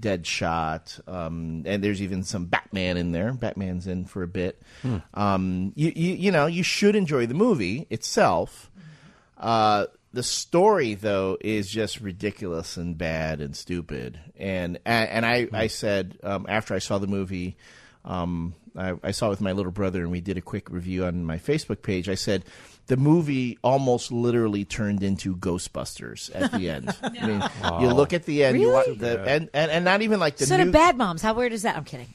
Deadshot, um, and there's even some Batman in there. Batman's in for a bit. Hmm. Um, you, you you know, you should enjoy the movie itself. Uh, the story, though, is just ridiculous and bad and stupid. And and, and I, I said um, after I saw the movie, um, I, I saw it with my little brother, and we did a quick review on my Facebook page. I said, the movie almost literally turned into Ghostbusters at the end. no. I mean, wow. You look at the end, really? you watch the, and, and and not even like the. So new... do Bad Moms. How weird is that? I'm kidding.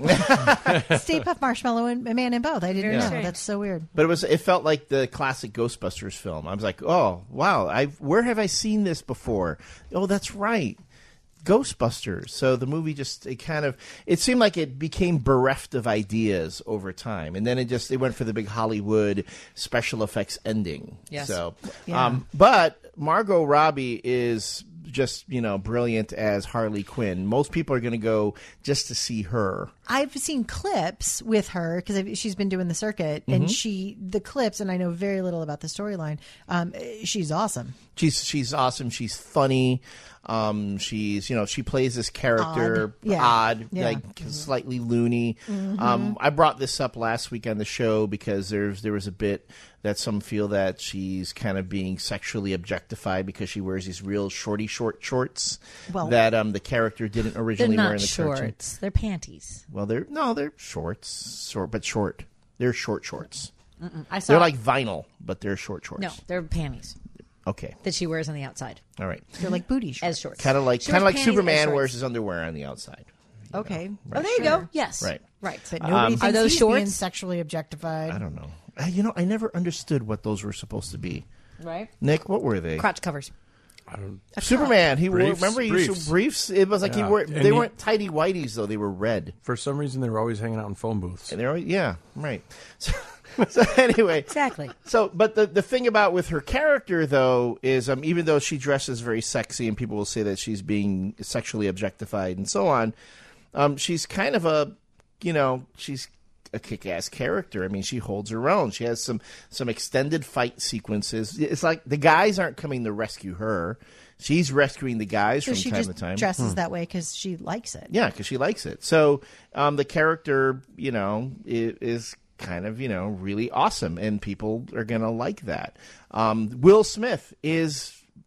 Stay Puft Marshmallow and Man in both. I didn't Very know. strange. That's so weird. But it was. It felt like the classic Ghostbusters film. I was like, oh wow, I where have I seen this before? Oh, that's right. Ghostbusters. So the movie just it kind of it seemed like it became bereft of ideas over time, and then it just it went for the big Hollywood special effects ending. Yes. So, Yeah. um, but Margot Robbie is just you know brilliant as Harley Quinn. Most people are going to go just to see her. I've seen clips with her because she's been doing the circuit, and she the clips, and I know very little about the storyline. Um, she's awesome. She's she's awesome. She's funny. Um, she's you know she plays this character Odd, yeah. odd Yeah. like Mm-hmm. slightly loony. Mm-hmm. Um, I brought this up last week on the show because there's there was a bit that some feel that she's kind of being sexually objectified because she wears these real shorty short shorts Well- that um the character didn't They're originally wear in not the cartoon. shorts. They're panties. Well, they're no, they're shorts, short but short. They're short shorts. Mm-mm. I saw. They're like vinyl, but they're short shorts. no, they're panties Okay. that she wears on the outside All right. They're like booty shorts. as shorts. Kind of like She kind of wears like panties as Superman shorts. wears his underwear on the outside. Okay. Oh, there you go. Yes. Right. Right. But nobody thinks Are those he's being shorts? sexually objectified. I don't know. Uh, You know, I never understood what those were supposed to be. Right. Nick, what were they? Crotch covers. I don't. Superman. He Briefs, wore. Remember, he used briefs. to briefs. It was like he Yeah. wore. And They he- weren't tidy whities though. They were red. For some reason, they were always hanging out in phone booths. And they're always, yeah, right. So, so anyway, Exactly. So, but the the thing about with her character though is, um, even though she dresses very sexy and people will say that she's being sexually objectified and so on, um, she's kind of a, you know, she's a kick-ass character. I mean, she holds her own. She has some some extended fight sequences. It's like the guys aren't coming to rescue her. She's rescuing the guys So from she time just to time. dresses that way because she likes it. Yeah, because she likes it. So um, the character, you know, is, is kind of, you know, really awesome, and people are going to like that. Um, Will Smith is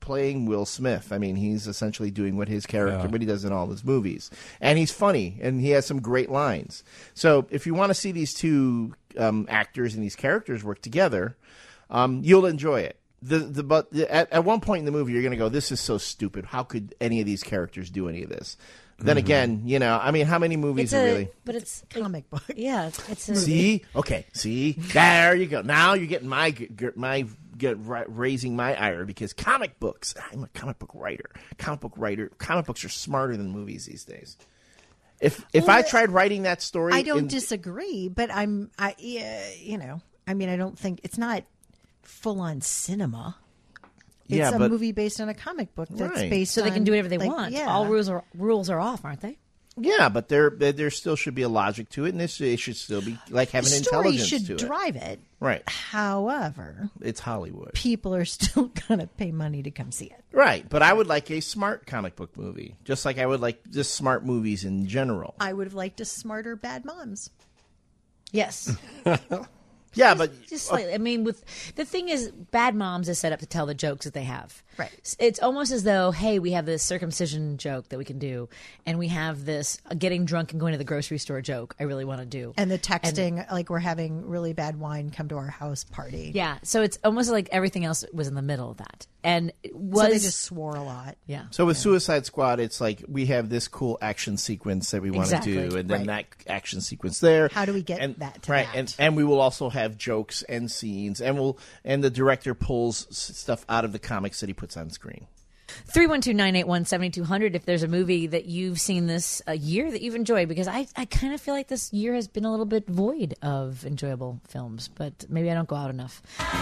playing Will Smith. I mean, he's essentially doing what his character, Yeah. what he does in all his movies. And he's funny, and he has some great lines. So if you want to see these two um, actors and these characters work together, um, you'll enjoy it. The the but the, at, at one point in the movie, you're going to go, "This is so stupid. How could any of these characters do any of this?" Then Mm-hmm. again, you know, I mean, how many movies It's are a, really? but it's Comic book. yeah, it's a, See, okay, see, there you go. Now you're getting my g- g- my get ri- raising my ire because comic books. I'm a comic book writer. Comic book writer. Comic books are smarter than movies these days. If if Well, I tried writing that story, I don't in- disagree, but I'm, I, yeah, you know, I mean, I don't think it's not full on cinema. It's Yeah, a but- movie based on a comic book that's Right. based so they on, can do whatever they like, want. Yeah. All rules are rules are off, aren't they? Yeah, but there there there still should be a logic to it, and this it should still be like having the story intelligence should to it. drive it. Right, However, it's Hollywood. people are still going to pay money to come see it. Right, but I would like a smart comic book movie, just like I would like just smart movies in general. I would have liked a smarter Bad Moms. Yes. Yeah, but Just slightly. I mean, with the thing is, Bad Moms is set up to tell the jokes that they have. Right. S- It's almost as though, hey, we have this circumcision joke that we can do, and we have this uh, getting drunk and going to the grocery store joke. I really want to do. And the texting, like we're having really bad wine, come to our house party. Yeah. So it's almost like everything else was in the middle of that, and it was So they just swore a lot. yeah. So with Suicide Squad, it's like we have this cool action sequence that we want Exactly. to do, and then Right. that action sequence there. How do we get and, that to right? that? And and we will also have jokes and scenes, and we'll and the director pulls s- stuff out of the comics that he puts on screen. three one two, nine eight one, seven two zero zero if there's a movie that you've seen this uh, year that you've enjoyed, because I, I kind of feel like this year has been a little bit void of enjoyable films, but maybe I don't go out enough.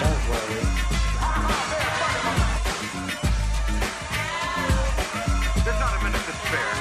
There's not a minute to spare.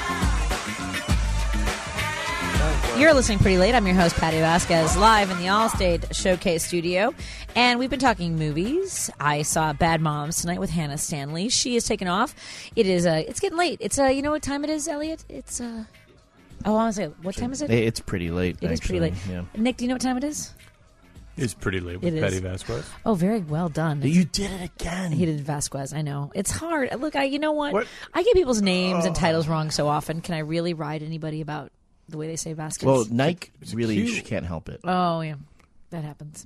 You're listening pretty late. I'm your host, Patty Vasquez, live in the Allstate Showcase studio. And we've been talking movies. I saw Bad Moms tonight with Hannah Stanley. She is taking off. It is, uh, it's getting late. It's, uh, you know what time it is, Elliot? It's, uh, oh, I want to say, what time is it? It's pretty late. It is pretty late. Yeah. Nick, do you know what time it is? It's pretty late with It is. Patty Vasquez. Oh, very well done. You did it again. He did Vasquez. I know. It's hard. Look, I, you know what? What? I get people's names and titles wrong so often. Can I really ride anybody about the way they say Vasquez? Well, Nike really cute. sh- can't help it. oh, yeah. That happens.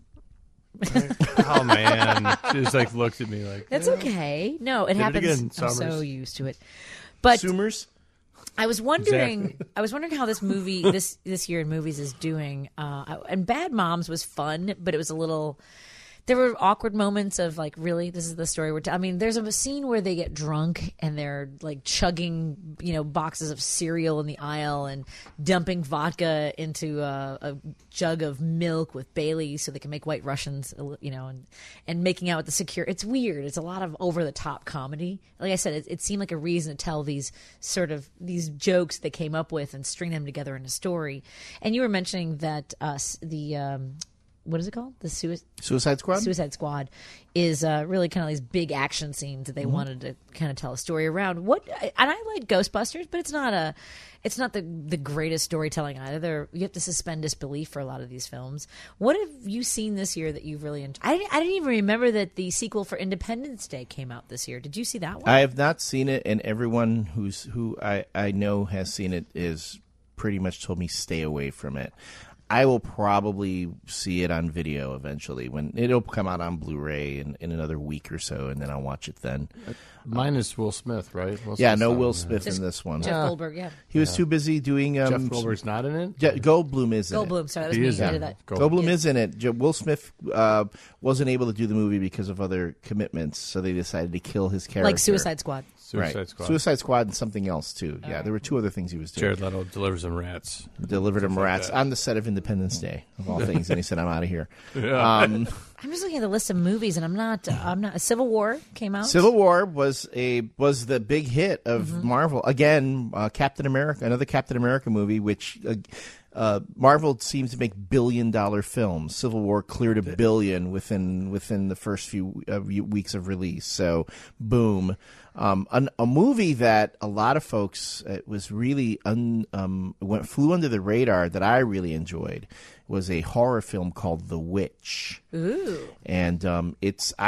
Oh man, she just like looked at me like That's okay. No, it Did it happens. again, I'm Summers. so used to it. But Consumers. I was wondering, Exactly. I was wondering how this movie, this this year in movies, is doing. Uh, and Bad Moms was fun, but it was a little. There were awkward moments of like, really, this is the story we're. T-. I mean, there's a scene where they get drunk and they're like chugging, you know, boxes of cereal in the aisle and dumping vodka into a, a jug of milk with Bailey so they can make White Russians, you know, and and making out with the secure. It's weird. It's a lot of over the top comedy. Like I said, it, it seemed like a reason to tell these sort of these jokes they came up with and string them together in a story. And you were mentioning that uh, the. Um, what is it called? The Sui- Suicide Squad. Suicide Squad is uh, really kind of these big action scenes that they wanted to kind of tell a story around. What and I like Ghostbusters, but it's not a, it's not the the greatest storytelling either. There, you have to suspend disbelief for a lot of these films. What have you seen this year that you've really enjoyed? I didn't, I didn't even remember that the sequel for Independence Day came out this year. Did you see that one? I have not seen it, and everyone who's who I, I know has seen it is pretty much told me stay away from it. I will probably see it on video eventually when it'll come out on Blu-ray in, in another week or so, and then I'll watch it then. minus Will Smith, right? Will Yeah, Smith's no not Will in Smith Just in this one. Jeff Goldberg, yeah. He was too busy doing. Um, Jeff Goldberg's not in it. Je- Goldblum is in it. Goldblum, sorry, that was He me. is who in did it. that. Goldblum Yeah. is in it. Jo- Will Smith uh, wasn't able to do the movie because of other commitments, so they decided to kill his character. Like Suicide Squad. Suicide right. Squad. Suicide Squad and something else too. Yeah, there were two other things he was doing. Jared Leto delivers some rats. Delivered him Stuff like rats that. on the set of Independence Day of all things, and he said, "I'm out of here." Yeah. Um, I'm just looking at the list of movies, and I'm not. Uh, I'm not. Civil War came out. Civil War was a was the big hit of Mm-hmm. Marvel again. Uh, Captain America, another Captain America movie, which uh, uh, Marvel seems to make billion dollar films. Civil War cleared a billion within within the first few uh, weeks of release. So, boom. Um, an, a movie that a lot of folks uh, was really un, um, went flew under the radar that I really enjoyed was a horror film called The Witch. Ooh. And um, it's I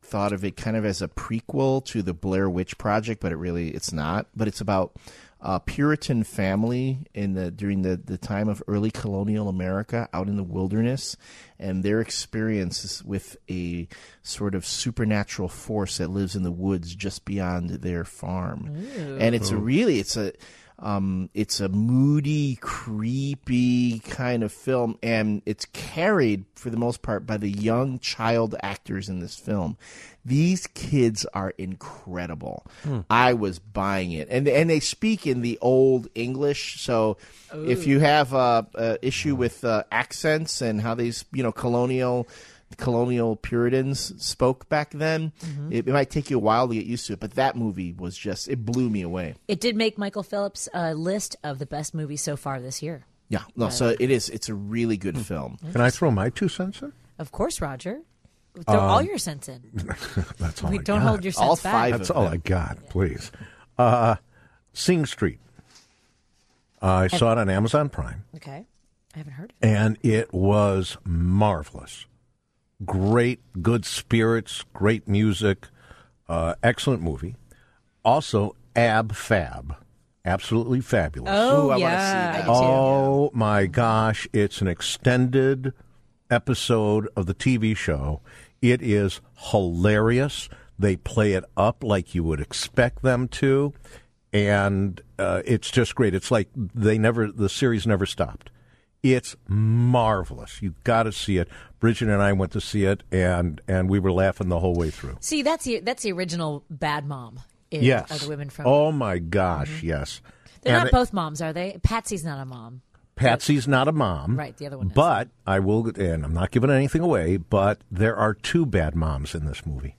thought of it kind of as a prequel to the Blair Witch Project, but it really it's not. But it's about a Puritan family in the during the, the time of early colonial America out in the wilderness, and their experiences with a sort of supernatural force that lives in the woods just beyond their farm. Ooh. And it's a really it's a Um, it's a moody, creepy kind of film, and it's carried, for the most part, by the young child actors in this film. These kids are incredible. Hmm. I was buying it. And and they speak in the old English, so Ooh. If you have a, a issue with uh, accents and how these, you know, colonial... colonial Puritans spoke back then, mm-hmm. it, it might take you a while to get used to it, but that movie was just, it blew me away. It did make Michael Phillips' uh, list of the best movies so far this year. Yeah, no, uh, so it is, it's a really good film. Can I throw my two cents in? Of course, Roger. Throw um, all your cents in. That's all we I don't got. hold your cents all back. Five That's all them. I got, please. Uh, Sing Street. Uh, I saw it on Amazon Prime. Okay. I haven't heard of it. And it was marvelous. Great, good spirits, great music, uh, excellent movie. Also, Ab Fab, absolutely fabulous. Oh, Ooh, I yeah. want to see that. Oh, my gosh. It's an extended episode of the T V show. It is hilarious. They play it up like you would expect them to, and uh, it's just great. It's like they never, the series never stopped. It's marvelous. You got to see it. Bridget and I went to see it, and, and we were laughing the whole way through. See, that's the that's the original Bad Mom. In, Yes. Of the women from. Oh my gosh, mm-hmm. yes. They're and not it, both moms, are they? Patsy's not a mom. Patsy's not a mom. Right, the other one is. But I will, and I'm not giving anything away, but there are two bad moms in this movie.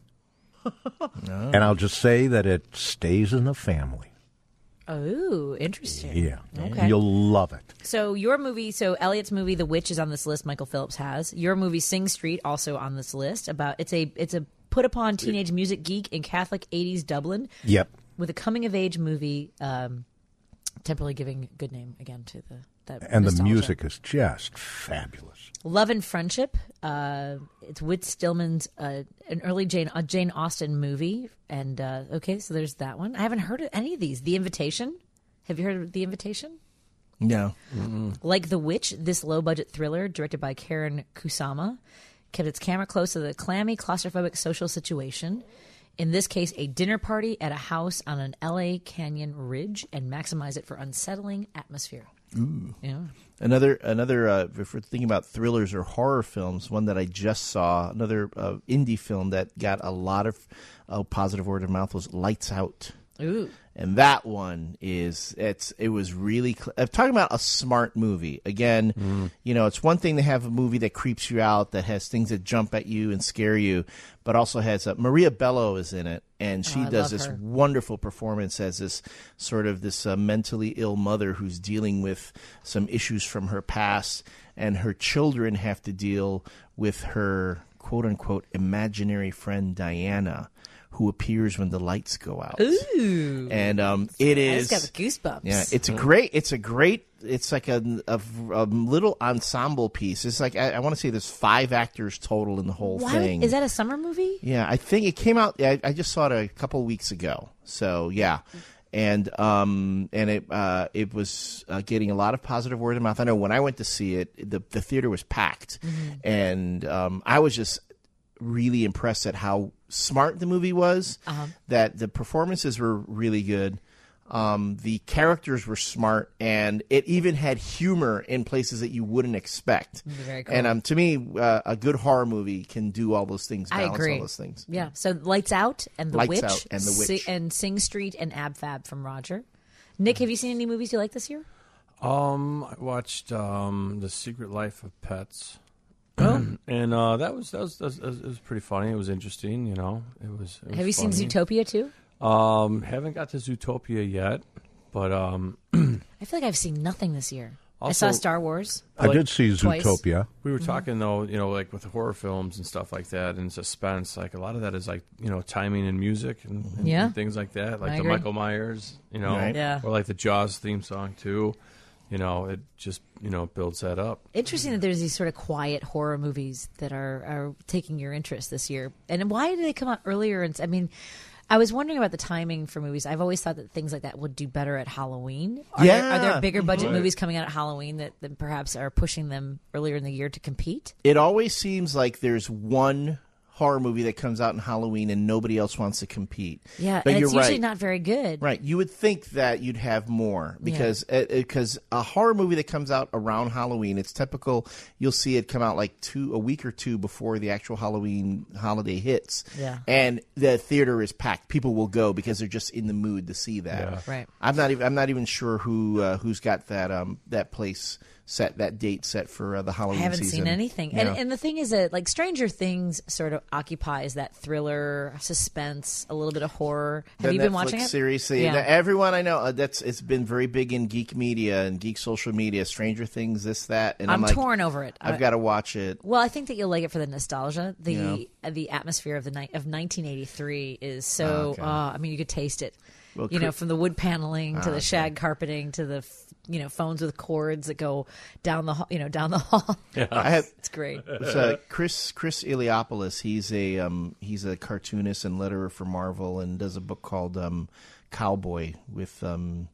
No. And I'll just say that it stays in the family. Oh, interesting. Yeah. Okay. You'll love it. So your movie, so Elliot's movie, The Witch, is on this list. Michael Phillips has your movie, Sing Street, also on this list. About it's a it's a put upon teenage music geek in Catholic eighties Dublin. Yep. With a coming of age movie, um, temporarily giving good name again to the that and nostalgia. the music is just fabulous. Love and Friendship. Uh, it's Whit Stillman's uh, an early Jane a Jane Austen movie, and uh, okay, so there's that one. I haven't heard of any of these. The Invitation. Have you heard of The Invitation? No. Mm-mm. Like The Witch, this low-budget thriller directed by Karen Kusama kept its camera close to the clammy, claustrophobic social situation. In this case, a dinner party at a house on an L A Canyon ridge, and maximize it for unsettling atmosphere. Ooh. Yeah. Another, another. Uh, if we're thinking about thrillers or horror films, one that I just saw, another uh, indie film that got a lot of uh, positive word of mouth was Lights Out. Ooh. And that one is it's it was really cl- I'm talking about a smart movie. Again, mm. you know, it's one thing to have a movie that creeps you out, that has things that jump at you and scare you, but also has a, Maria Bello is in it, and she oh, does this her. wonderful performance as this sort of this uh, mentally ill mother who's dealing with some issues from her past, and her children have to deal with her quote unquote imaginary friend Diana, who appears when the lights go out. Ooh. And um, it is. I just got the goosebumps. Yeah, it's a great. It's a great. It's like a, a, a little ensemble piece. It's like I, I want to say there's five actors total in the whole Why thing. Would, is that a summer movie? Yeah, I think it came out. I, I just saw it a couple weeks ago. So yeah, and um and it uh it was uh, getting a lot of positive word of mouth. I know when I went to see it, the the theater was packed, mm-hmm. and um I was just really impressed at how smart the movie was, uh-huh. that the performances were really good, um, the characters were smart, and it even had humor in places that you wouldn't expect. Very cool. And um, to me, uh, a good horror movie can do all those things, balance I agree. all those things. Yeah, so Lights Out and The Lights Witch, Out and The Witch. Si- and Sing Street and Ab Fab from Roger. Nick, have you seen any movies you like this year? Um, I watched um, The Secret Life of Pets. Oh. And uh, that was that was, that was it was pretty funny. It was interesting, you know. It was. It was Have you funny. seen Zootopia too? Um, haven't got to Zootopia yet, but um, I feel like I've seen nothing this year. Also, I saw Star Wars. I like, did see twice. Zootopia. We were Mm-hmm. talking though, you know, like with horror films and stuff like that, and suspense. Like a lot of that is like you know timing and music and, and, yeah. and things like that, like I the agree. Michael Myers, you know, right. yeah. or like the Jaws theme song too. you know, it just, you know, builds that up. Interesting that there's these sort of quiet horror movies that are, are taking your interest this year. And why did they come out earlier? And I mean, I was wondering about the timing for movies. I've always thought that things like that would do better at Halloween. Are Yeah. there, are there bigger budget Right. movies coming out at Halloween that, that perhaps are pushing them earlier in the year to compete? It always seems like there's one horror movie that comes out in Halloween and nobody else wants to compete. Yeah, but and you're it's usually right. not very good. Right. You would think that you'd have more because uh, because a horror movie that comes out around Halloween, it's typical. You'll see it come out like two a week or two before the actual Halloween holiday hits. Yeah. And the theater is packed. People will go because they're just in the mood to see that. Yeah. Right. I'm not even I'm not even sure who uh, who's got that um that place set that date set for uh, the I Halloween haven't season. seen anything. Yeah. And, and the thing is that, like, Stranger Things sort of occupies that thriller, suspense, a little bit of horror. Have The you been Netflix watching it? Series, Yeah. yeah. Everyone I know, uh, that's it's been very big in geek media and geek social media. Stranger Things, this, that, and I'm, I'm like, torn over it. I've I- got to watch it. Well, I think that you'll like it for the nostalgia. The Yeah. uh, the atmosphere of the ni- of nineteen eighty-three is so. Okay. Uh, I mean, you could taste it. Well, you know, Chris- from the wood paneling to Ah, the okay. shag carpeting to the f- you know phones with cords that go down the ho- you know down the hall. I have It's great. it's, uh, Chris Chris Iliopoulos. He's a um, he's a cartoonist and letterer for Marvel and does a book called um, Cowboy with um,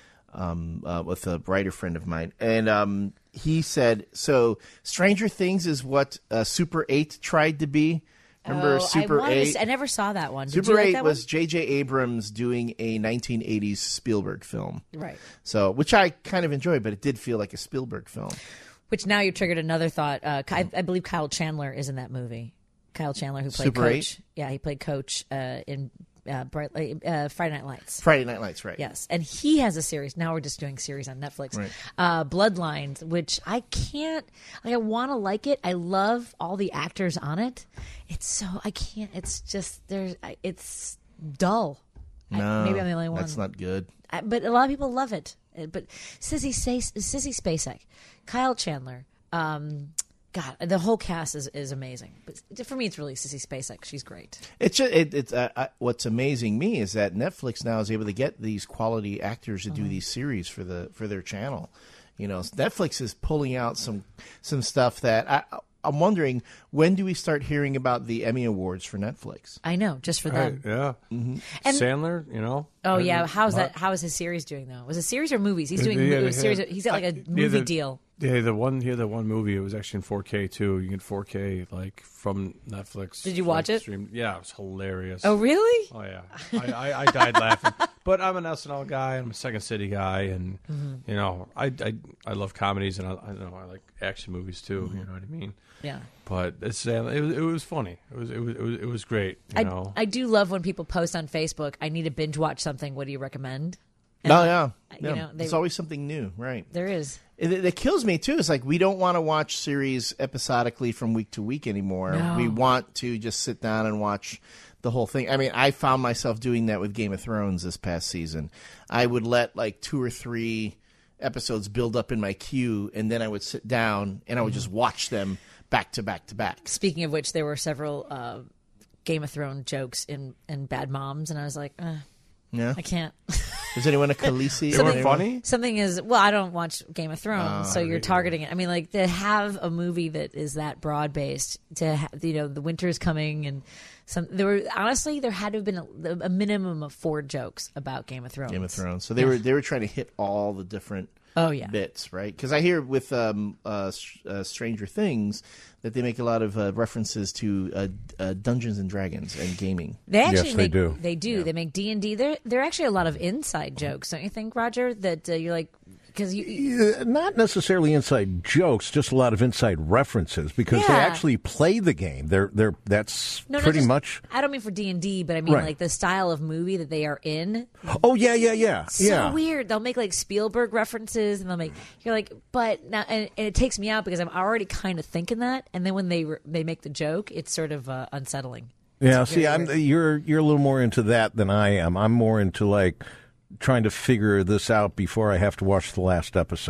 um, uh, with a writer friend of mine, and um, he said so. Stranger Things is what uh, Super Eight tried to be. Remember Oh, Super I wanted to Eight? s- I never saw that one. Did Super you like Eight that was J J Abrams doing a nineteen eighties Spielberg film, one? Right. so which I kind of enjoyed, but it did feel like a Spielberg film. Which now you've triggered another thought. Uh, I, I believe Kyle Chandler is in that movie. Kyle Chandler, who played Super Coach. eight? Yeah, he played Coach uh, in uh, Bright, uh, Friday Night Lights. Friday Night Lights, right? Yes, and he has a series. Now we're just doing series on Netflix. Right. Uh, Bloodlines, which I can't. Like, I want to like it. I love all the actors on it. It's so I can't. It's just there's. I- It's dull. I- No, maybe I'm the only one. That's not good. I, but a lot of people love it. Uh, But Sissy, Sa- Sissy Spacek, Kyle Chandler, um, God, the whole cast is, is amazing. But for me, it's really Sissy Spacek. She's great. It's just, it, it's uh, uh, what's amazing me is that Netflix now is able to get these quality actors to do Mm-hmm. these series for the for their channel. You know, Netflix is pulling out some some stuff that I. I'm wondering, when do we start hearing about the Emmy Awards for Netflix? I know, just for Right, them. yeah. Mm-hmm. And- Sandler, you know. Oh I- yeah, how's not- that? How is his series doing though? Was it series or movies? He's doing Yeah, mo- they series. had- He's got like a yeah, movie the- deal. Yeah, the one here, the one movie. It was actually in four K too. You get four K like from Netflix. Did you watch like, it? streamed- Yeah, it was hilarious. Oh really? Oh yeah, I, I, I died laughing. But I'm an S N L guy. I'm a Second City guy, and Mm-hmm. you know, I, I I love comedies, and I, I know I like action movies too. You know what I mean? Yeah. But it's uh, it was it was funny. It was it was it was, it was great. You I know. I do love when people post on Facebook. I need to binge watch something. What do you recommend? And, Oh yeah, you yeah. know, they- There's always something new, right? There is. It, it kills me too. It's like we don't want to watch series episodically from week to week anymore. No. We want to just sit down and watch the whole thing. I mean, I found myself doing that with Game of Thrones this past season. I would let like two or three episodes build up in my queue, and then I would sit down and I would just watch them back to back to back. Speaking of which, there were several uh, Game of Thrones jokes in, in Bad Moms, and I was like, uh, Yeah. I can't. Is anyone a Khaleesi? They were or- funny. Something is well, I don't watch Game of Thrones, Oh, so you're yeah. targeting it. I mean, like to have a movie that is that broad based, to ha- you know, the winter is coming, and some there were honestly there had to have been a, a minimum of four jokes about Game of Thrones. Game of Thrones. So they were they were trying to hit all the different Oh yeah, bits, right? Because I hear with um, uh, S- uh, Stranger Things that they make a lot of uh, references to uh, uh, Dungeons and Dragons and gaming. they actually Yes, they make, do. They do. They make D and D. There, there are actually a lot of inside jokes, don't you think, Roger? That uh, you're like because you. you Yeah, not necessarily inside jokes, just a lot of inside references because they Yeah. actually play the game. They're they're that's no, not pretty just- much. I don't mean for D and D, but I mean Right. like the style of movie that they are in. Oh yeah, yeah, yeah, So yeah. weird. They'll make like Spielberg references, and they'll make you're like, but now, and, and it takes me out because I'm already kind of thinking that, and then when they re- they make the joke, it's sort of uh, unsettling. Yeah, It's see, very I'm weird. you're you're a little more into that than I am. I'm more into like trying to figure this out before I have to watch the last episode.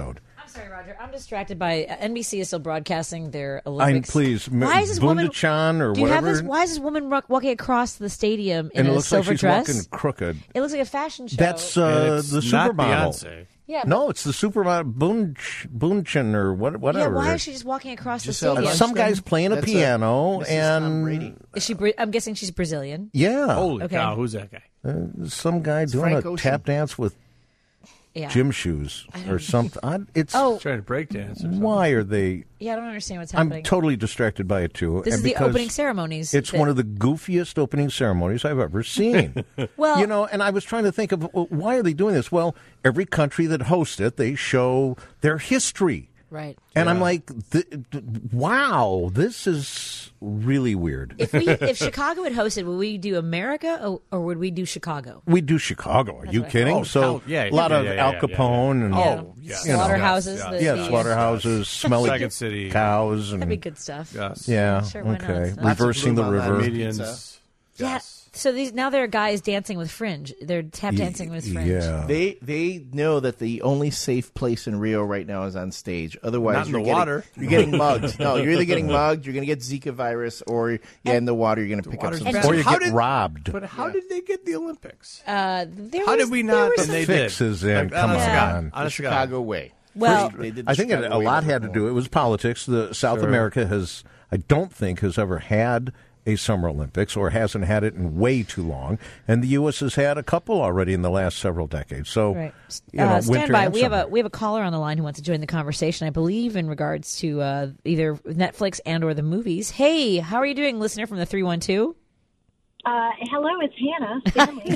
I'm sorry, Roger. I'm distracted by uh, N B C is still broadcasting their Olympics. I'm pleased. Why is this woman? Bundachan or do you whatever. have this? Why is this woman ro- walking across the stadium in and it a looks silver like she's dress? walking crooked. It looks like a fashion show. That's uh, it's the not supermodel. Beyonce. Yeah, No, it's the supermodel Bunch, Bunchin or what, yeah. whatever. Why is she just walking across Giselle the Uh, stadium? Some guy's playing a That's, uh, piano Missus Tom Brady. and Is she? Bra- I'm guessing she's Brazilian. yeah, Holy Okay. cow, who's that guy? uh, some guy doing Frank a Ocean. tap dance with Yeah. gym shoes or something. I, it's Oh, Trying to break dance or something. why are they? yeah. I don't understand what's I'm happening. totally distracted by it too. This and is the because opening ceremonies. It's that- one of the goofiest opening ceremonies I've ever seen. Well- you know, and I was trying to think of well, why are they doing this? Well, every country that hosts it, they show their history. Right. And I'm like, th- th- wow, this is really weird. If we, if Chicago had hosted, would we do America or, or would we do Chicago? We do Chicago. Are you what I kidding? thought. Oh, so hell, yeah, a lot yeah, of yeah, Al yeah, Capone yeah, and yeah. Oh, yes. you know. Slaughterhouses. Yes, the- yeah, the- slaughterhouses, smelly Second City. cows, and That'd be good stuff. Yes. yeah, Sure, why not? okay, Lots of reversing the bloom on that river. Comedians. Pizza. Yeah. Yes. So these now there are guys dancing with Fringe. They're tap dancing with Fringe. Yeah, They they know that the only safe place in Rio right now is on stage. Otherwise, Not in you're the getting, water. You're getting mugged. No, you're either getting mugged, you're going to get Zika virus, or yeah, in the water, you're going to pick up water's some. bad. or you How get did- robbed. But how did they get the Olympics? Uh, there How was, did we there not? were Then some- they Fixes did. in. Like, Come honest to God. on. The Honest to God. Chicago way. Well, First, they did the I think it, Chicago a way lot with had to the do. It was politics. The South Sure. America has, I don't think, has ever had a Summer Olympics or hasn't had it in way too long. And the U S has had a couple already in the last several decades. So, Right. you know, uh, stand winter by. and We have a summer. we have a caller on the line who wants to join the conversation. I believe in regards to uh, either Netflix and or the movies. Hey, how are you doing, listener from the three one two? Uh, hello, it's Hannah. Stanley.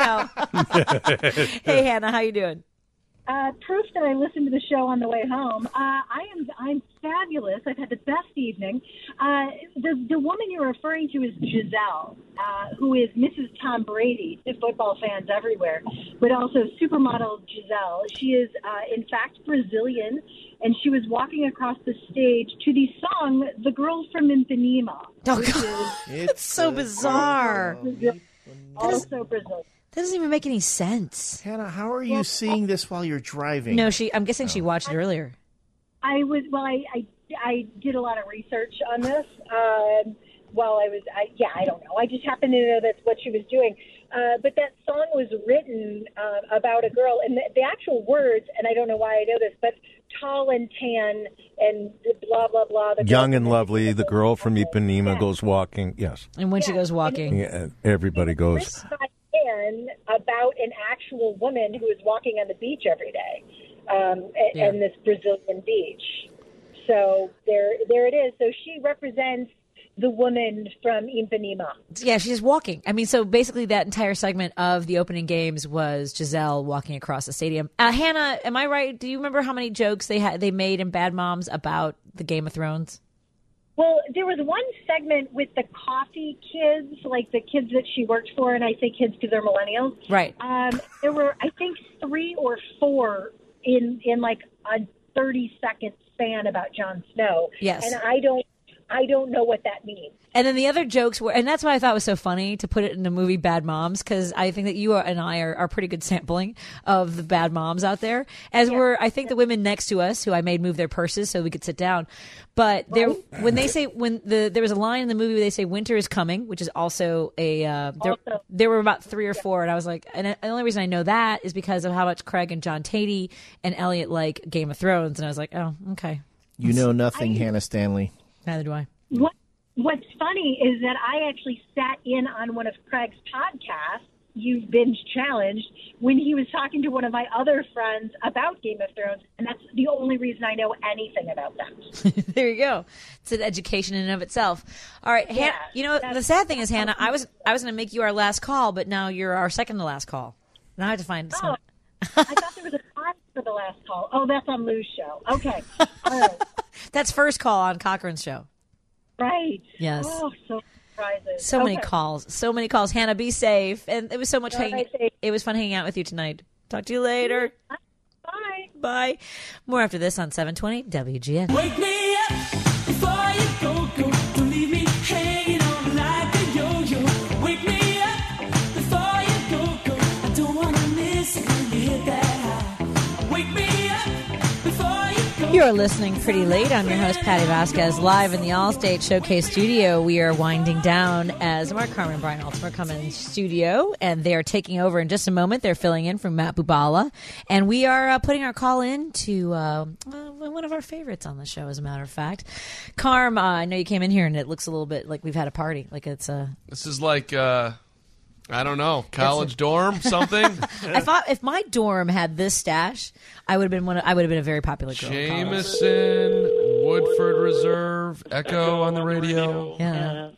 I know. Hey, Hannah, how you doing? uh, proof that I listened to the show on the way home. Uh, I am I'm fabulous. I've had the best evening. Uh, the the woman you're referring to is Giselle, uh, who is Missus Tom Brady to football fans everywhere, but also supermodel Giselle. She is uh, in fact Brazilian, and she was walking across the stage to the song "The Girl from Ipanema." Oh God, it's so bizarre. Also Brazil. That doesn't even make any sense. Hannah, how are you seeing this while you're driving? No, she. I'm guessing she watched it earlier. I was well. I, I I did a lot of research on this um, while I was. I, yeah, I don't know. I just happened to know that's what she was doing. Uh, but that song was written uh, about a girl, and the, the actual words. And I don't know why I know this, but tall and tan and blah blah blah. The Young girl and from lovely, the girl from Ipanema Yeah. goes walking. Yes, And when she goes walking, yeah, everybody goes. written by man about an actual woman who is walking on the beach every day, um, a- Yeah. and this Brazilian beach. So there, there it is. So she represents the woman from Ipanema. yeah, she's walking. I mean, so basically, that entire segment of the opening games was Giselle walking across the stadium. Uh, Hannah, am I right? Do you remember how many jokes they had they made in Bad Moms about the Game of Thrones? Well, there was one segment with the coffee kids, like the kids that she worked for, and I say kids because they're millennials. Right. Um, there were, I think, three or four in in like a thirty second span about Jon Snow. Yes. And I don't, I don't know what that means. And then the other jokes were, and that's why I thought it was so funny to put it in the movie Bad Moms, because I think that you are, and I are, are pretty good sampling of the bad moms out there. As were, I think, the women next to us, who I made move their purses so we could sit down. But there, when they say, when the there was a line in the movie where they say "Winter is coming," which is also a, uh, there, Also- there were about three or four, and I was like, and the only reason I know that is because of how much Craig and John Tatey and Elliot like Game of Thrones, and I was like, oh, okay, You know nothing, Hannah Stanley. neither do I. What What's funny is that I actually sat in on one of Craig's podcasts, You Binge Challenged, when he was talking to one of my other friends about Game of Thrones, and that's the only reason I know anything about them. There you go. It's an education in and of itself. All right, Yeah, Han- you know the sad thing is, Hannah, I was I was going to make you our last call, but now you're our second to last call. Now I have to find Oh, someone. I thought there was a time for the last call. Oh, that's on Lou's show. Okay. All right. That's first call on Cochran's show. Right. Yes. Oh, so surprises. So many Okay. calls, so many calls. Hannah, be safe, and it was so much All hanging. right, thanks. It was fun hanging out with you tonight. Talk to you later. Bye. Bye. More after this on seven twenty W G N. Wake me up before you go, go. Don't leave me hanging on like a yo-yo. Wake me up before you go, go. I don't wanna miss it when you hit that high. Wake me up before you You're listening Pretty Late. I'm your host, Patty Vasquez, live in the Allstate Showcase studio. We are winding down as Mark Carmen and Brian Altimer come in studio, and they are taking over in just a moment. They're filling in for Matt Bubala, and we are uh, putting our call in to uh, uh, one of our favorites on the show, as a matter of fact. Carm, uh, I know you came in here, and it looks a little bit like we've had a party. Like it's a... This is like... Uh... I don't know, college dorm, something. If I, if my dorm had this stash, I would have been one. Of, I would have been a very popular girl. Jameson, Woodford Reserve, Echo on the radio. Yeah.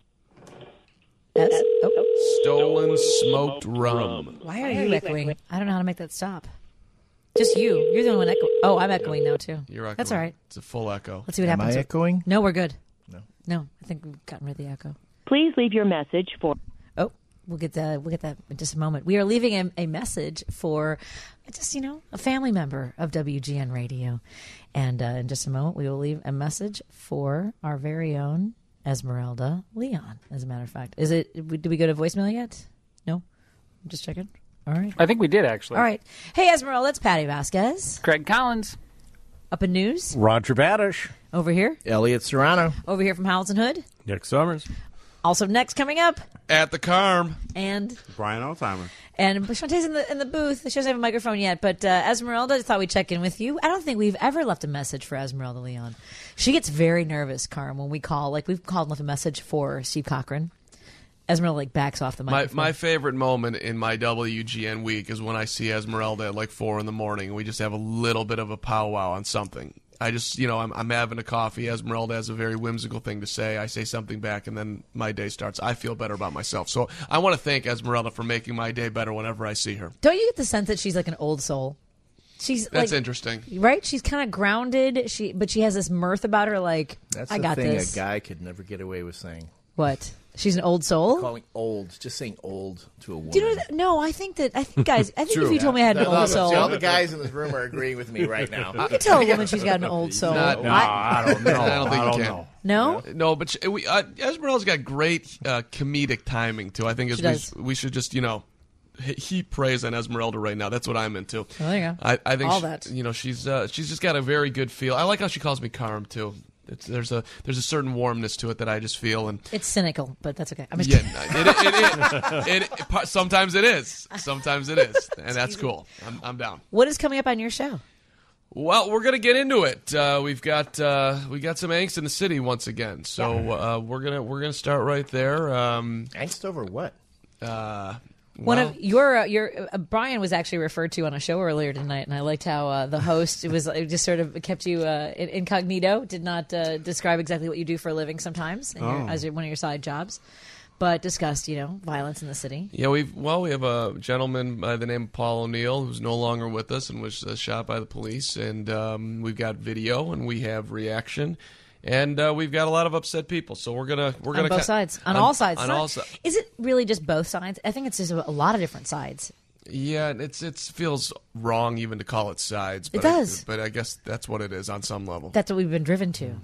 Yes. Oh. Stolen smoked rum. Why are you echoing? I don't know how to make that stop. Just you. You're the only one echoing. Oh, I'm echoing now too. You're echoing. That's all right. It's a full echo. Let's see what Am happens. I echoing? No, we're good. No. No, I think we've gotten rid of the echo. Please leave your message for. Oh. We'll get that. We'll get that in just a moment. We are leaving a, a message for just you know a family member of W G N Radio, and uh, in just a moment we will leave a message for our very own Esmeralda Leon. As a matter of fact, is it? Did we go to voicemail yet? No, I'm just checking. All right. I think we did actually. All right. Hey Esmeralda, it's Patty Vasquez. Craig Collins. Up in news. Roger Badish. Over here. Elliot Serrano. Over here from Hamilton Hood. Nick Summers. Also next coming up. At the Carm. And Brian Altimer. And Shantae's in the in the booth. She doesn't have a microphone yet, but uh, Esmeralda, I thought we'd check in with you. I don't think we've ever left a message for Esmeralda Leon. She gets very nervous, Carm, when we call. Like we've called and left a message for Steve Cochran. Esmeralda like backs off the My microphone. my favorite moment in my W G N week is when I see Esmeralda at like four in the morning and we just have a little bit of a powwow on something. I just, you know, I'm, I'm having a coffee. Esmeralda has a very whimsical thing to say. I say something back, and then my day starts. I feel better about myself. So I want to thank Esmeralda for making my day better whenever I see her. Don't you get the sense that she's like an old soul? She's That's like, interesting. right? She's kind of grounded. She, but she has this mirth about her. Like That's I the got thing this. a guy could never get away with saying. What? She's an old soul. Calling old, just saying old to a woman. Do you know? That, no, I think that I think guys. I think True. if you told me I had an No, no, old no, soul, see, all the guys in this room are agreeing with me right now. you can tell a woman she's got an old soul. Not- No, I don't know. I don't think I you don't can. know. No? No, but she, we, uh, Esmeralda's got great uh, comedic timing, too. I think She is does. we, we should just, you know, he- heap praise on Esmeralda right now. That's what I'm into. Oh, there you go. I, I think All she- that. you know she's uh, she's just got a very good feel. I like how she calls me Carm too. It's, there's a there's a certain warmness to it that I just feel, and It's cynical, but that's okay. I'm just yeah, kidding. it, it, it, it, it, sometimes it is, sometimes it is, and that's cool. I'm, I'm down. What is coming up on your show? Well, we're gonna get into it. Uh, we've got uh, we got some angst in the city once again, so uh, we're gonna we're gonna start right there. Um, angst over what? Uh, One well, of your uh, your uh, Brian was actually referred to on a show earlier tonight, and I liked how uh, the host it was it just sort of kept you uh, in- incognito, did not uh, describe exactly what you do for a living sometimes in your, Oh. as your, one of your side jobs, but discussed you know violence in the city. Yeah, we've well, we have a gentleman by the name of Paul O'Neill who's no longer with us and was uh, shot by the police, and um, we've got video and we have reaction, and uh, we've got a lot of upset people. So we're gonna we're On gonna both ki- sides, on, all sides. on It's not- all sides. Is it really just both sides? I think it's just a, a lot of different sides. Yeah, it's it feels wrong even to call it sides. But It does. I, but I guess that's what it is on some level. That's what we've been driven to.